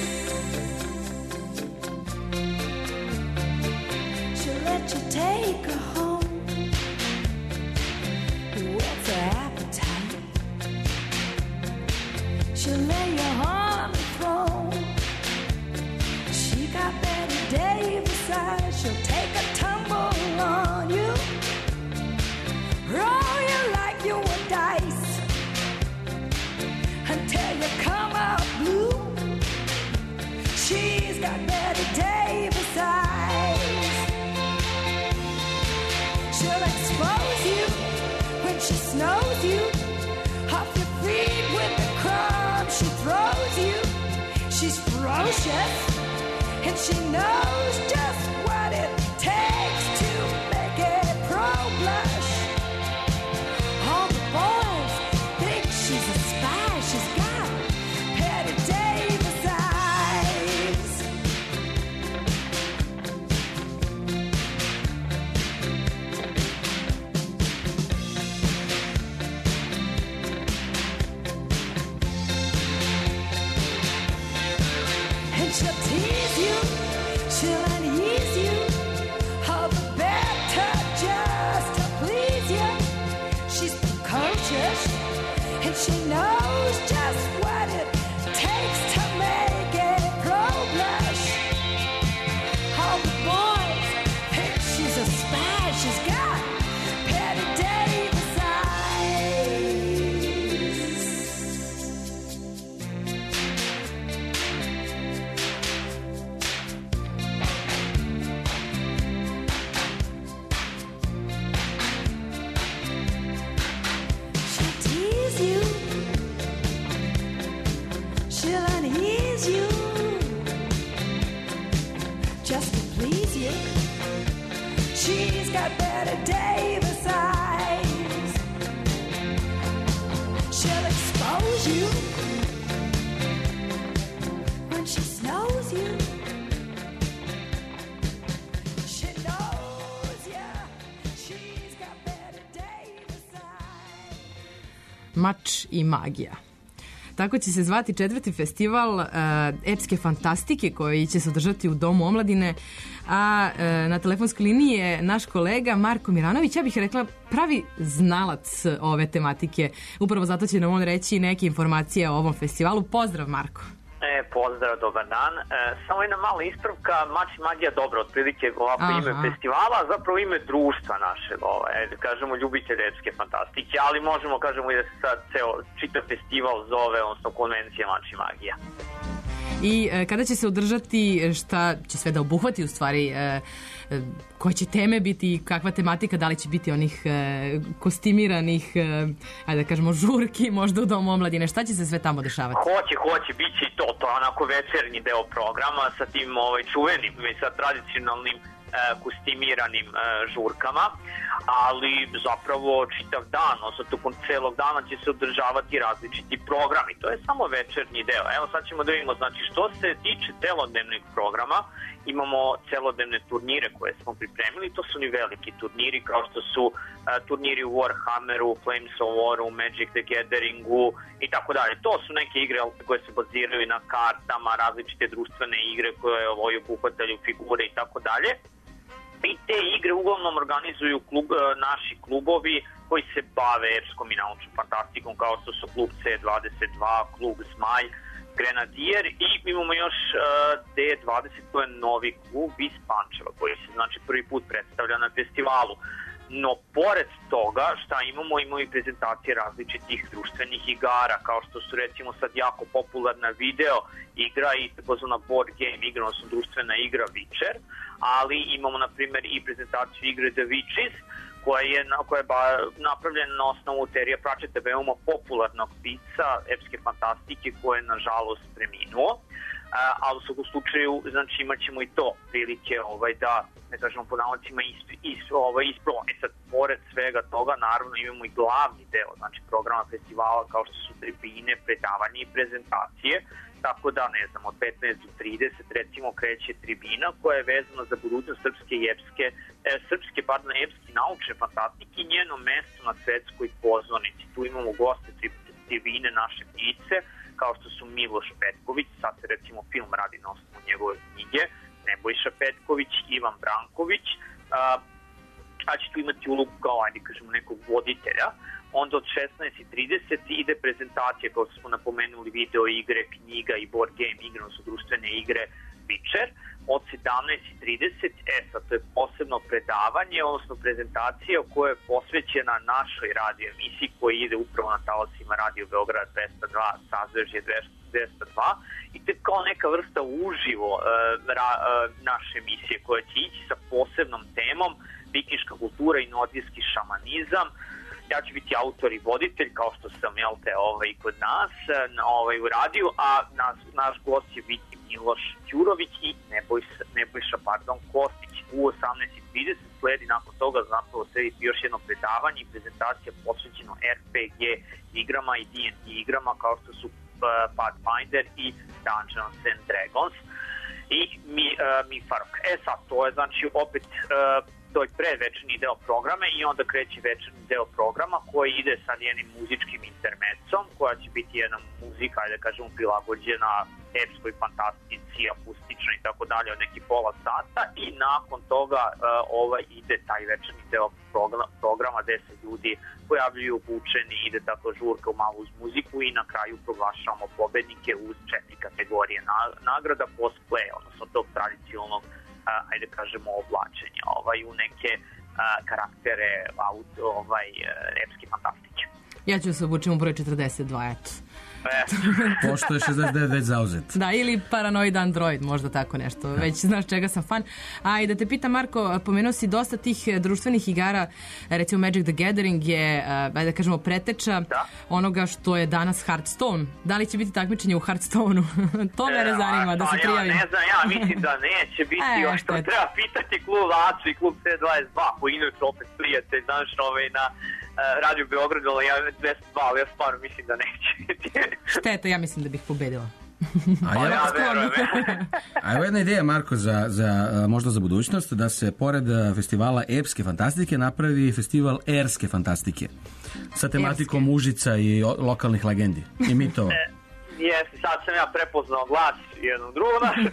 She'll let you take her home. What's her appetite? She'll lay you on the throne. She got Betty Davis eyes. She'll take a tumble on you, roll you like you were dice, until you come out blue. She's got Betty Davis eyes. She'll expose you when she snows you, off your feet with the crumbs she throws you. She's ferocious, and she knows just what it takes to make a pro blush. All the boys think she's a spy. She's got Betty Davis eyes. And she'll tease you, she'll unease you, all the better just to please you. She's precocious, and she knows just what it takes to make a pro blush. All the boys think she's a spy. She's got Betty Davis eyes. She'll tease you, she'll unease you, just to please you. She's got Betty Davis eyes. She'll expose you when she snows you. She knows ya. She's got Betty Davis eyes. Mač i magija. Tako će se zvati četvrti festival uh, epske fantastike koji će se održati u Domu omladine, a uh, na telefonskoj liniji je naš kolega Marko Miranović, ja bih rekla pravi znalac ove tematike. Upravo zato će nam on reći neke informacije o ovom festivalu. Pozdrav, Marko. E, pozdrav, dobar dan. E, samo jedna mala ispravka, Mač i magija dobro, otprilike ovako Aha. ime festivala, zapravo ime društva našeg, ovaj, ajde, kažemo ljubitelj epske fantastike, ali možemo kažemo i da se sad ceo čitav festival zove, odnosno konvencija Mač i magija. I e, kada će se održati, šta će sve da obuhvati u stvari, e, e, koje će teme biti i kakva tematika, da li će biti onih e, kostimiranih, e, ajde da kažemo žurki možda u Domu omladine, šta će se sve tamo dešavati? Hoće, hoće, bit će i to, to je onako večernji deo programa sa tim ovaj, čuvenim i sa tradicionalnim e, kostimiranim e, žurkama, ali zapravo čitav dan, odnosno tokom celog dana će se održavati različiti programi. To je samo večernji deo. Evo sad ćemo da vidimo, znači što se tiče celodnevnog programa, imamo celodnevne turnire koje smo pripremili, to su ni veliki turniri kao što su uh, turniri u Warhammeru, Flames of Waru, Magic the Gatheringu i tako dalje. To su neke igre koje se baziraju na kartama, različite društvene igre koje ovaj, obuhvataju figure i tako dalje. I te igre uglavnom organizuju klub, naši klubovi koji se bave epskom i naučnom fantastikom, kao što su klub C dvadeset dva, klub Zmaj, Grenadier i imamo još uh, D dvadeset, to je novi klub iz Pančeva koji se znači prvi put predstavlja na festivalu. No, pored toga, šta imamo, imamo i prezentacije različitih društvenih igara, kao što su recimo sad jako popularna video igra i takozvana board game igra, odnosno društvena igra Witcher, ali imamo na primjer i prezentaciju igre The Witches, koja je, na- koja je ba, napravljena na osnovu Terija Pratchetta, veoma popularnog pisca epske fantastike koji je nažalost preminuo. A, ali u svakom slučaju, znači imat ćemo i to prilike ovaj, da, ne kažemo po navodnicima, is, is, ovaj, ispravo. E sad, pored svega toga, naravno imamo i glavni deo, znači programa festivala kao što su tribine, predavanje i prezentacije, tako da, ne znam, od petnaest do trideset recimo kreće tribina koja je vezana za budućnost srpske i epske, e, srpske, pardon, epske naučne fantastike i njeno mesto na svetskoj pozornici. Tu imamo goste tri, tribine naše ptice, kao što su Miloš Petković, sad se recimo film radi na osnovu njegove knjige, Nebojša Petković, Ivan Branković, a, a će tu imati ulogu kao, ajde kažemo, nekog voditelja. Onda od šesnaest i trideset ide prezentacija, kao što smo napomenuli, video igre, knjiga i board game igre, odnosno društvene igre Witcher. Od sedamnaest i trideset, e sad, to je posebno predavanje, odnosno prezentacija koja je posvećena našoj radio emisiji koja ide upravo na talasima Radio Beograd dvesta dva, Sazvežje dvesta dva, i to je kao neka vrsta uživo e, ra, e, naše emisije koja će ići sa posebnom temom vikinška kultura i nordijski šamanizam. Ja ću biti autor i voditelj, kao što sam, jel te, ovaj, kod nas, ovaj, u radiju, a nas, naš gost će biti Miloš Ćurović i Nebojša, Nebojša pardon, Kostić. U osamnaest i trideset sledi nakon toga zapravo sledi još jedno predavanje i prezentacija posvećeno er pe ge igrama i de and de igrama, kao što su uh, Pathfinder i Dungeons and Dragons i mi, uh, mi Farok. E sad, to je znači opet uh, to je predvečerni deo programa i onda kreće večerni deo programa koji ide sa njenim muzičkim intermecom, koja će biti jedna muzika, ajde da kažemo, prilagođena epskoj fantastici, akustična i tako dalje od neki pola sata, i nakon toga uh, ovaj ide taj večerni deo programa, programa gde se ljudi pojavljuju obučeni, ide tako žurka malo uz muziku i na kraju proglašavamo pobednike uz četiri kategorije na, nagrada cosplay, odnosno tog tradicionalnog Uh, ajde kažemo oblačenja ovaj, u neke uh, karaktere auto, ovaj, uh, epske fantastike. Ja ću se obučiti u broj četrdeset dva, eto. Pošto je šezdeset devet već zauzet. Da, ili paranoid android, možda tako nešto. Već znaš čega sam fan. A i da te pitam, Marko, pomenuo si dosta tih društvenih igara, recimo Magic the Gathering je, ajde da kažemo, preteča da. onoga što je danas Hearthstone. Da li će biti takmičenje u Hearthstoneu? To mene zanima, da se prijavim. Ja ne znam, ja mislim da neće biti. E, još to treba pitati klub Acu i klub C dvadeset dva, koji inače opet prijatelj, znaš, ovaj, na Radio Beograd, ali ja dvesta dva, ali ja stvarno mislim da neće biti. Šteta, ja mislim da bih pobedila. A, ja, a evo jedna ideja, Marko, za, za, možda za budućnost, da se pored festivala epske fantastike napravi festival erske fantastike sa tematikom erske. Užica i o, lokalnih legendi i mitova. Jeste, sad sam ja prepoznao glas jednog drugog našeg.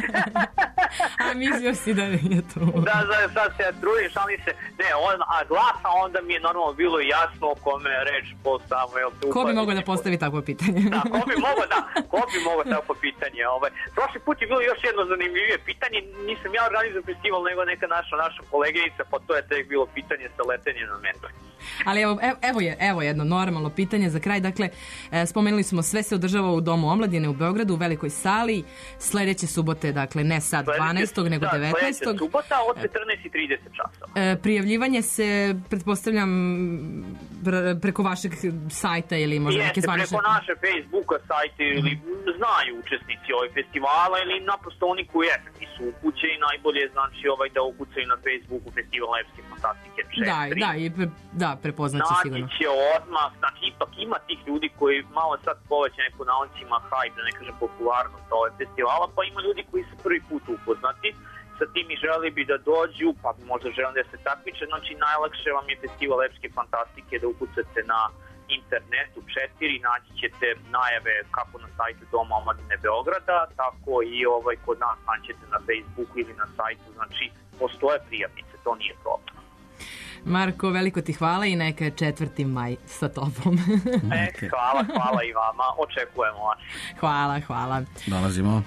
A mislio si da nije to. Da, da, sad se ja trudim, šalim se. Ne, on, a glasa onda mi je normalno bilo jasno o kome reč postavo. Ko bi mogao da postavi takvo pitanje? Da, ko bi mogao, da, ko bi mogao takvo pitanje. Ovaj. Prošli put je bilo još jedno zanimljivije pitanje, nisam ja organizao festival, nego neka naša, naša koleginica, pa to je tek bilo pitanje sa letenjem na Medvoj. Ali evo, evo, je, evo jedno normalno pitanje za kraj. Dakle, spomenuli smo, sve se održava u Domu omladine u Beogradu, u velikoj sali. Sledeće subote, dakle, ne sad dvanaestog nego devetnaestog Sledeće subota od četrnaest i trideset časova. E, prijavljivanje se, pretpostavljam, preko vašeg sajta ili možda Jeste, neke zvanične... preko naše Facebooka, sajta ili znaju učesnici ovih festivala ili naprosto oni koji eto, nisu upućeni, najbolje znači ovaj da ukucaju na Facebooku Festival epske fantastike četiri. Da, da, i pre, da, prepoznaće sigurno. Naći će odmah, znači ipak ima tih ljudi koji malo sad poveća neko na oncima hype, da ne kažem popularnost ove festivala, pa ima ljudi koji su prvi put upoznati sa tim i želi bi da dođu, pa možda žele da se takmiče, znači najlakše vam je Festival epske fantastike da ukucate na internetu četiri, naći ćete najave kako na sajtu Doma omladine Beograda, tako i ovaj kod nas naćete na Facebooku ili na sajtu, znači postoje prijavnice, to nije problem. Marko, veliko ti hvala i neka je četvrti maj sa tobom. E, hvala, hvala i vama, očekujemo vas. Hvala, hvala. Dolazimo.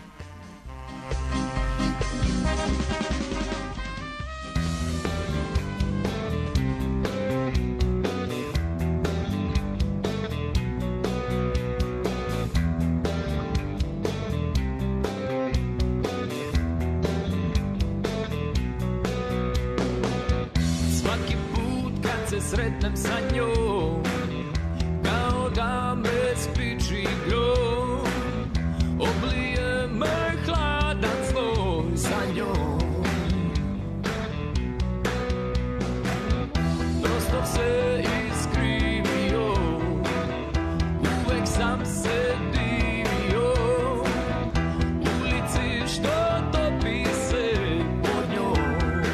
Svaki put sretnem sa njom, kao da me spiči grom, oblije me hladan zvoj sa njom. Prosto se iskrivio, uvek sam se divio, ulici što topi se pod njom.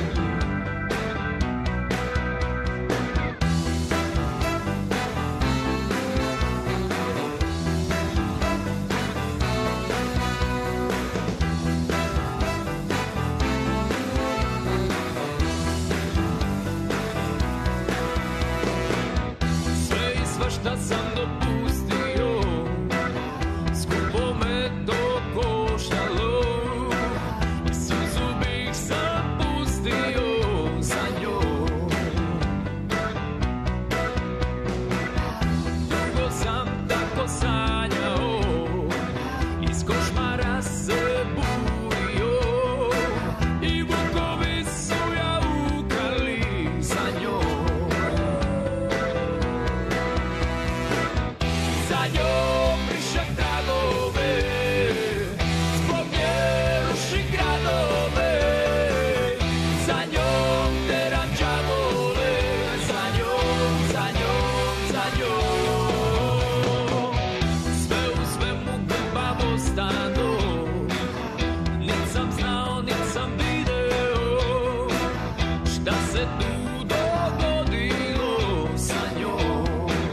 Sve i svašta sam dopustio, skupo me to koštalo, i suzu bih sam pustio za njom. Dugo sam tako sanjao, iz košmara se budio, i vukovi su jaukali za njom. Za njom prišak tragove, zbog nje ruši gradove, za njom teram đavole, za njom, za njom, za njom. Sve u svemu grbavo stado, nit sam znao, nit sam video, šta se tu dogodilo sa njom.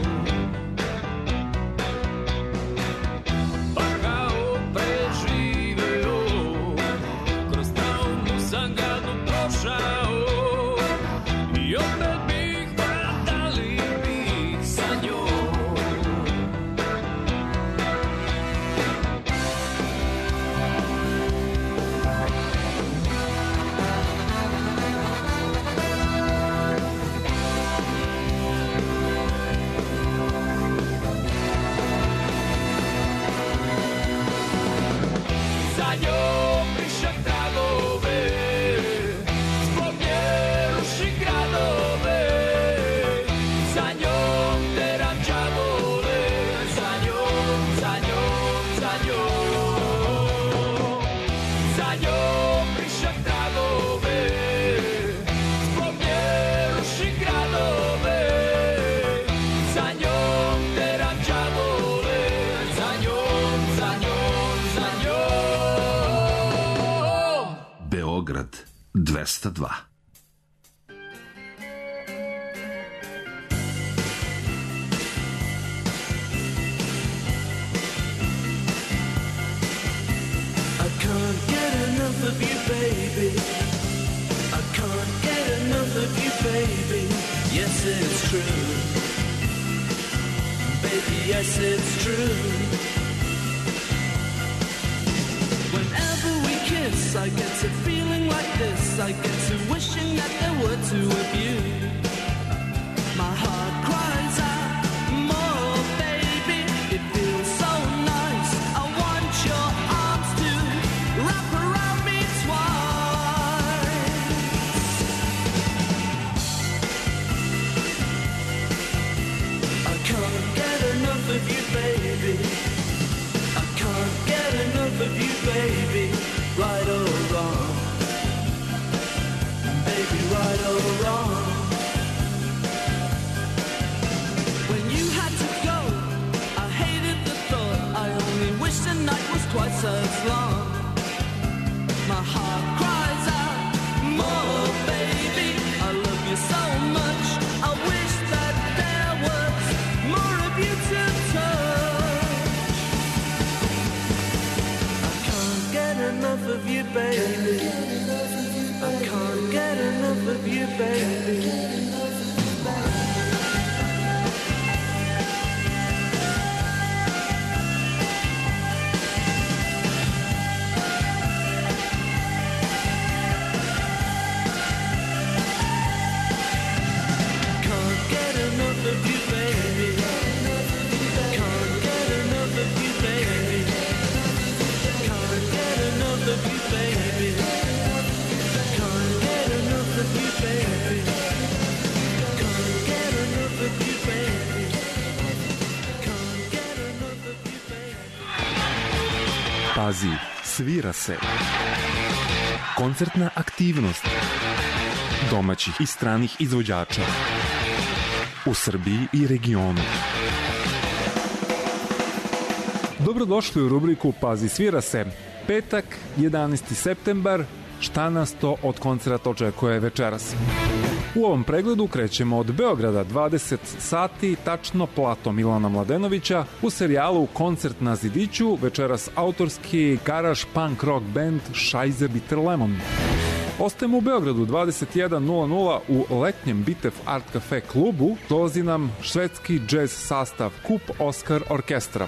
Pa kao preživeo, kroz traumu sam gadno prošao, i opet bih vratali bih sa njom. Za njom prišak tragove, zbog nje ruši gradove, za njom teram đavole, za njom, za njom, za njom. Za njom prišak tragove, zbog nje ruši gradove, za njom teram đavole, za njom, za njom, za njom. Beograd dvesta dva. I can't get enough of you, baby. I can't get enough of you, baby. Yes, it's true. Baby, yes, it's true. Whenever we kiss, I get to feeling like this. I get to wishing that there were two of you. My heart cries out, more, baby. It feels so nice. I want your arms to wrap around me twice. I can't get enough of you, baby. I can't get enough of you, baby. Right or wrong, baby, right or wrong. When you had to go, I hated the thought. I only wish the night was twice as long. My heart cries out, more, baby. I love you so much. I wish that there was more of you to touch. I can't get enough of you, baby. I can't get enough of you, baby. Can't get enough of you, baby. Can't get enough of you, baby. Can't get enough of you, baby. Can't get enough of you, baby. Pazi, svira se. Koncertna aktivnost domaćih i stranih izvođača u Srbiji i regionu. Dobrodošli u rubriku Pazi, svira se. Petak, jedanaesti septembar, šta nas to od koncerta očekuje večeras? U ovom pregledu krećemo od Beograda, dvadeset sati, tačno Plato Milana Mladenovića, u serijalu Koncert na zidiću, večeras autorski garaž punk rock band Scheiße Bitter Lemon. Ostajemo u Beogradu, dvadeset jedan nula nula u letnjem Bitev Art Cafe klubu, dolazi nam švedski džez sastav Kup Oskar Orkestra.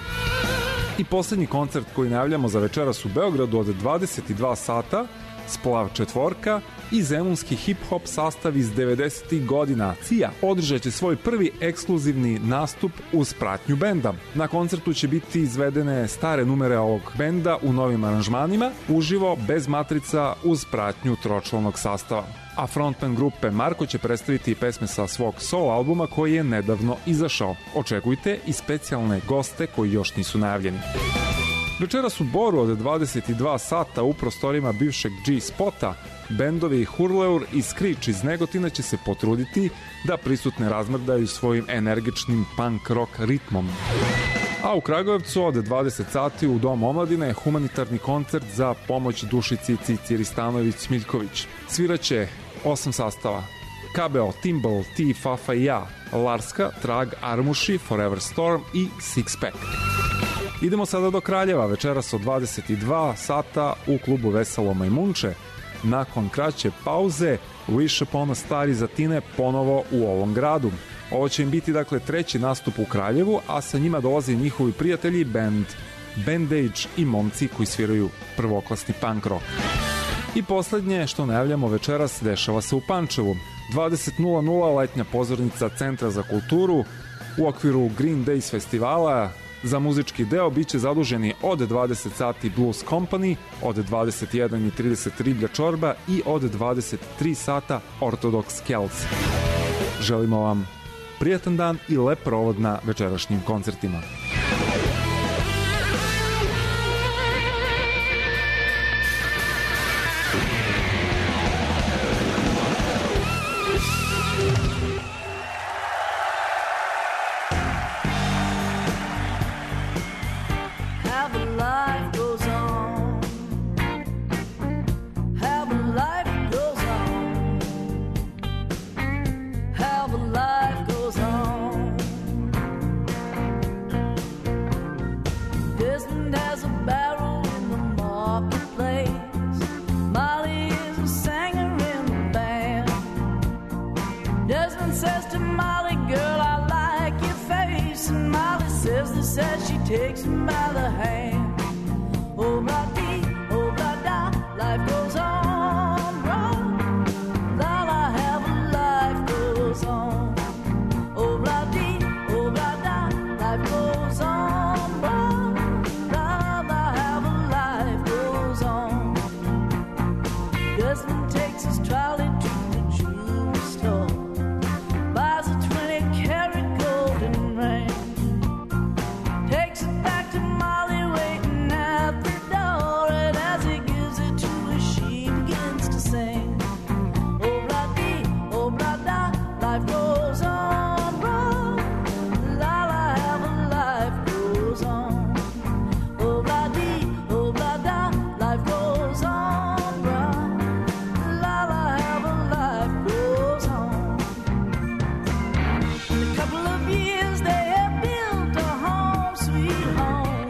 I poslednji koncert koji najavljamo za večeras u Beogradu od dvadeset dva sata, Splav četvorka i zemunski hip-hop sastav iz devedesetih godina Cija održat će svoj prvi ekskluzivni nastup uz pratnju benda. Na koncertu će biti izvedene stare numere ovog benda u novim aranžmanima, uživo, bez matrica, uz pratnju tročlanog sastava. A frontman grupe Marko će predstaviti pesme sa svog solo albuma koji je nedavno izašao. Očekujte i specijalne goste koji još nisu najavljeni. Večeras u Boru od dvadeset dva sata u prostorima bivšeg G-spota bendovi Hurleur i Screech iz Negotina će se potruditi da prisutne razmrdaju svojim energičnim punk rock ritmom. A u Kragujevcu od dvadeset sati u Domu omladine humanitarni koncert za pomoć Dušici Cici Ristanović-Smiljković. Sviraće osam sastava: K B O, Timbal, Ti, Fafa i ja, Larska, Trag, Armuši, Forever Storm i Sixpack. Idemo sada do Kraljeva, večeras od dvadeset dva sata u klubu Veselo Majmunče. Nakon kraće pauze, Wish Upon a Star iz Atine ponovo u ovom gradu. Ovo će im biti dakle treći nastup u Kraljevu, a sa njima dolaze njihovi prijatelji band Bandage i momci koji sviraju prvoklasni punk rock. I poslednje što najavljamo večeras dešava se u Pančevu. dvadeset nula nula letnja pozornica Centra za kulturu u okviru Green Days festivala. Za muzički deo biće zaduženi od dvadeset sati Blues Company, od dvadeset jedan i trideset Riblja čorba i od dvadeset tri sata Orthodox Kells. Želimo vam prijatan dan i lep provod na večerašnjim koncertima. Takes him by the hand. Oh, blah dee, oh, blah da, life goes on, bro. La la, have a life goes on. Oh, blah dee, oh, blah da, life goes on, bro. La la, have a life goes on. Desmond takes his trolley to the jewelry store, buys a twenty carat golden ring. Takes it back to Molly waiting at the door, and as he gives it to her, she begins to sing. Oh, blah dee, oh, blah da, life goes on, bro. La la, have a life goes on. Oh, blah dee, oh, blah da, life goes on, bro. La la, have a life goes on. In a couple of years, they have built a home, sweet home,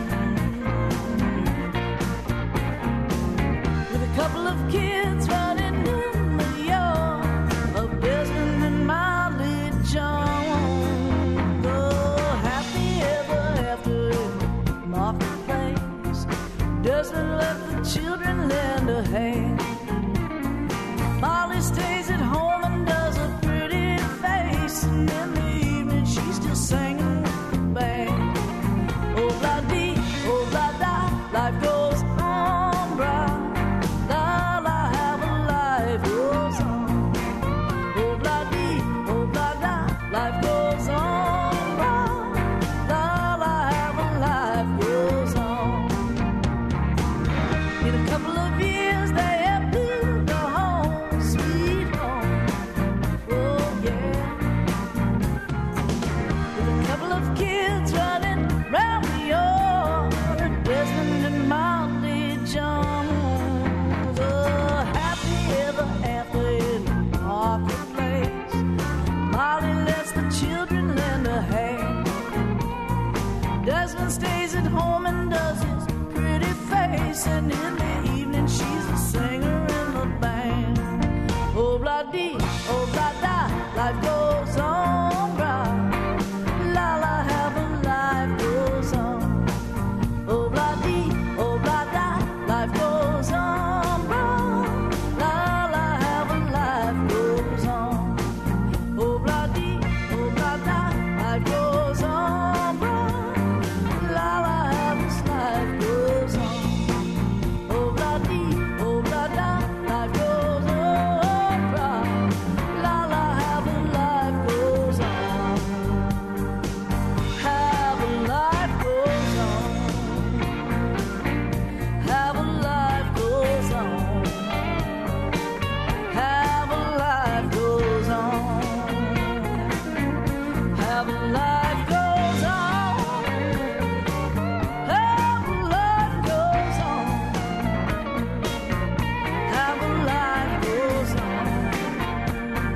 with a couple of kids running in the yard of Desmond and Molly John. Oh, happy ever after in marketplace, Desmond let the children lend a hand. Molly stays at home and does a pretty face, and in the evening she's still singing with the band. Oh, blah dee, oh, blah da, life goes on, brah. La la, have a life goes on. Oh, blah dee, oh, blah da, life goes on, brah. La la, have a life goes on. husband stays at home and does his pretty face, and in the evening she's a singer in the band. Oh, blah dee, oh, blah da, life goes on, brah. La la, heaven, life goes on. Oh, blah dee, oh, blah da, life goes on, brah. La la, heaven, life goes on. Oh, blah dee, oh, blah da, life goes on, brah. La la, heaven's life goes on. Oh, blah dee, oh, blah da, life goes on, brah. La la, heaven, life goes on. Heaven, life goes on. Heaven, life goes on. Heaven, life goes on. Heaven, life goes on. Heaven, life goes on. Heaven, life goes on.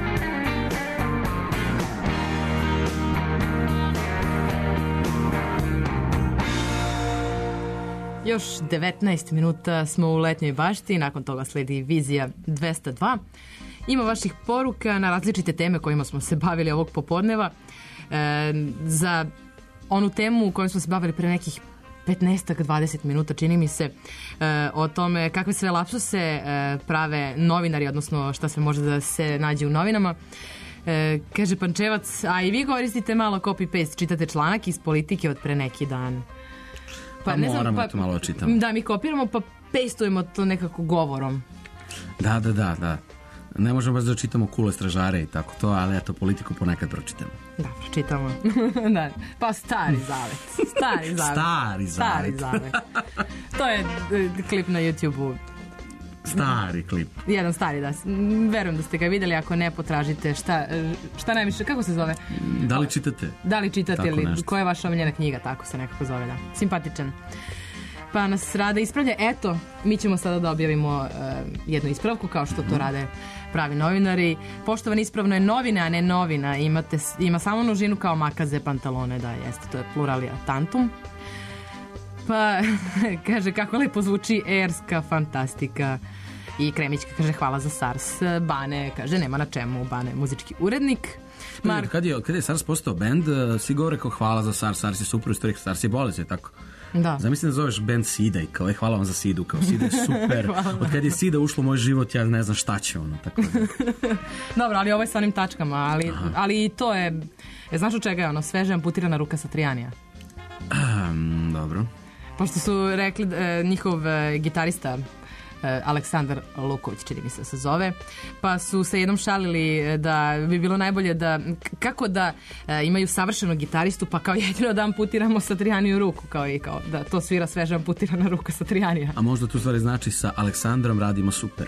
Još devetnaest minuta smo u letnjoj bašti, nakon toga sledi vizija dvesta dva. Ima vaših poruka na različite teme kojima smo se bavili ovog popodneva. E, za onu temu kojom smo se bavili pre nekih petnaest do dvadeset minuta, čini mi se, e, o tome kakve sve lapsuse e, prave novinari, odnosno šta sve može da se nađe u novinama. E, kaže Pančevac, a i vi koristite malo copy-paste, čitate članak iz Politike od pre neki dan. Pa moramo to malo čitamo. Da, mi kopiramo pa pastujemo to nekako govorom. Da, da, da, da. Ne možemo baš da čitamo kule stražare i tako to, ali eto, Politiku ponekad pročitamo. Da, pročitamo. Da. Pa stari zavet. Stari zavet. Stari zavet. Stari zavet. To je e, klip na YouTube-u. Stari klip. Jedan stari, da. Verujem da ste ga videli, ako ne, potražite šta, e, šta najviše, kako se zove? Da li čitate? Da li čitate Tako ili nešto. koja je vaša omiljena knjiga, tako se nekako zove, da. Simpatičan. Pa nas Rada ispravlja. Eto, mi ćemo sada da objavimo e, jednu ispravku, kao što to rade pravi novinari. Poštovani, ispravno je novine, a ne novina. Imate, ima samo množinu kao makaze pantalone, da, jeste, to je pluralija tantum. Pa, kaže, kako lepo zvuči erska fantastika. I Kremićka kaže, hvala za SARS. Bane kaže, nema na čemu, Bane, muzički urednik. Mark... Kad je, kad je SARS postao band, svi govore kao hvala za SARS, SARS je super, isto rekao, SARS je bolest, je tako? Da. Zamislim da zoveš band Sida i kao, e, hvala vam za Sidu, kao Sida je super. Od kad je Sida ušlo u moj život, ja ne znam šta će ono, tako da. Dobro, ali ovo je sa onim tačkama, ali, ali i to je, e, znaš od čega je ono, sveže amputirana ruka Satrijanija? Um, dobro. Pošto su rekli, e, njihov e, gitarista e, Aleksandar Luković, čini mi se se zove, pa su se jednom šalili e, da bi bilo najbolje da, k- kako da e, imaju savršenog gitaristu, pa kao jedino da amputiramo Satrijaniju ruku, kao i kao da to svira sveže amputirana ruka Satrijanija. A možda tu stvari znači sa Aleksandrom radimo super.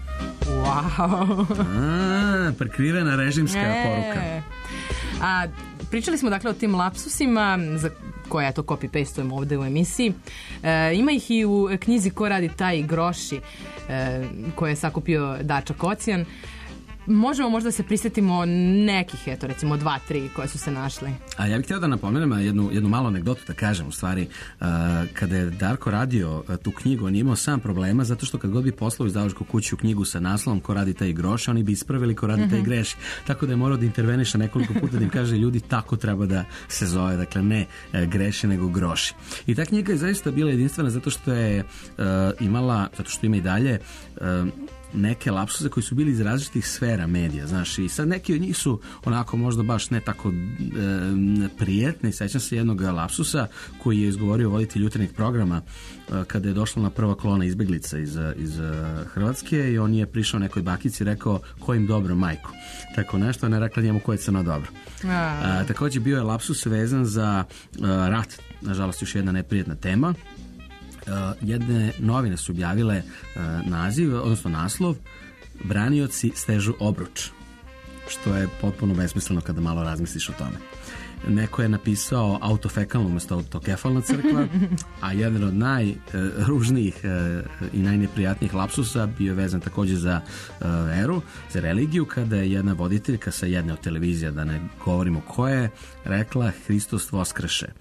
Wow. A, prekrivena režimska E. poruka. A pričali smo dakle o tim lapsusima za koje ja to copy-pastujemo ovde u emisiji. E, ima ih i u knjizi Ko radi taj groši, e, koje je sakupio Dača Kocijan. Možemo možda da se prisjetimo nekih, eto recimo dva, tri koje su se našli. A ja bih htio da napomenem jednu, jednu malu anegdotu da kažem u stvari. Uh, kada je Darko radio uh, tu knjigu, on je imao sam problema zato što kad god bi poslao izdavačku kuću knjigu sa naslovom Ko radi taj groši, oni bi ispravili Ko radi taj Mhm. greši. Tako da je morao da interveniše nekoliko puta da im kaže ljudi tako treba da se zove, dakle ne uh, greši nego groši. I ta knjiga je zaista bila jedinstvena zato što je uh, imala, zato što ima i dalje uh, neke lapsuse koji su bili iz različitih sfera medija, znaš, i sad neki od njih su onako možda baš ne tako e, prijetni. Sećam se jednog lapsusa koji je izgovorio voditelj jutarnjeg programa e, kada je došla na prva kolona izbeglica iz, iz Hrvatske i on je prišao nekoj bakici i rekao ko im dobro majku. Tako nešto, a ne rekla njemu ko je crno dobro. A, također bio je lapsus vezan za a, rat, nažalost još jedna neprijetna tema. Uh, jedne novine su objavile uh, naziv, odnosno naslov Branioci stežu obruč, što je potpuno besmisleno kada malo razmisliš o tome. Neko je napisao autofekalno umjesto autokefalna crkva, a jedan od najružnijih uh, i najneprijatnijih lapsusa bio je vezan također za uh, veru, za religiju, kada je jedna voditeljka sa jedne od televizija, da ne govorimo ko je, rekla Hristos voskreše.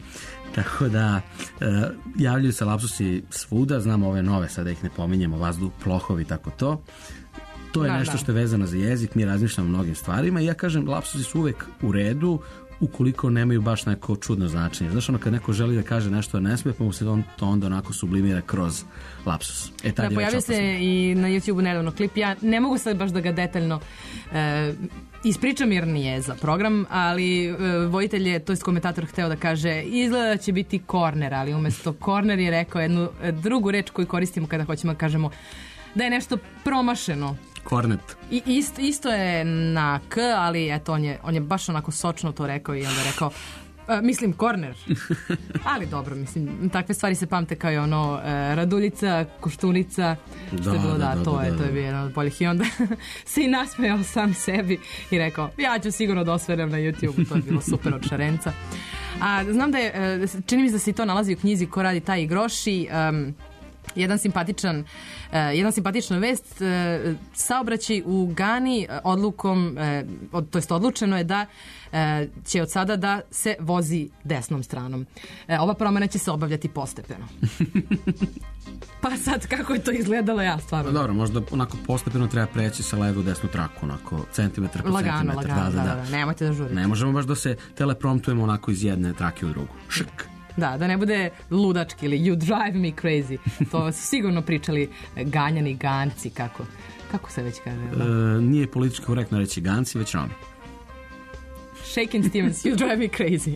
Tako da, e, javljaju se lapsusi svuda, znamo ove nove, sada da ih ne pominjemo, vazduh, plohovi, tako to. To je Da, nešto da. što je vezano za jezik, mi razmišljamo o mnogim stvarima i ja kažem, lapsusi su uvek u redu, ukoliko nemaju baš neko čudno značenje. Znaš, ono kad neko želi da kaže nešto a ne smije, pa mu se on to onda onako sublimira kroz lapsus. E, tad Da, je već pojavio opasno. se i na YouTube nedavno klip. Ja ne mogu sad baš da ga detaljno e, ispričam jer nije za program, ali e, vojitelj je, to je komentator, hteo da kaže izgleda da će biti korner, ali umesto korner je rekao jednu e, drugu reč koju koristimo kada hoćemo da kažemo da je nešto promašeno. Kornet. I ist, isto je na K, ali eto, on je, on je baš onako sočno to rekao i onda je rekao e, mislim korner. Ali dobro, mislim, takve stvari se pamte kao i ono e, Raduljica, Koštunica, što je Da, bilo, da, da, da, to da, je, da. to je bio jedan od boljih i onda se i nasmejao sam sebi i rekao, ja ću sigurno da osvenem na YouTube, to je bilo super od Šarenca. A znam da je, e, čini mi se da se i to nalazi u knjizi Ko radi taj i groši, em, jedan simpatičan uh, jedan simpatična vest, uh, saobraćaj u Gani uh, odlukom uh, od, to jest odlučeno je da uh, će od sada da se vozi desnom stranom. Uh, ova promena će se obavljati postepeno. Pa sad kako je to izgledalo, ja stvarno. Pa dobro, možda onako postepeno treba preći sa leve u desnu traku, onako centimetar po Lagano, centimetar. lagano, da, da, da, nemojte da žurite. Ne možemo baš da se telepromptujemo onako iz jedne trake u drugu. Šk. Da, da ne bude ludački ili you drive me crazy. To su sigurno pričali ganjani ganci, kako, kako se već kaže. Da? E, nije politički korektno reći ganci, već Romi. Shakin' Stevens, you drive me crazy.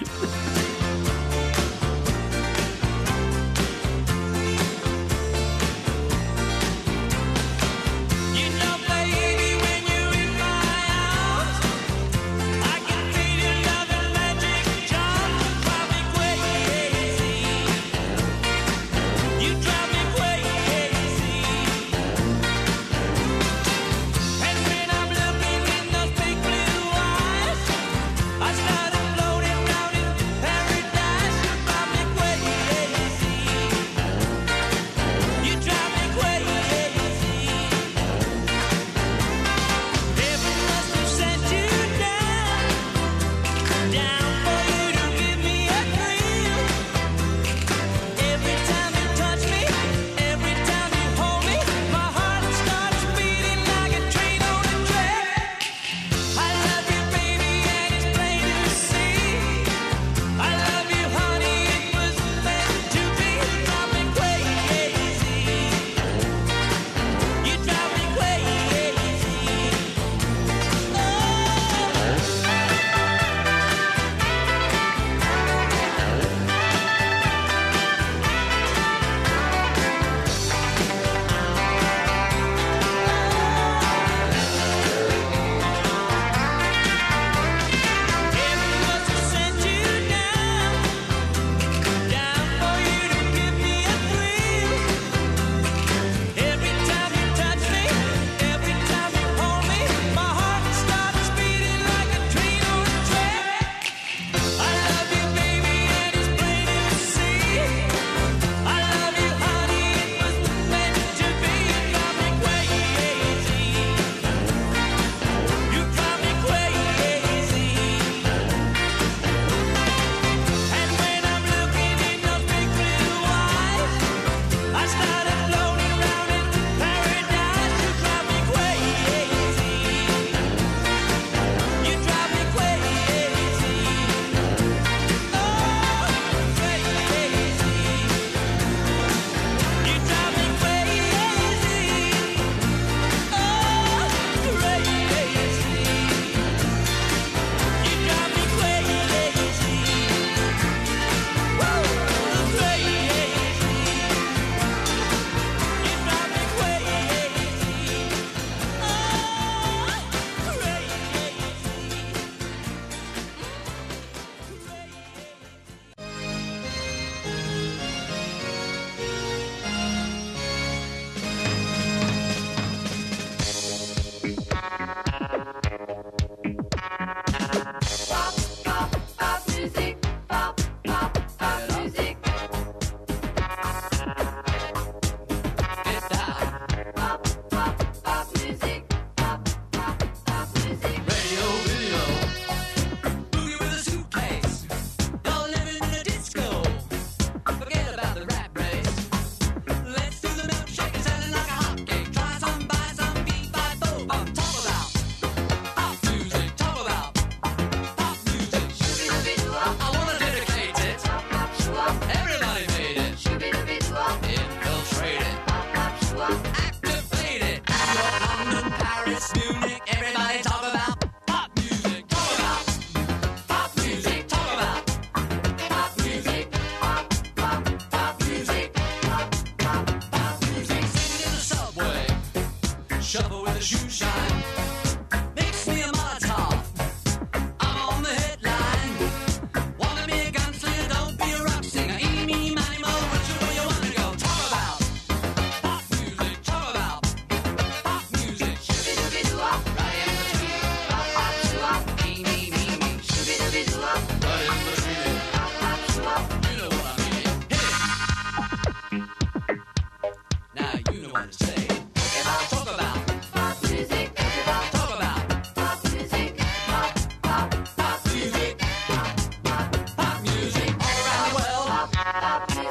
You know, baby, when you're in my arms, I can feel your love and magic charm. Drive me crazy. You drive me crazy. And when I'm looking in those big blue eyes, I started floating round in paradise.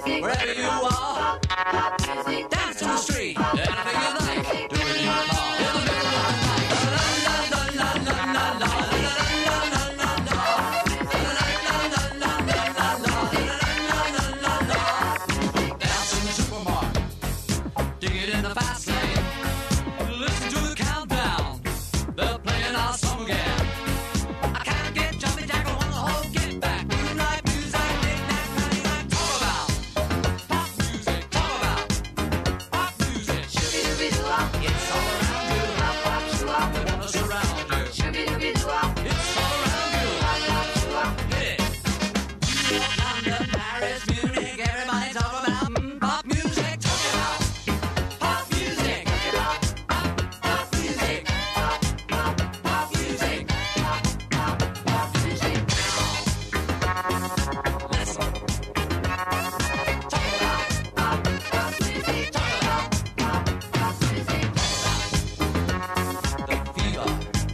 Wherever you are, dance in the street, anything you like, do it in your car, in the middle of the night. La la la la la la la la la la la la. Dance in the supermarket, dig it in the fast lane. Listen to the countdown, they're playing our song again. I can't get jumpy jack, I want the whole get back. Moonlight music, knick-knack, paddywhack. Talk about pop music, talk about pop music. Shooby-dooby-doo-wop, it's all around you. Pop-pop-shoo-wop, they wanna surround you. Shooby-dooby-doo-wop, it's all around you. Pop-pop-shoo-wop, hit it. New York, London, Paris, Munich, everybody talk about mm, pop music. Talk about pop music. Talk about pop music. Pop, pop, pop music. Pop, pop, pop music. Listen. Talk about pop, pop music. Talk about pop, pop music. The fever.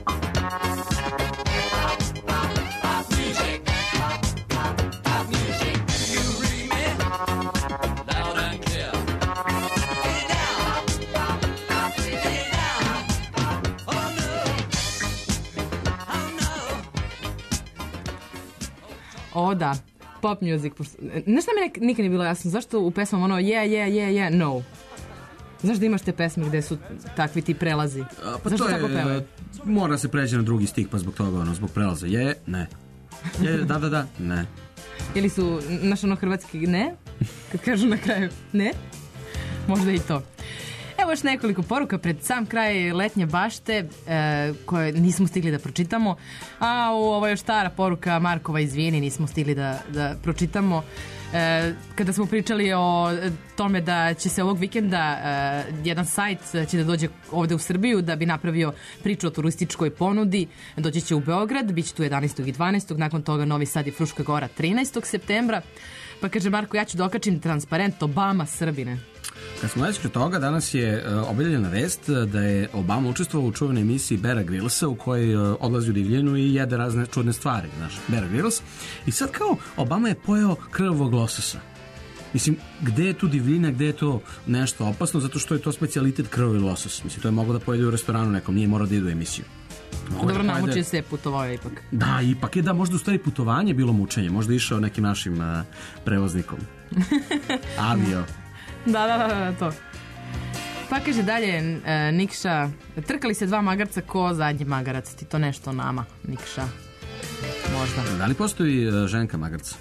Pop, pop, pop music. Pop, pop, pop music. You read me? Loud and clear. Get it down. Pop, pop, get it down. Oh no. Oh no. O da, pop music. pošto- Znaš šta mi nek- nikad nije bilo jasno? Zašto u pesmama ono yeah, yeah, yeah, yeah, no? Znaš da imaš te pesme gde su takvi ti prelazi? Pa Zašto to tako je, pevaju? e, mora se pređe na drugi stih, pa zbog toga, ono, zbog prelaza. Je, ne. Je, da, da, da, ne. Ili su, znaš ono hrvatski ne? Kad kažu na kraju ne? Možda i to. Evo još nekoliko poruka pred sam kraj letnje bašte e, koje nismo stigli da pročitamo. A ovo još stara poruka Markova, izvini, nismo stigli da, da pročitamo. E, kada smo pričali o tome da će se ovog vikenda e, jedan sajt će da dođe ovde u Srbiju da bi napravio priču o turističkoj ponudi. Doći će u Beograd, bit će tu jedanaestog i dvanaestog nakon toga Novi Sad i Fruška Gora trinaestog septembra. Pa kaže Marko, ja ću da okačim transparent Obama Srbine. Kad smo već kod toga, danas je uh, objavljena vest uh, da je Obama učestvovao u čuvenoj emisiji Beara Grillsa u kojoj uh, odlazi u divljinu i jede razne čudne stvari, znaš, Bear Grylls. I sad kao Obama je pojeo krvavog lososa. Mislim, gde je tu divljina, gde je to nešto opasno, zato što je to specijalitet krvavi losos. Mislim, to je moglo da pojede u restoranu nekom, nije morao da ide u emisiju. Mogu Dobro, da pojede- namučio se, putovao je ipak. Da, ipak je da, možda u stvari putovanje bilo mučenje, možda je išao nekim našim uh, prevoznikom. Avio. Da, da, da, da, to. Pa kaže dalje, e, Nikša, trkali se dva magarca ko zadnji magarac, ti to nešto o nama, Nikša. Možda. Da li postoji uh, ženka magarca?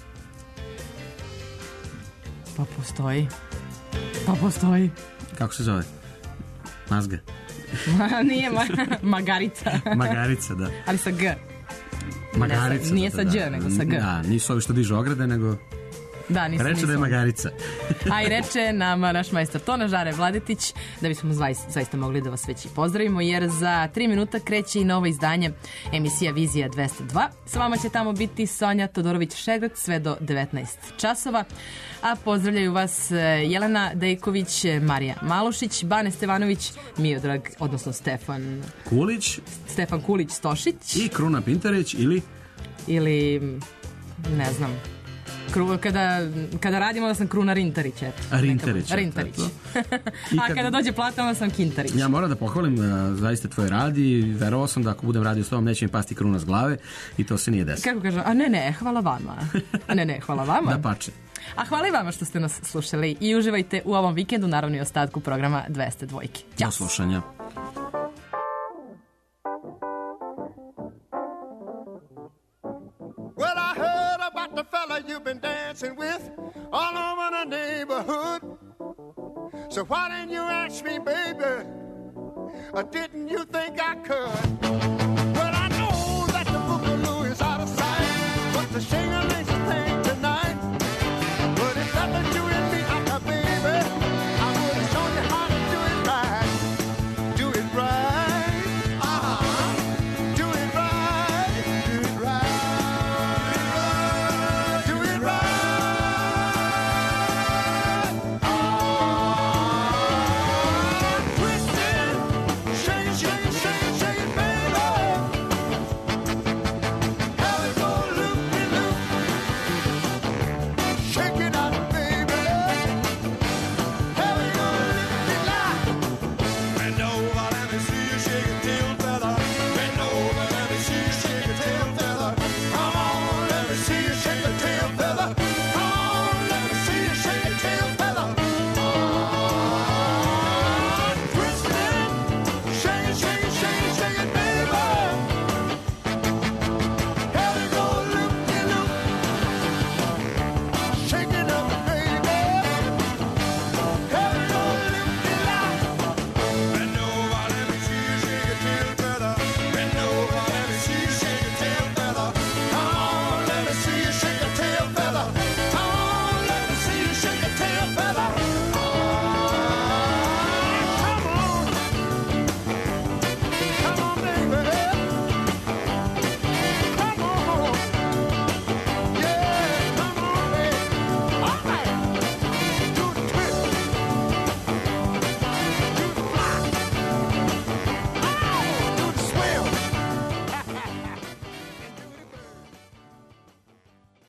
Pa postoji. Pa postoji. Kako se zove? Mazga. Ma, nije ma, magarica. Magarica, da. Ali sa G. Magarica. Ne sa- nije da, sa da, Đ, da. nego sa G. Da, nisu ovi što dižu ograde, nego... Da, nisam, Reče da je nisam. magarica. A i reče nam naš majstor Tona Žare Vladetić da bismo zaista, zaista mogli da vas već i pozdravimo, jer za tri minuta kreće i novo izdanje emisija Vizija dvesta dva. Sa vama će tamo biti Sonja Todorović-Šegrad sve do devetnaest časova. A pozdravljaju vas e, Jelena Dejković, Marija Malušić, Bane Stevanović, Miodrag, odnosno Stefan Kulić Stefan Kulić-Stošić i Kruna Pintarić ili... ili ne znam. Kru, kada, kada radimo da sam Kruna Rintarić, eto. A, Rintarić, Neka- Rintarić. eto. I A kad- kada dođe plata, onda sam Kintarić. Ja moram da pohvalim uh, zaista tvoj rad i verovao sam da ako budem radio s tobom neće mi pasti kruna s glave i to se nije desilo. Kako kažem, a ne, ne, hvala vama. A ne, ne, hvala vama. Da pače. A hvala i vama što ste nas slušali i uživajte u ovom vikendu, naravno i ostatku programa dvesta dva. Ćao. Do slušanja. Well, I heard about the fella you've been dancing with all over the neighborhood. So why didn't you ask me, baby? Or didn't you think I could?